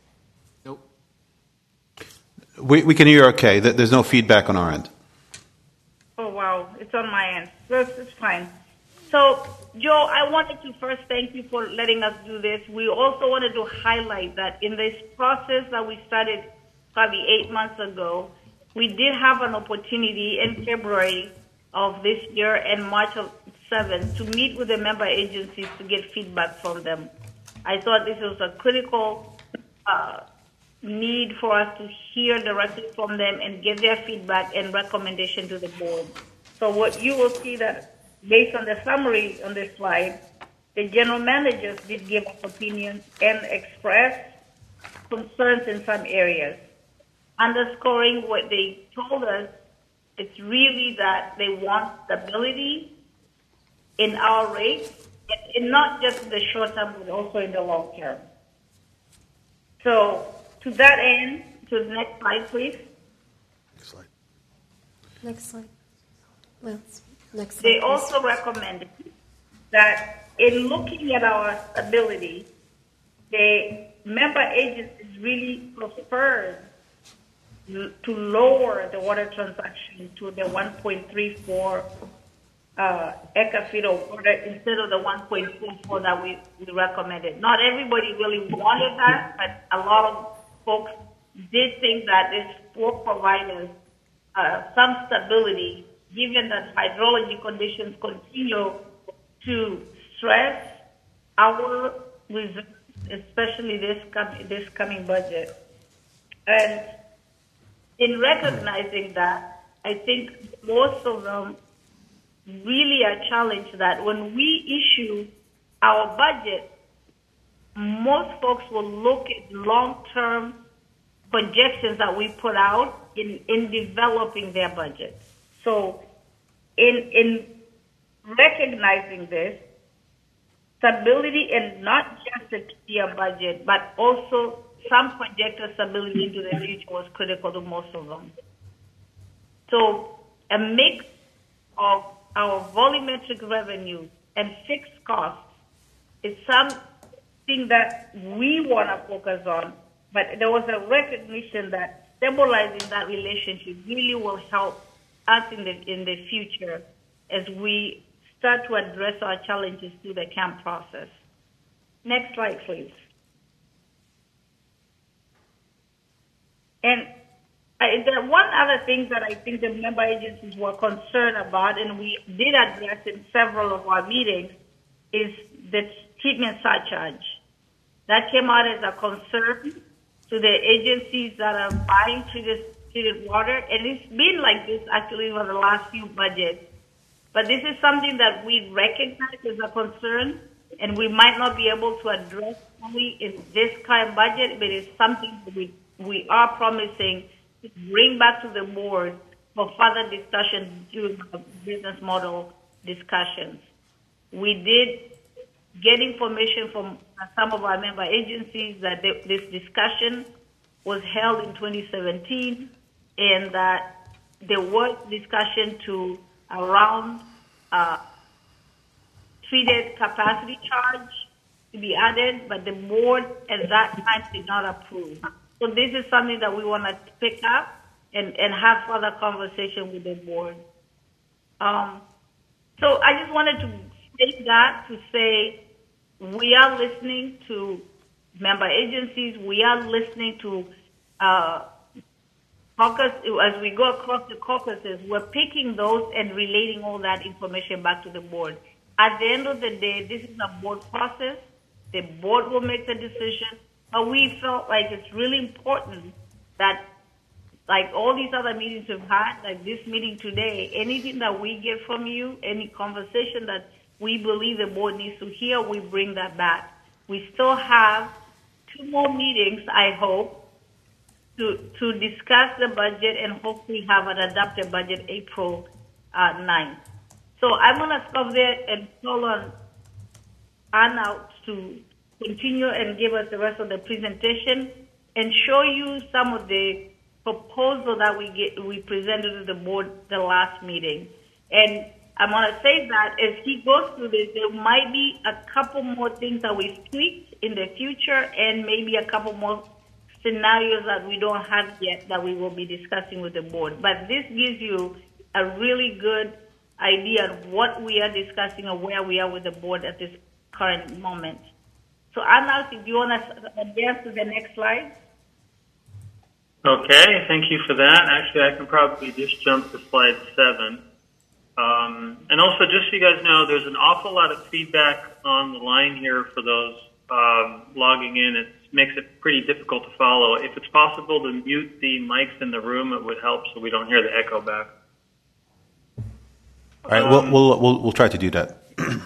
We, we can hear okay. There- There's no feedback on our end. Oh, wow. It's on my end. That's, it's fine. So, Joe, I wanted to first thank you for letting us do this. We also wanted to highlight that in this process that we started probably eight months ago, we did have an opportunity in February of this year and March of seventh to meet with the member agencies to get feedback from them. I thought this was a critical uh, need for us to hear directly from them and get their feedback and recommendation to the board. So what you will see that based on the summary on this slide, the general managers did give us opinions and express concerns in some areas. Underscoring what they told us, it's really that they want stability in our rates, and not just in the short term, but also in the long term. So, to that end, to the next slide, please. Next slide. Well, next slide. They please. also recommended that in looking at our stability, the member agencies really preferred to lower the water transaction to the one point three four uh, acre feet of water instead of the one point four four that we, we recommended. Not everybody really wanted that, but a lot of folks did think that this will provide us uh, some stability, given that hydrology conditions continue to stress our reserves, especially this, com- this coming budget. And in recognizing that, I think most of them really are challenged that when we issue our budget, most folks will look at long-term projections that we put out in, in developing their budget. So in, in recognizing this, stability and not just a two-year budget, but also some projected stability into the future was critical to most of them. So a mix of our volumetric revenue and fixed costs is something that we want to focus on, but there was a recognition that stabilizing that relationship really will help us in the, in the future as we start to address our challenges through the camp process. Next slide, please. And I, there one other thing that I think the member agencies were concerned about, and we did address in several of our meetings, is the treatment surcharge. That came out as a concern to the agencies that are buying treated, treated water, and it's been like this actually for the last few budgets. But this is something that we recognize as a concern, and we might not be able to address fully in this current budget, but it's something that we we are promising to bring back to the board for further discussion during the business model discussions. We did get information from some of our member agencies that this discussion was held in twenty seventeen and that there was discussion to around uh, treated capacity charge to be added, but the board at that time did not approve. So this is something that we want to pick up and, and have further conversation with the board. Um, so I just wanted to state that to say we are listening to member agencies. We are listening to uh, caucus. As we go across the caucuses, we're picking those and relating all that information back to the board. At the end of the day, this is a board process. The board will make the decision. but we felt like it's really important that, like all these other meetings we've had, like this meeting today, anything that we get from you, any conversation that we believe the board needs to hear, we bring that back. We still have two more meetings, I hope, to to discuss the budget and hopefully have an adopted budget April uh, ninth. So I'm going to stop there and call on Anna to continue and give us the rest of the presentation and show you some of the proposal that we get we presented to the board the last meeting. And I'm going to say that as he goes through this, there might be a couple more things that we tweaked in the future and maybe a couple more scenarios that we don't have yet that we will be discussing with the board. But this gives you a really good idea of what we are discussing or where we are with the board at this current moment. So Anna, if you want to advance to the next slide. Okay, thank you for that. Actually, I can probably just jump to slide seven. Um, and also, just so you guys know, there's an awful lot of feedback on the line here for those um, logging in. It makes it pretty difficult to follow. If it's possible to mute the mics in the room, it would help so we don't hear the echo back. All right, we'll, we'll, we'll, we'll try to do that.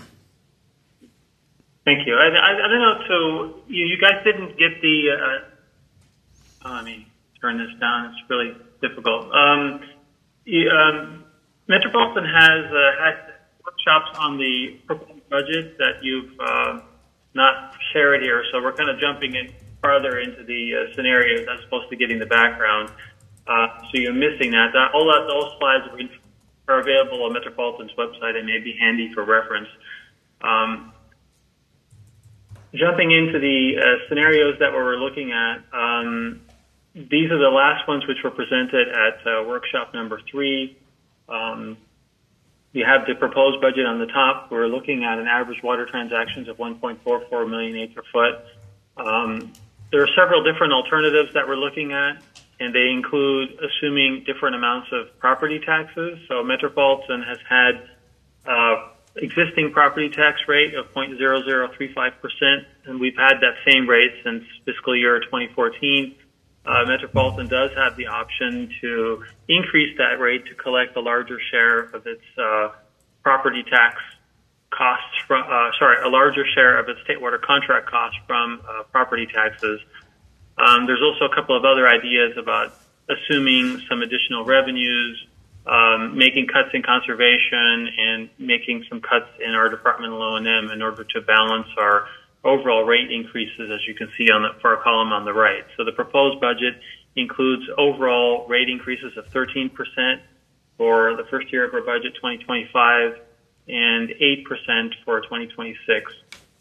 Thank you. I, I, I don't know, so you, you guys didn't get the, uh, oh, let me turn this down. It's really difficult. Um, you, um, Metropolitan has uh, had workshops on the proposed budget that you've uh, not shared here, so we're kind of jumping in farther into the uh, scenarios as opposed to getting the background. Uh, so you're missing that. that all that, those slides are available on Metropolitan's website and may be handy for reference. Um, jumping into the uh, scenarios that we were looking at, um, these are the last ones which were presented at uh, workshop number three. Um, you have the proposed budget on the top. We're looking at an average water transactions of one point four four million acre foot. Um, there are several different alternatives that we're looking at, and they include assuming different amounts of property taxes. So Metropolitan has had uh, existing property tax rate of zero point zero zero three five percent, and we've had that same rate since fiscal year twenty fourteen. Uh, Metropolitan does have the option to increase that rate to collect a larger share of its uh, property tax costs from, uh, sorry, a larger share of its state water contract costs from uh, property taxes. Um, there's also a couple of other ideas about assuming some additional revenues, um, making cuts in conservation, and making some cuts in our departmental O and M in order to balance our overall rate increases, as you can see on the far column on the right. So the proposed budget includes overall rate increases of thirteen percent for the first year of our budget, twenty twenty-five, and eight percent for twenty twenty-six.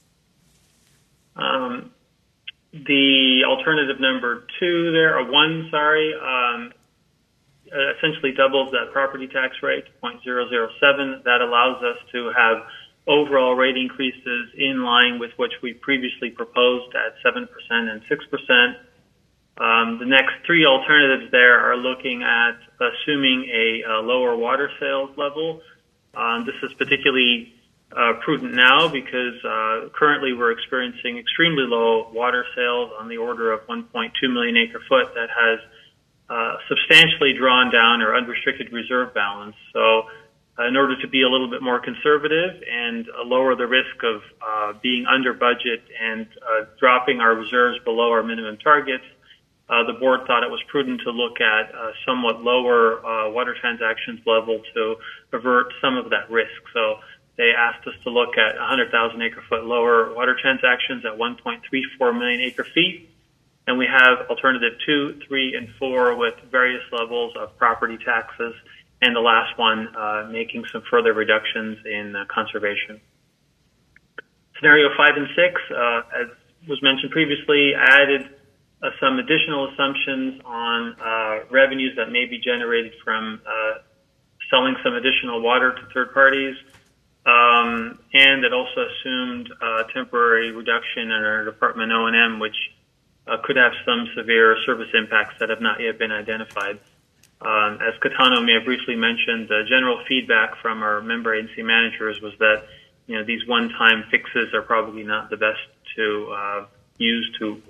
Um, the alternative number two there, or one, sorry, um, essentially doubles that property tax rate to zero point zero zero seven. That allows us to have overall rate increases in line with which we previously proposed at seven percent and six percent. Um, the next three alternatives there are looking at assuming a, a lower water sales level. Um, this is particularly uh, prudent now because uh, currently we're experiencing extremely low water sales on the order of one point two million acre foot that has uh, substantially drawn down our unrestricted reserve balance. So uh, in order to be a little bit more conservative and uh, lower the risk of uh, being under budget and uh, dropping our reserves below our minimum targets, Uh, the board thought it was prudent to look at a somewhat lower uh, water transactions level to avert some of that risk. So they asked us to look at one hundred thousand acre foot lower water transactions at one point three four million acre feet. And we have alternative two, three, and four with various levels of property taxes. And the last one uh, making some further reductions in uh, conservation. Scenario five and six, uh, as was mentioned previously, added Uh, some additional assumptions on uh, revenues that may be generated from uh, selling some additional water to third parties, um, and it also assumed a temporary reduction in our department O and M, which uh, could have some severe service impacts that have not yet been identified. Um, as Catano may have briefly mentioned, the general feedback from our member agency managers was that you know these one-time fixes are probably not the best to uh, use to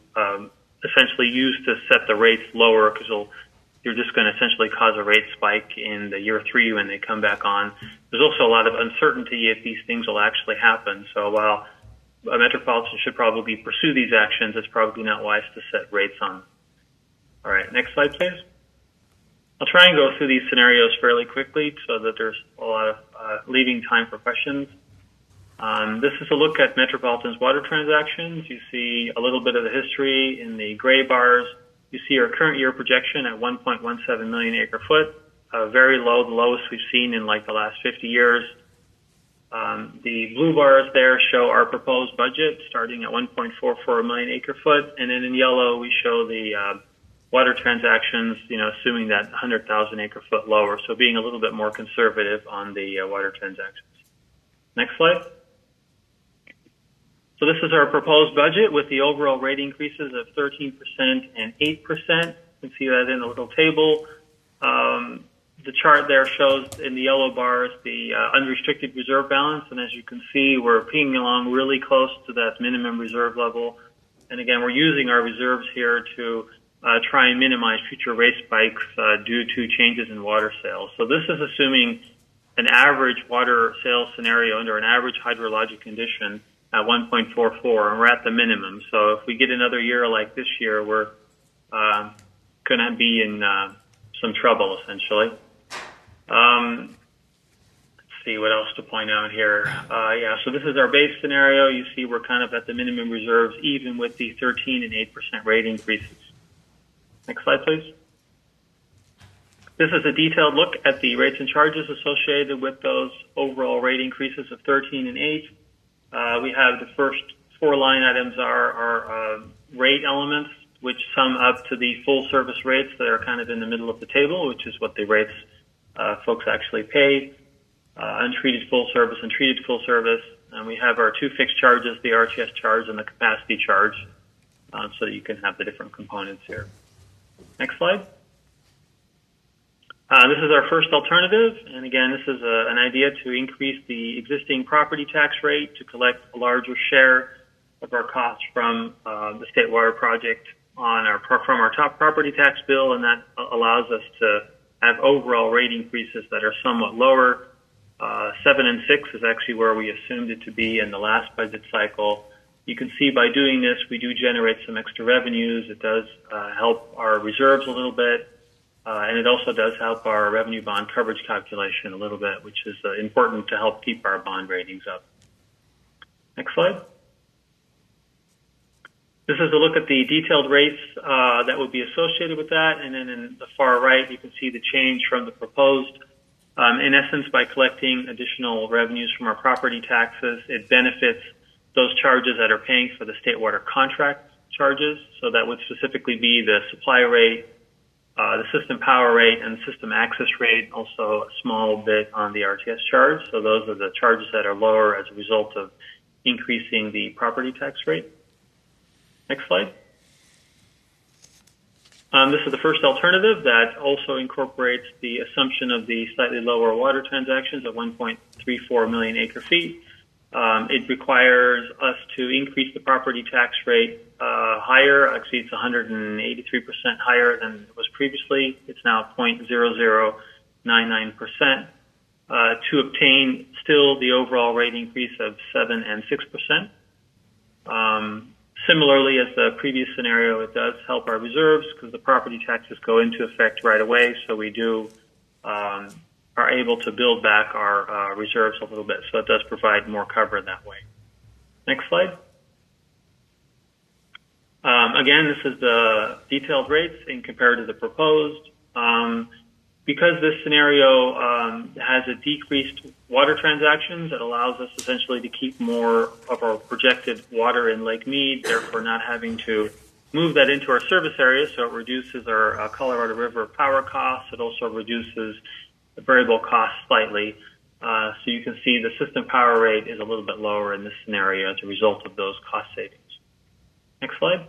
um, essentially use to set the rates lower because you're just going to essentially cause a rate spike in the year three when they come back on. There's also a lot of uncertainty if these things will actually happen. So while a metropolitan should probably pursue these actions, it's probably not wise to set rates on them. All right, next slide, please. I'll try and go through these scenarios fairly quickly so that there's a lot of uh, leaving time for questions. Um, this is a look at Metropolitan's water transactions. You see a little bit of the history in the gray bars. You see our current year projection at one point one seven million acre foot, uh, very low, the lowest we've seen in like the last fifty years. Um, the blue bars there show our proposed budget starting at one point four four million acre foot, and then in yellow we show the uh, water transactions, you know, assuming that one hundred thousand acre foot lower, so being a little bit more conservative on the uh, water transactions. Next slide. So this is our proposed budget with the overall rate increases of thirteen percent and eight percent. You can see that in the little table. Um, the chart there shows in the yellow bars the uh, unrestricted reserve balance, and as you can see, we're pinging along really close to that minimum reserve level. And again, we're using our reserves here to uh, try and minimize future rate spikes uh, due to changes in water sales. So this is assuming an average water sales scenario under an average hydrologic condition at one point four four, and we're at the minimum. So if we get another year like this year, we're uh, going to be in uh, some trouble, essentially. Um, let's see what else to point out here. Uh, yeah, so this is our base scenario. You see we're kind of at the minimum reserves, even with the thirteen and eight percent rate increases. Next slide, please. This is a detailed look at the rates and charges associated with those overall rate increases of thirteen and eight. Uh, we have the first four line items are our uh, rate elements, which sum up to the full service rates that are kind of in the middle of the table, which is what the rates uh, folks actually pay, uh, untreated full service and treated full service. And we have our two fixed charges, the R T S charge and the capacity charge, uh, so that you can have the different components here. Next slide. Uh, this is our first alternative, and again, this is a, an idea to increase the existing property tax rate to collect a larger share of our costs from uh, the State Water Project on our from our top property tax bill, and that allows us to have overall rate increases that are somewhat lower. Uh, seven and six is actually where we assumed it to be in the last budget cycle. You can see by doing this, we do generate some extra revenues. It does uh, help our reserves a little bit. Uh, and it also does help our revenue bond coverage calculation a little bit, which is uh, important to help keep our bond ratings up. Next slide. This is a look at the detailed rates uh, that would be associated with that. And then in the far right, you can see the change from the proposed. Um, in essence, by collecting additional revenues from our property taxes, it benefits those charges that are paying for the state water contract charges. So that would specifically be the supply rate, Uh, the system power rate, and the system access rate, also a small bit on the R T S charge. So those are the charges that are lower as a result of increasing the property tax rate. Next slide. Um, this is the first alternative that also incorporates the assumption of the slightly lower water transactions at one point three four million acre feet. Um, it requires us to increase the property tax rate uh, higher. Actually, it's one hundred eighty-three percent higher than it was previously. It's now zero point zero zero nine nine percent uh, to obtain still the overall rate increase of seven and six percent. Um, similarly, as the previous scenario, it does help our reserves because the property taxes go into effect right away, so we do um, are able to build back our uh, reserves a little bit. So it does provide more cover that way. Next slide. Um, again, this is the detailed rates in compared to the proposed. Um, because this scenario um, has a decreased water transactions, it allows us essentially to keep more of our projected water in Lake Mead, therefore not having to move that into our service area. So it reduces our uh, Colorado River power costs. It also reduces the variable cost slightly. Uh, so you can see the system power rate is a little bit lower in this scenario as a result of those cost savings. Next slide.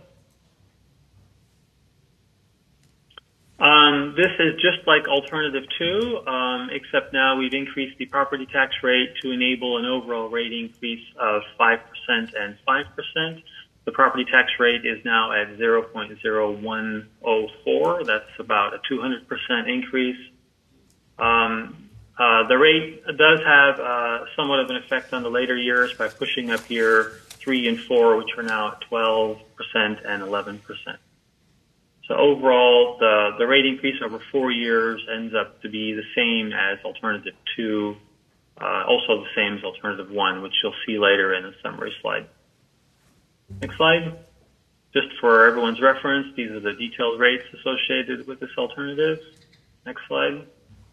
Um, this is just like alternative two, um, except now we've increased the property tax rate to enable an overall rate increase of five percent and five percent. the property tax rate is now at zero point zero one zero four. That's about a two hundred percent increase. Um, uh, the rate does have uh, somewhat of an effect on the later years by pushing up year three and four, which are now at twelve percent and eleven percent. So overall, the, the rate increase over four years ends up to be the same as alternative two, uh, also the same as alternative one, which you'll see later in a summary slide. Next slide. Just for everyone's reference, these are the detailed rates associated with this alternative. Next slide.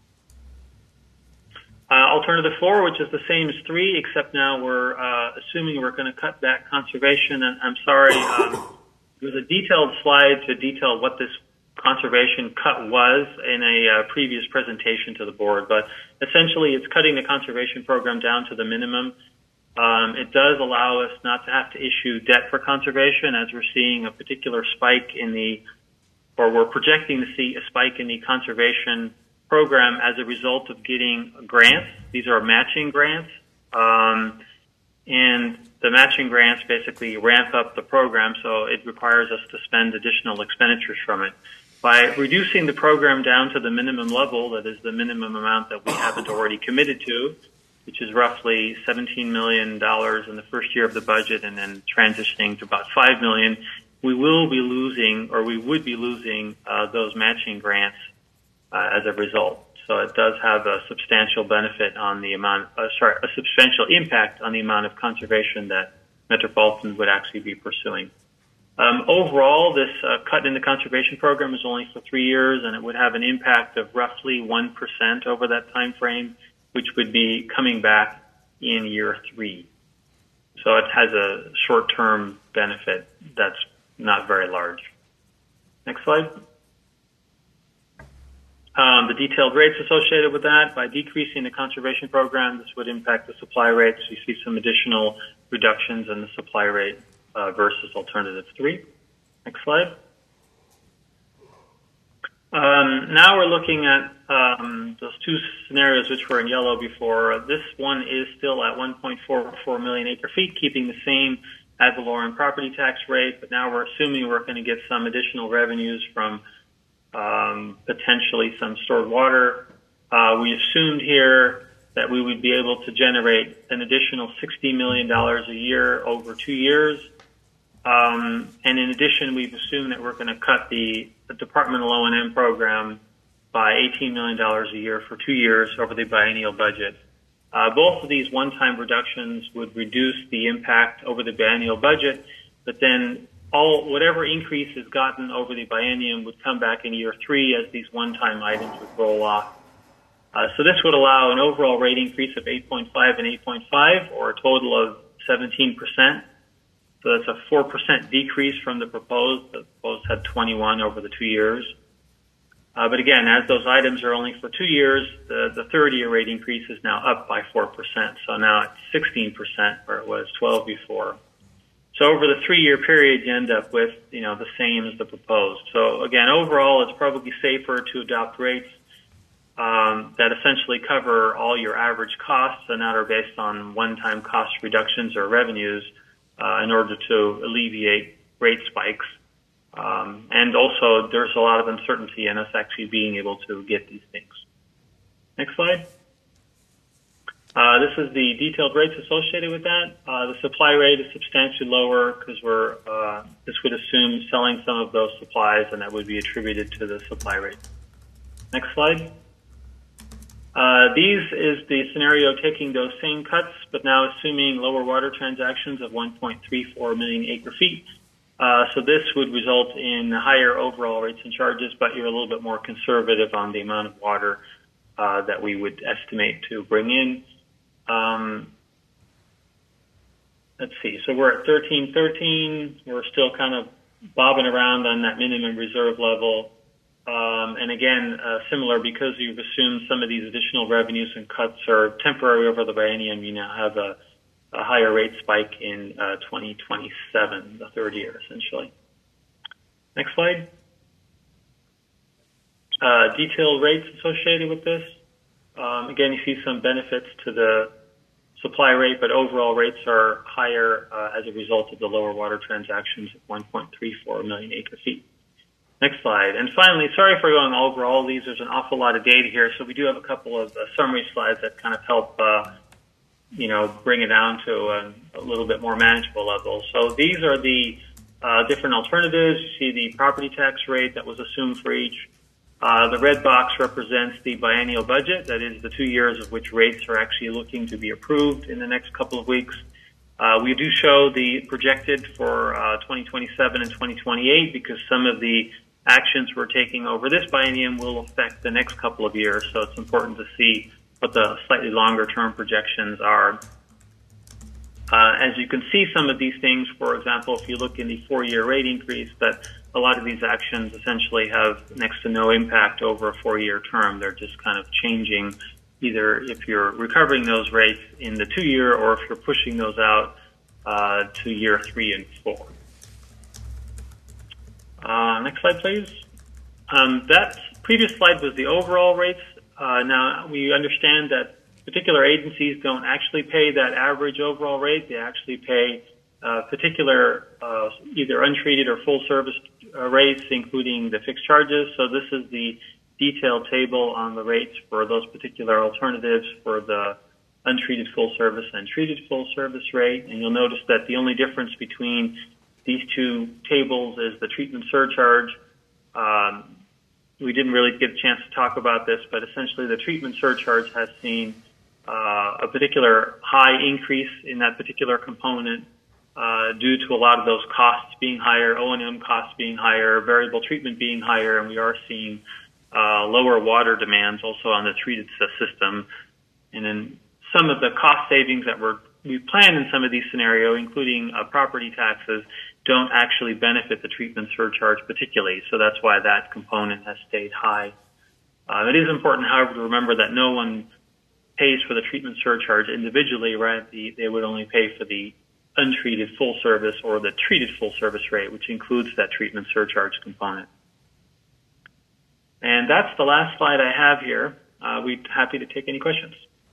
Uh, alternative four, which is the same as three, except now we're uh, assuming we're going to cut back conservation. And I'm sorry, um, there was a detailed slide to detail what this conservation cut was in a uh, previous presentation to the board, but essentially it's cutting the conservation program down to the minimum. Um, it does allow us not to have to issue debt for conservation, as we're seeing a particular spike in the, or we're projecting to see a spike in the conservation program as a result of getting grants. These are matching grants. Um, and the matching grants basically ramp up the program, so it requires us to spend additional expenditures from it. By reducing the program down to the minimum level, that is the minimum amount that we haven't already committed to, which is roughly seventeen million dollars in the first year of the budget and then transitioning to about five million dollars, we will be losing, or we would be losing, uh, those matching grants uh, as a result. So it does have a substantial benefit on the amount, uh, sorry, a substantial impact on the amount of conservation that Metropolitan would actually be pursuing. Um, overall, this uh, cut in the conservation program is only for three years, and it would have an impact of roughly one percent over that time frame, which would be coming back in year three. So it has a short-term benefit that's not very large. Next slide. Um, the detailed rates associated with that, by decreasing the conservation program, this would impact the supply rates. We see some additional reductions in the supply rate uh, versus alternative three. Next slide. Um, now we're looking at um, those two scenarios which were in yellow before. This one is still at one point four four million acre feet, keeping the same ad valorem property tax rate, but now we're assuming we're going to get some additional revenues from um, potentially some stored water. Uh, we assumed here that we would be able to generate an additional sixty million dollars a year over two years. Um, and in addition, we've assumed that we're going to cut the, the departmental O and M program by eighteen million dollars a year for two years over the biennial budget. Uh, both of these one-time reductions would reduce the impact over the biennial budget, but then all whatever increase is gotten over the biennium would come back in year three as these one-time items would roll off. Uh, so this would allow an overall rate increase of eight point five and eight point five, or a total of seventeen percent. So that's a four percent decrease from the proposed. The proposed had twenty-one over the two years. Uh, but again, as those items are only for two years, the, the third year rate increase is now up by four percent. So now it's sixteen percent where it was twelve before. So over the three-year period, you end up with, you know, the same as the proposed. So again, overall, it's probably safer to adopt rates um, that essentially cover all your average costs and not are based on one-time cost reductions or revenues, Uh, in order to alleviate rate spikes. Um, and also, there's a lot of uncertainty in us actually being able to get these things. Next slide. Uh, this is the detailed rates associated with that. Uh, the supply rate is substantially lower because we're, uh, this would assume selling some of those supplies, and that would be attributed to the supply rate. Next slide. Uh, these is the scenario taking those same cuts, but now assuming lower water transactions of one point three four million acre feet. Uh, so this would result in higher overall rates and charges, but you're a little bit more conservative on the amount of water uh, that we would estimate to bring in. Um, let's see. So we're at thirteen thirteen. We're still kind of bobbing around on that minimum reserve level. Um, and again, uh, similar, because you've assumed some of these additional revenues and cuts are temporary over the biennium, you now have a, a higher rate spike in uh, twenty twenty-seven, the third year, essentially. Next slide. Uh, detailed rates associated with this. Um, again, you see some benefits to the supply rate, but overall rates are higher uh, as a result of the lower water transactions at one point three four million acre feet. Next slide. And finally, sorry for going over all of these. There's an awful lot of data here, so we do have a couple of uh, summary slides that kind of help, uh, you know, bring it down to a, a little bit more manageable level. So these are the uh, different alternatives. You see the property tax rate that was assumed for each. Uh, the red box represents the biennial budget, that is the two years of which rates are actually looking to be approved in the next couple of weeks. Uh, we do show the projected for uh, twenty twenty-seven and twenty twenty-eight because some of the actions we're taking over this biennium will affect the next couple of years, so it's important to see what the slightly longer term projections are. Uh, as you can see, some of these things, for example, if you look in the four-year rate increase, that a lot of these actions essentially have next to no impact over a four-year term. They're just kind of changing either if you're recovering those rates in the two-year or if you're pushing those out uh, to year three and four. Uh, next slide, please. Um, that previous slide was the overall rates. Uh, now, we understand that particular agencies don't actually pay that average overall rate. They actually pay uh, particular uh, either untreated or full service uh, rates, including the fixed charges. So this is the detailed table on the rates for those particular alternatives for the untreated full service and treated full service rate. And you'll notice that the only difference between these two tables is the treatment surcharge. Um, we didn't really get a chance to talk about this, but essentially the treatment surcharge has seen uh, a particular high increase in that particular component uh, due to a lot of those costs being higher, O and M costs being higher, variable treatment being higher, and we are seeing uh, lower water demands also on the treated system. And then some of the cost savings that we're, we plan in some of these scenarios, including uh, property taxes, don't actually benefit the treatment surcharge particularly. So that's why that component has stayed high. Uh, it is important, however, to remember that no one pays for the treatment surcharge individually, right? The, they would only pay for the untreated full service or the treated full service rate, which includes that treatment surcharge component. And that's the last slide I have here. Uh, we'd be happy to take any questions.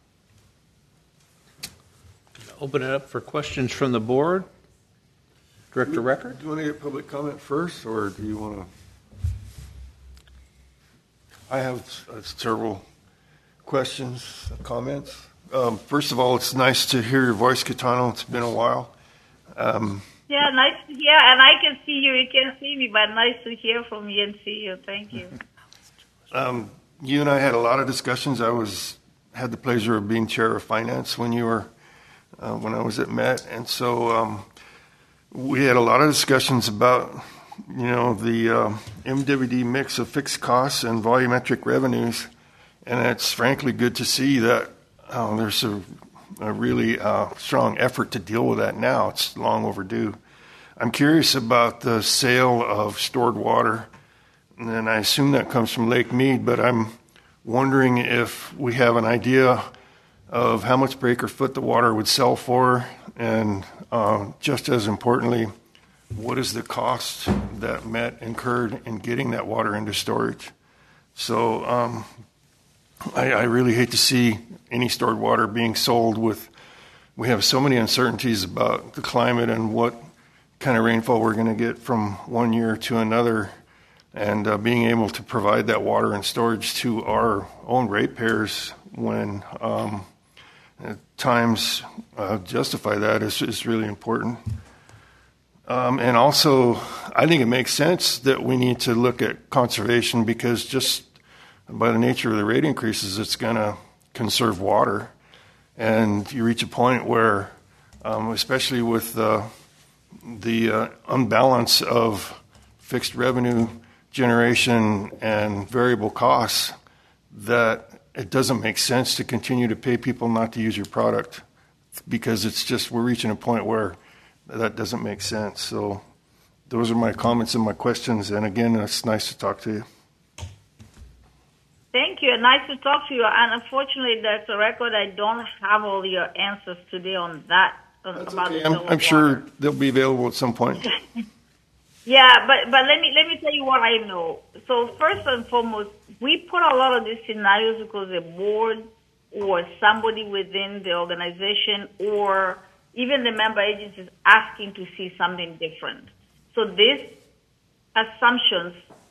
Open it up for questions from the board. Director Record? Do you want to get public comment first, or do you want to? I have uh, several questions, comments. Um, first of all, it's nice to hear your voice, Kitano. It's been a while. Um, yeah, nice to hear, and I can see you. You can't see me, but nice to hear from you and see you. Thank you. Um, you and I had a lot of discussions. I was had the pleasure of being chair of finance when you were uh, when I was at Met, and so um, we had a lot of discussions about you know the uh, M W D mix of fixed costs and volumetric revenues, and it's frankly good to see that uh, there's a, a really uh, strong effort to deal with that now. It's long overdue. I'm curious about the sale of stored water. And I assume that comes from Lake Mead, but I'm wondering if we have an idea of how much per acre foot the water would sell for, and uh, just as importantly, what is the cost that Met incurred in getting that water into storage? So um, I, I really hate to see any stored water being sold with, we have so many uncertainties about the climate and what kind of rainfall we're going to get from one year to another. And uh, being able to provide that water and storage to our own ratepayers when um, times uh, justify that is, is really important. Um, and also, I think it makes sense that we need to look at conservation because just by the nature of the rate increases, it's going to conserve water. And you reach a point where, um, especially with uh, the uh, unbalance of fixed revenue generation and variable costs, that it doesn't make sense to continue to pay people not to use your product because it's just we're reaching a point where that doesn't make sense. So those are my comments and my questions, and again, it's nice to talk to you. Thank you. Nice to talk to you. And unfortunately, there's a record. I don't have all your answers today on that. That's about okay. the I'm, I'm sure they'll be available at some point. Yeah, but but let me let me tell you what I know. So first and foremost, we put a lot of these scenarios because the board or somebody within the organization or even the member agencies asking to see something different. So these assumptions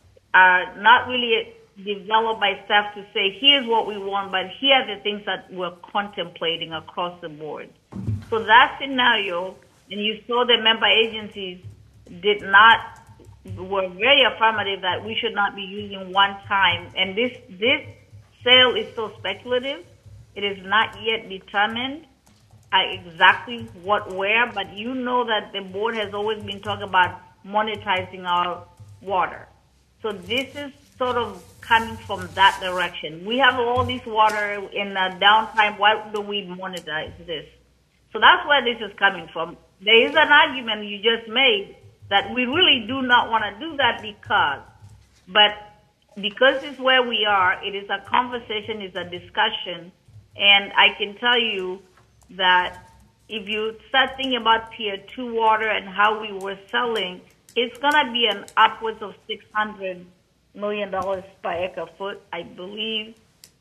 are not really developed by staff to say, here's what we want, but here are the things that we're contemplating across the board. So that scenario, and you saw the member agencies did not, were very affirmative that we should not be using one time. And this, this sale is still speculative. It is not yet determined uh, exactly what, where, but you know that the board has always been talking about monetizing our water. So this is sort of coming from that direction. We have all this water in the downtime. Why do we monetize this? So that's where this is coming from. There is an argument you just made that we really do not want to do that because, but because it's where we are, it is a conversation, it's a discussion, and I can tell you that if you start thinking about Pier two water and how we were selling, it's going to be an upwards of six hundred million dollars per acre foot, I believe,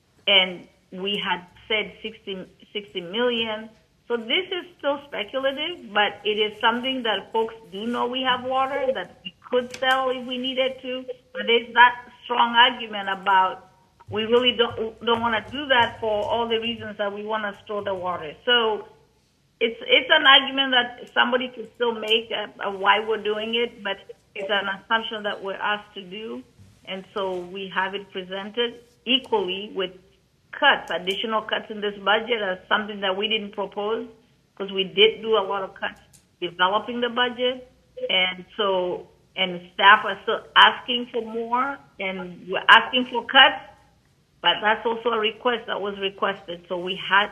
and we had said sixty, sixty million. So this is still speculative, but it is something that folks do know we have water that we could sell if we needed to. But there's that strong argument about we really don't don't want to do that for all the reasons that we want to store the water. So it's it's an argument that somebody could still make of why we're doing it, but it's an assumption that we're asked to do. And so we have it presented equally with cuts, additional cuts in this budget as something that we didn't propose because we did do a lot of cuts developing the budget. And so, and staff are still asking for more and we're asking for cuts, but that's also a request that was requested. So we had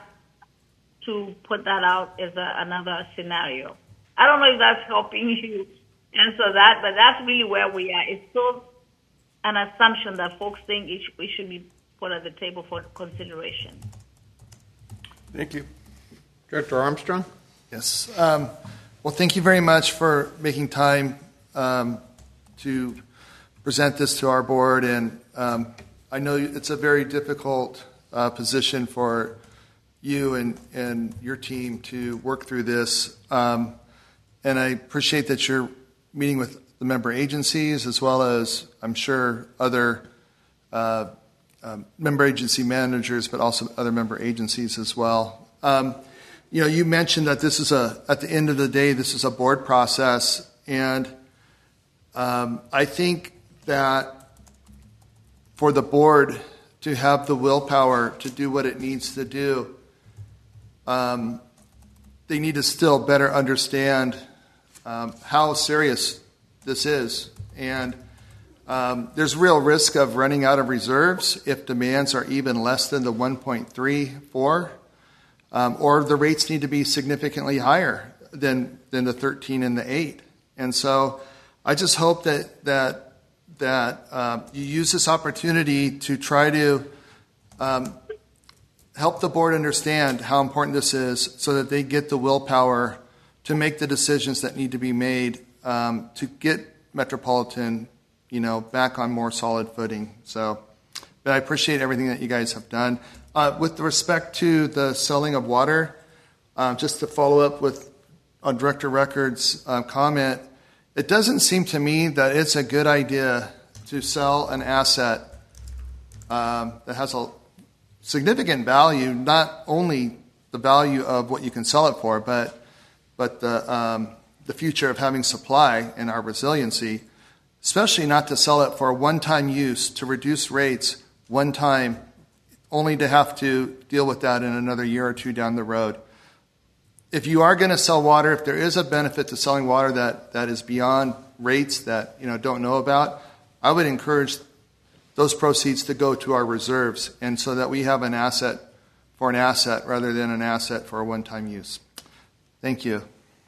to put that out as a, another scenario. I don't know if that's helping you answer that, but that's really where we are. It's still an assumption that folks think it should, it should be put at the table for consideration. Thank you. Director Armstrong? Yes. Um, well, thank you very much for making time um, to present this to our board. And um, I know it's a very difficult uh, position for you and, and your team to work through this. Um, and I appreciate that you're meeting with the member agencies as well as, I'm sure, other uh, um, member agency managers, but also other member agencies as well. Um, you know, you mentioned that this is a, at the end of the day, this is a board process, and um, I think that for the board to have the willpower to do what it needs to do, um, they need to still better understand um, how serious this is. And um, there's real risk of running out of reserves if demands are even less than the one point three four, um, or the rates need to be significantly higher than than the thirteen and the eight. And so I just hope that that that um, you use this opportunity to try to um, help the board understand how important this is so that they get the willpower to make the decisions that need to be made um, to get Metropolitan, you know, back on more solid footing. So, but I appreciate everything that you guys have done. Uh, with respect to the selling of water, uh, just to follow up with on Director Record's uh, comment, it doesn't seem to me that it's a good idea to sell an asset um, that has a significant value, not only the value of what you can sell it for, but but the um, the future of having supply and our resiliency, especially not to sell it for a one-time use to reduce rates one time, only to have to deal with that in another year or two down the road. If you are going to sell water, if there is a benefit to selling water that, that is beyond rates that you know don't know about, I would encourage those proceeds to go to our reserves, and so that we have an asset for an asset rather than an asset for a one-time use. Thank you.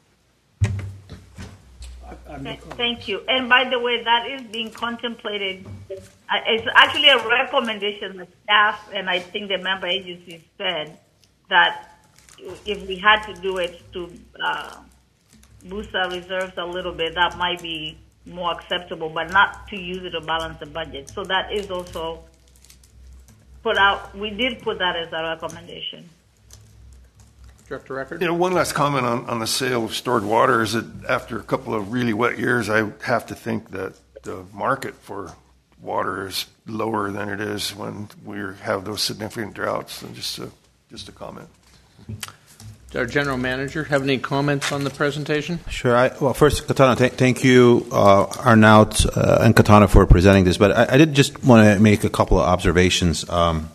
Th- Thank you. And by the way, that is being contemplated. Uh, It's actually a recommendation that staff and I think the member agencies said that if we had to do it to uh, boost our reserves a little bit, that might be more acceptable, but not to use it to balance the budget. So that is also put out, we did put that as a recommendation. Director Record? You know, one last comment on, on the sale of stored water is that after a couple of really wet years, I have to think that the market for water is lower than it is when we have those significant droughts. And just a, just a comment. Does our General Manager have any comments on the presentation? Sure. I, well, first, Katana, th- thank you, uh, Arnaut uh, and Katana, for presenting this. But I, I did just want to make a couple of observations. Um,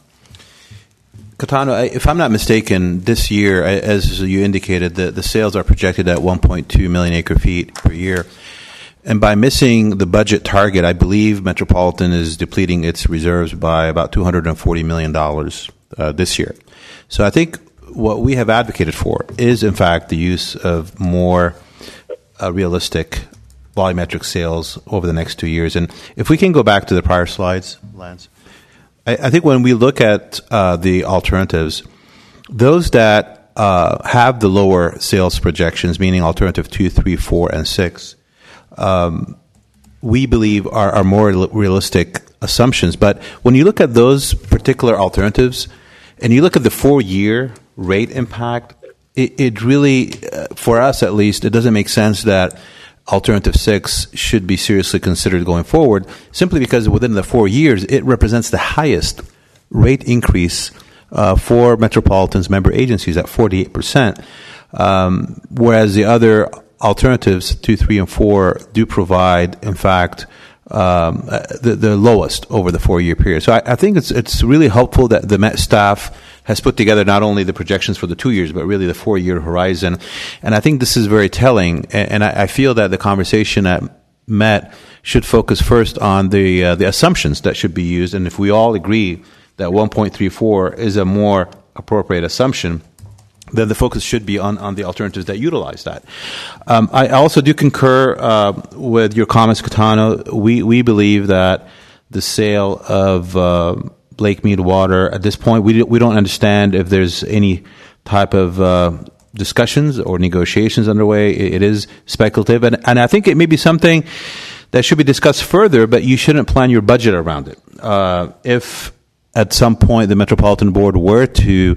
Katana, if I'm not mistaken, this year, as you indicated, the, the sales are projected at one point two million acre feet per year. And by missing the budget target, I believe Metropolitan is depleting its reserves by about two hundred forty million dollars uh, this year. So I think what we have advocated for is, in fact, the use of more uh, realistic volumetric sales over the next two years. And if we can go back to the prior slides, Lance. I think when we look at uh, the alternatives, those that uh, have the lower sales projections, meaning alternative two, three, four, and six, um, we believe are, are more realistic assumptions. But when you look at those particular alternatives, and you look at the four-year rate impact, it, it really, uh, for us at least, it doesn't make sense that Alternative six should be seriously considered going forward, simply because within the four years, it represents the highest rate increase uh, for Metropolitan's member agencies at forty-eight percent, um, whereas the other alternatives, two, three, and four, do provide, in fact, um, the, the lowest over the four-year period. So I, I think it's it's really helpful that the Met staff has put together not only the projections for the two years, but really the four-year horizon. And I think this is very telling. And, and I, I feel that the conversation at Met should focus first on the uh, the assumptions that should be used. And if we all agree that one point three four is a more appropriate assumption, then the focus should be on, on the alternatives that utilize that. Um, I also do concur uh, with your comments, Katana. We, we believe that the sale of uh, Lake Mead water, at this point, we, we don't understand if there's any type of uh, discussions or negotiations underway. It, it is speculative. And, and I think it may be something that should be discussed further, but you shouldn't plan your budget around it. Uh, if at some point the Metropolitan Board were to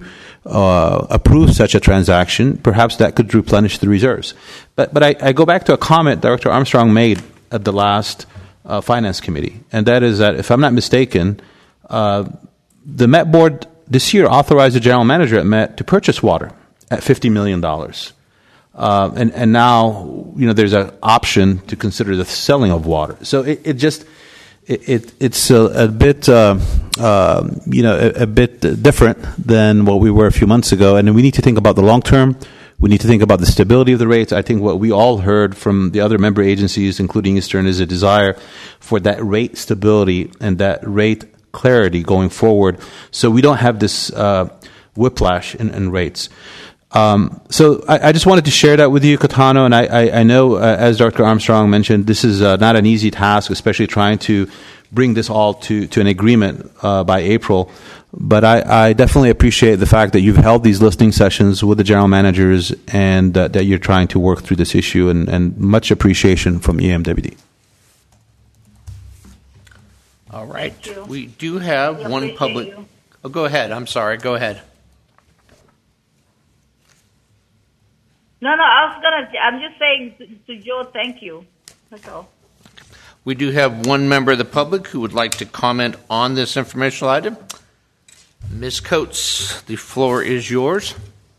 uh, approve such a transaction, perhaps that could replenish the reserves. But, but I, I go back to a comment Director Armstrong made at the last uh, Finance Committee, and that is that, if I'm not mistaken, Uh, the Met Board this year authorized the general manager at Met to purchase water at fifty million dollars. Uh, and, and now, you know, there's an option to consider the selling of water. So it, it just, it, it it's a, a bit, uh, uh, you know, a, a bit different than what we were a few months ago. And we need to think about the long term. We need to think about the stability of the rates. I think what we all heard from the other member agencies, including Eastern, is a desire for that rate stability and that rate clarity going forward, so we don't have this uh, whiplash in, in rates. Um, so I, I just wanted to share that with you, Katano, and I, I, I know, uh, as Doctor Armstrong mentioned, this is uh, not an easy task, especially trying to bring this all to, to an agreement uh, by April. But I, I definitely appreciate the fact that you've held these listening sessions with the general managers and uh, that you're trying to work through this issue, and, and much appreciation from E M W D. All right. We do have We one public. you. Oh, go ahead. I'm sorry. Go ahead. No, no, I was gonna. I'm just saying to, to Joe, thank you. That's all. We do have one member of the public who would like to comment on this informational item. Miz Coates, the floor is yours.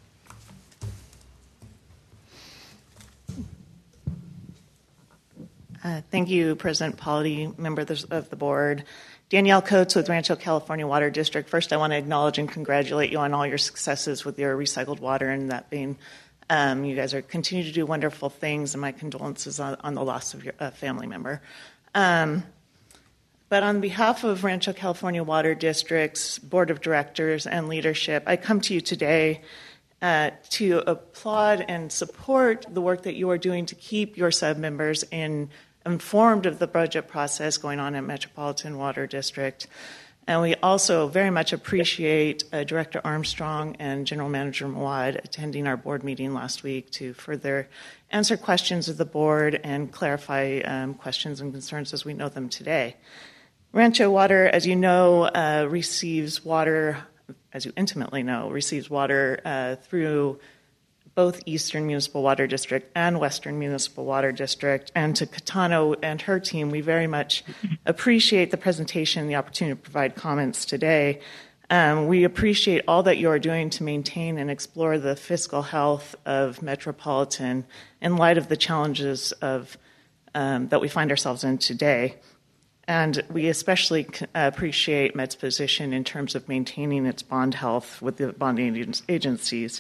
Uh, thank you, President Polity, members of the board. Danielle Coates with Rancho California Water District. First, I want to acknowledge and congratulate you on all your successes with your recycled water, and that being, um, you guys are continue to do wonderful things, and my condolences on, on the loss of your uh, family member. Um, but on behalf of Rancho California Water District's Board of Directors and leadership, I come to you today Uh, to applaud and support the work that you are doing to keep your sub-members in, informed of the budget process going on at Metropolitan Water District. And we also very much appreciate uh, Director Armstrong and General Manager Mawad attending our board meeting last week to further answer questions of the board and clarify um, questions and concerns as we know them today. Rancho Water, as you know, uh, receives water, as you intimately know, receives water uh, through both Eastern Municipal Water District and Western Municipal Water District. And to Catano and her team, we very much appreciate the presentation and the opportunity to provide comments today. Um, we appreciate all that you are doing to maintain and explore the fiscal health of Metropolitan in light of the challenges of um, that we find ourselves in today. And we especially appreciate Met's position in terms of maintaining its bond health with the bonding agencies.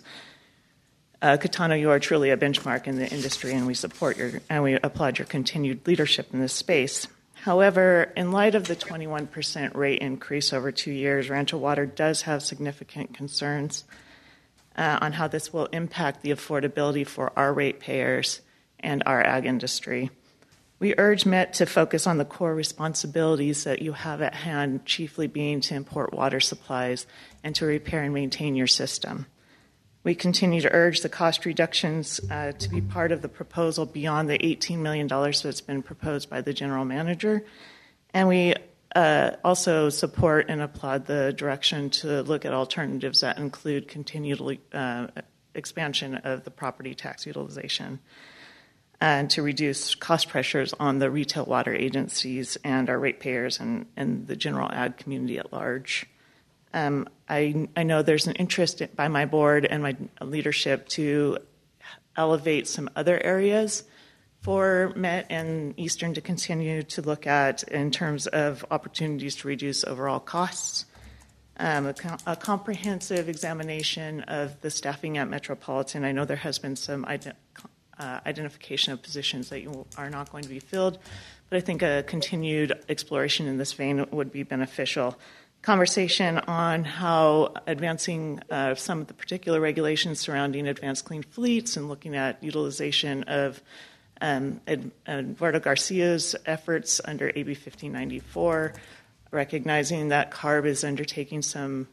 Uh, Catano, you are truly a benchmark in the industry, and we support your and we applaud your continued leadership in this space. However, in light of the twenty-one percent rate increase over two years, Rancho Water does have significant concerns uh, on how this will impact the affordability for our ratepayers and our ag industry. We urge Met to focus on the core responsibilities that you have at hand, chiefly being to import water supplies and to repair and maintain your system. We continue to urge the cost reductions uh, to be part of the proposal beyond the eighteen million dollars that's been proposed by the general manager. And we uh, also support and applaud the direction to look at alternatives that include continued uh, expansion of the property tax utilization and to reduce cost pressures on the retail water agencies and our ratepayers and, and the general ag community at large. Um, I, I know there's an interest by my board and my leadership to elevate some other areas for Met and Eastern to continue to look at in terms of opportunities to reduce overall costs. Um, a, com- a comprehensive examination of the staffing at Metropolitan. I know there has been some ident- uh, identification of positions that you are not going to be filled, but I think a continued exploration in this vein would be beneficial. Conversation on how advancing uh, some of the particular regulations surrounding advanced clean fleets and looking at utilization of um, Ed, Eduardo Garcia's efforts under A B fifteen ninety-four, recognizing that C A R B is undertaking some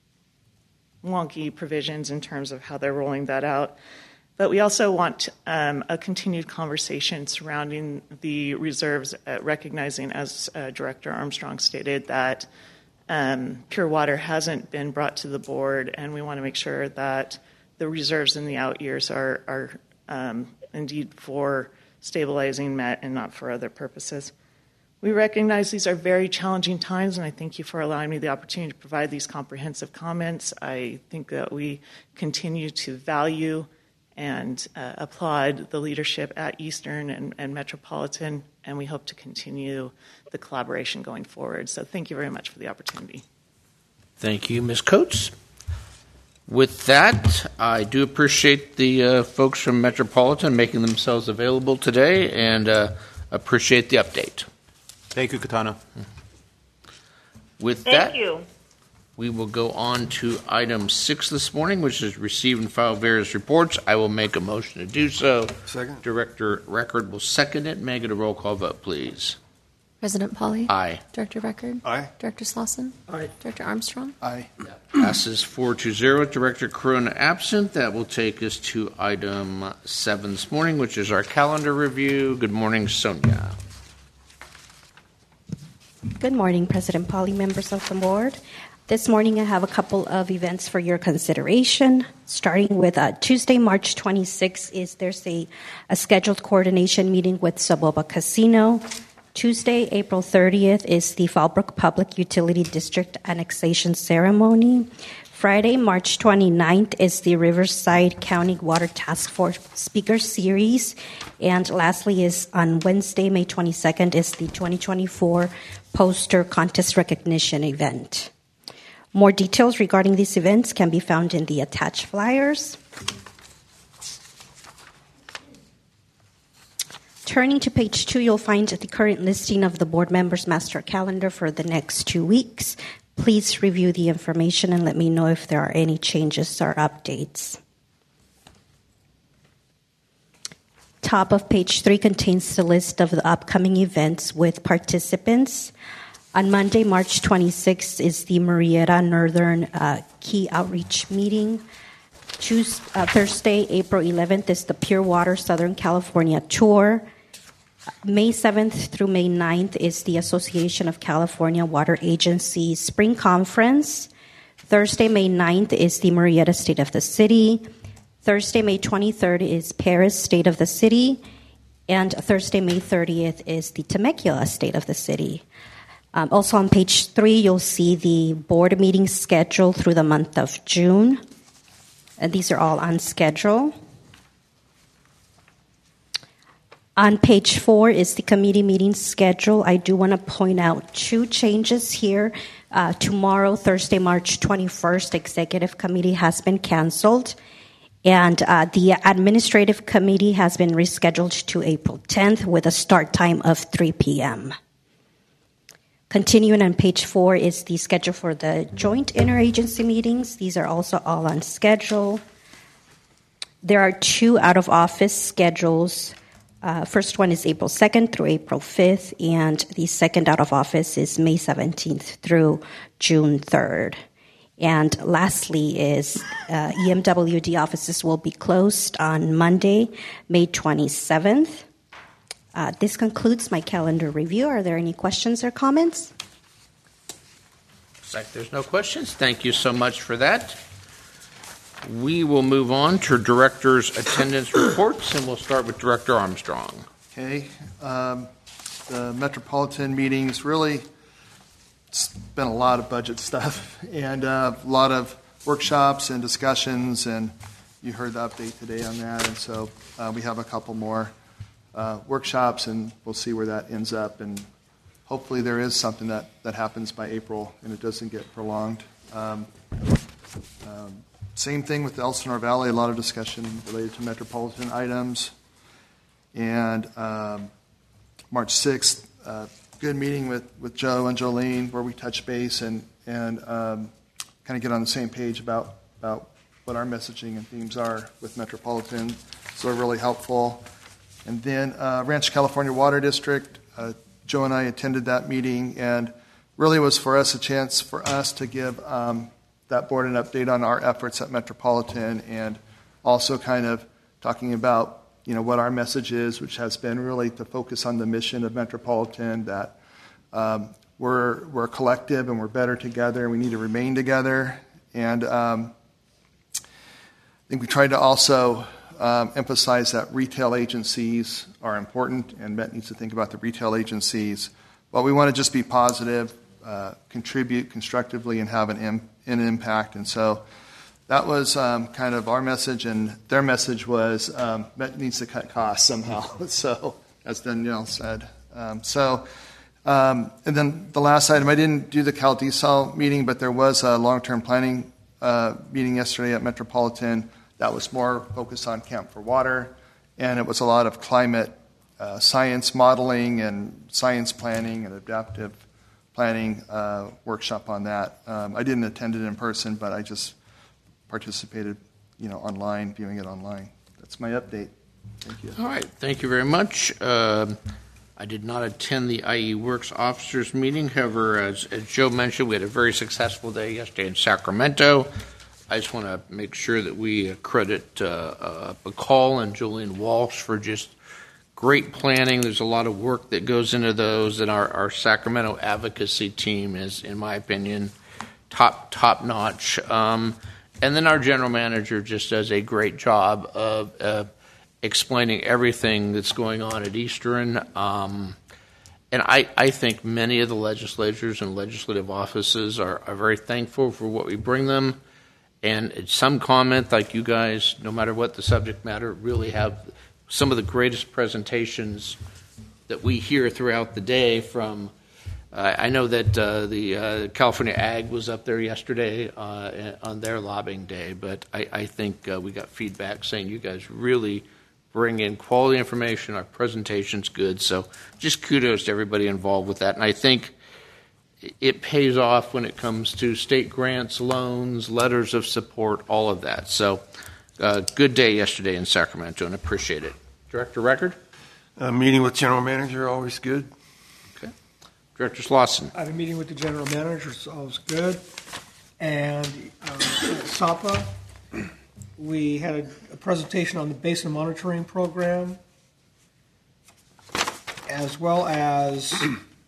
wonky provisions in terms of how they're rolling that out. But we also want um, a continued conversation surrounding the reserves, uh, recognizing, as uh, Director Armstrong stated, that Um, Pure Water hasn't been brought to the board, and we want to make sure that the reserves in the out years are, are um, indeed for stabilizing Met and not for other purposes. We recognize these are very challenging times, and I thank you for allowing me the opportunity to provide these comprehensive comments. I think that we continue to value and uh, applaud the leadership at Eastern and, and Metropolitan, and we hope to continue the collaboration going forward. So thank you very much for the opportunity. Thank you, Miz Coates. With that, I do appreciate the uh, folks from Metropolitan making themselves available today and uh, appreciate the update. Thank you, Catano. With Thank that, you. we will go on to item six this morning, which is receive and file various reports. I will make a motion to do so. Second. Director Record will second it. May I get a roll call vote, please? President Pauly? Aye. Director Record? Aye. Director Slauson? Aye. Director Armstrong? Aye. Passes four to zero. Director Corona absent. That will take us to item seven this morning, which is our calendar review. Good morning, Sonia. Good morning, President Pauly, members of the board. This morning, I have a couple of events for your consideration. Starting with uh, Tuesday, March twenty-sixth, is there's a, a scheduled coordination meeting with Saboba Casino. Tuesday, April thirtieth, is the Fallbrook Public Utility District annexation ceremony. Friday, March twenty-ninth, is the Riverside County Water Task Force Speaker Series. And lastly is on Wednesday, May twenty-second, is the twenty twenty-four Poster Contest Recognition event. More details regarding these events can be found in the attached flyers. Turning to page two, you'll find the current listing of the board members' master calendar for the next two weeks. Please review the information and let me know if there are any changes or updates. Top of page three contains the list of the upcoming events with participants. On Monday, March twenty-sixth, is the Murrieta Northern uh, Key Outreach Meeting. Tuesday, uh, Thursday, April eleventh, is the Pure Water Southern California Tour. May seventh through May ninth is the Association of California Water Agencies Spring Conference. Thursday, May ninth is the Murrieta State of the City. Thursday, May twenty-third is Paris State of the City. And Thursday, May thirtieth is the Temecula State of the City. Um, also on page three, you'll see the board meeting schedule through the month of June. And these are all on schedule. On page four is the committee meeting schedule. I do want to point out two changes here. Uh, tomorrow, Thursday, March twenty-first, Executive Committee has been canceled. And uh, the Administrative Committee has been rescheduled to April tenth with a start time of three p.m. Continuing on page four is the schedule for the joint interagency meetings. These are also all on schedule. There are two out-of-office schedules. Uh, first one is April second through April fifth, and the second out-of-office is May seventeenth through June third. And lastly is uh, E M W D offices will be closed on Monday, May twenty-seventh. Uh, this concludes my calendar review. Are there any questions or comments? Looks like there's no questions. Thank you so much for that. We will move on to Director's attendance reports, and we'll start with Director Armstrong. Okay. Um, the Metropolitan meetings really, it's been a lot of budget stuff and uh, a lot of workshops and discussions, and you heard the update today on that. And so uh, we have a couple more uh, workshops, and we'll see where that ends up. And hopefully there is something that, that happens by April and it doesn't get prolonged. Um, um, same thing with the Elsinore Valley, a lot of discussion related to metropolitan items. And um, March sixth, uh, good meeting with, with Joe and Jolene where we touch base and, and um, kind of get on the same page about, about what our messaging and themes are with Metropolitan. So they're really helpful. And then uh, Rancho California Water District, uh, Joe and I attended that meeting, and really was for us a chance for us to give um, that board an update on our efforts at Metropolitan, and also kind of talking about you know what our message is, which has been really to focus on the mission of Metropolitan, that um, we're we're collective and we're better together and we need to remain together. And um, I think we tried to also um, emphasize that retail agencies are important, and Met needs to think about the retail agencies. But we want to just be positive, uh, contribute constructively, and have an, im- an impact. And so that was um, kind of our message, and their message was um, Met needs to cut costs somehow. So, as Danielle said. Um, so, um, and then the last item, I didn't do the CalDesal meeting, but there was a long-term planning uh, meeting yesterday at Metropolitan that was more focused on Camp for Water, and it was a lot of climate uh, science modeling and science planning and adaptive planning uh, workshop on that. Um, I didn't attend it in person, but I just participated, you know, online, viewing it online. That's my update. Thank you. All right. Thank you very much. Um, I did not attend the I E Works officers meeting. However, as, as Joe mentioned, we had a very successful day yesterday in Sacramento. I just want to make sure that we credit uh, uh, Bacall and Julian Walsh for just great planning. There's a lot of work that goes into those, and our, our Sacramento advocacy team is, in my opinion, top top notch. Um, and then our general manager just does a great job of uh, explaining everything that's going on at Eastern. Um, and I, I think many of the legislators and legislative offices are, are very thankful for what we bring them. And some comment, like you guys, no matter what the subject matter, really have some of the greatest presentations that we hear throughout the day from, uh, I know that uh, the uh, California Ag was up there yesterday uh, on their lobbying day, but I, I think uh, we got feedback saying you guys really bring in quality information, our presentation's good, so just kudos to everybody involved with that. And I think it pays off when it comes to state grants, loans, letters of support, all of that. So uh, good day yesterday in Sacramento, and appreciate it. Director Record? Uh, meeting with general manager, always good. Okay. Director Slauson? I had a meeting with the general manager, so always good. And um, at S A P A, we had a, a presentation on the basin monitoring program. as well as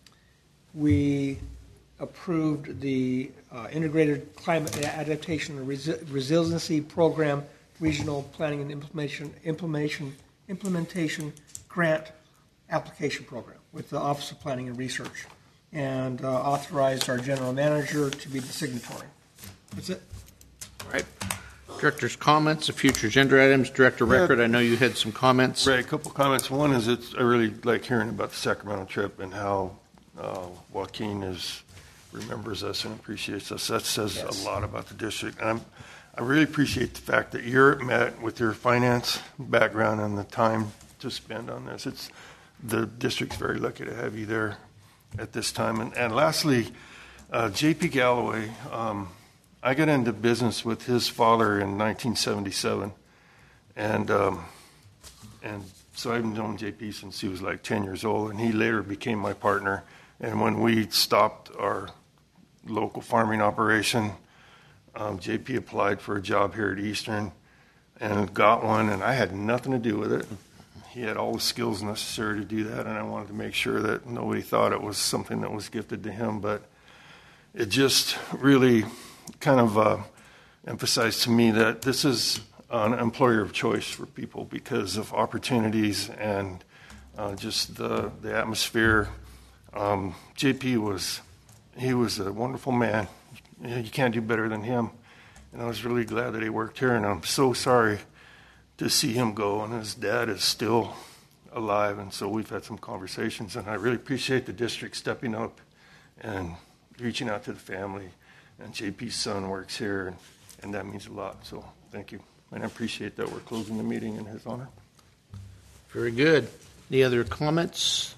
we approved the uh, Integrated Climate Adaptation and Resi- Resiliency Program Regional Planning and Implementation, Implementation, Implementation Grant Application Program with the Office of Planning and Research, and uh, authorized our general manager to be the signatory. That's it. All right. Director's comments of future agenda items. Director Record, I know you had some comments. Right, a couple comments. One is it's, I really like hearing about the Sacramento trip and how uh, Joaquin is remembers us and appreciates us. That says yes. a lot about the district. And I'm, I really appreciate the fact that you're met with your finance background and the time to spend on this. It's the district's very lucky to have you there at this time. And, and lastly, uh, J P Galloway. Um, I got into business with his father in nineteen seventy-seven, and um, and so I've known J P since he was like ten years old, and he later became my partner. And when we stopped our local farming operation, um, J P applied for a job here at Eastern and got one, and I had nothing to do with it. He had all the skills necessary to do that, and I wanted to make sure that nobody thought it was something that was gifted to him, but it just really kind of uh, emphasized to me that this is an employer of choice for people because of opportunities and uh, just the, the atmosphere. Um, J P was, he was a wonderful man. You can't do better than him. And I was really glad that he worked here, and I'm so sorry to see him go, and his dad is still alive, and so we've had some conversations, and I really appreciate the district stepping up and reaching out to the family. And J P's son works here, and, and that means a lot. So thank you. And I appreciate that we're closing the meeting in his honor. Very good. Any other comments?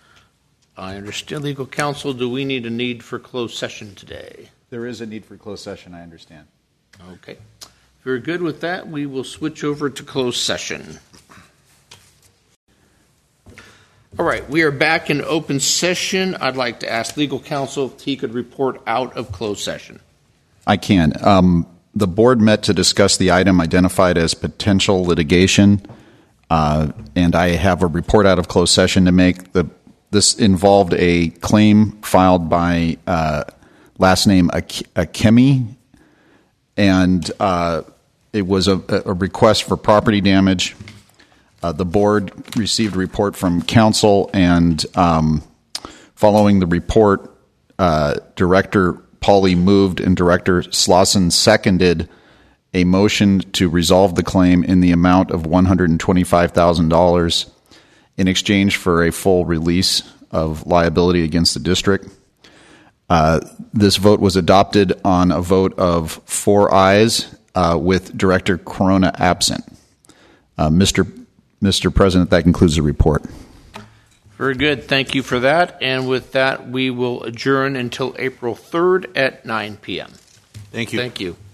I understand, legal counsel, do we need a need for closed session today? There is a need for closed session, I understand. Okay. Very good. With that, we will switch over to closed session. All right, we are back in open session. I'd like to ask legal counsel if he could report out of closed session. I can. Um, the board met to discuss the item identified as potential litigation, uh, and I have a report out of closed session to make. The, this involved a claim filed by uh, last name Akemi, and uh, it was a, a request for property damage. Uh, the board received a report from counsel, and um, following the report, uh, Director Pauly moved and Director Slauson seconded a motion to resolve the claim in the amount of one hundred twenty-five thousand dollars in exchange for a full release of liability against the district. Uh, this vote was adopted on a vote of four ayes, uh, with Director Corona absent. Uh, Mister Mister President, that concludes the report. Very good. Thank you for that. And with that, we will adjourn until April third at nine p.m. Thank you. Thank you.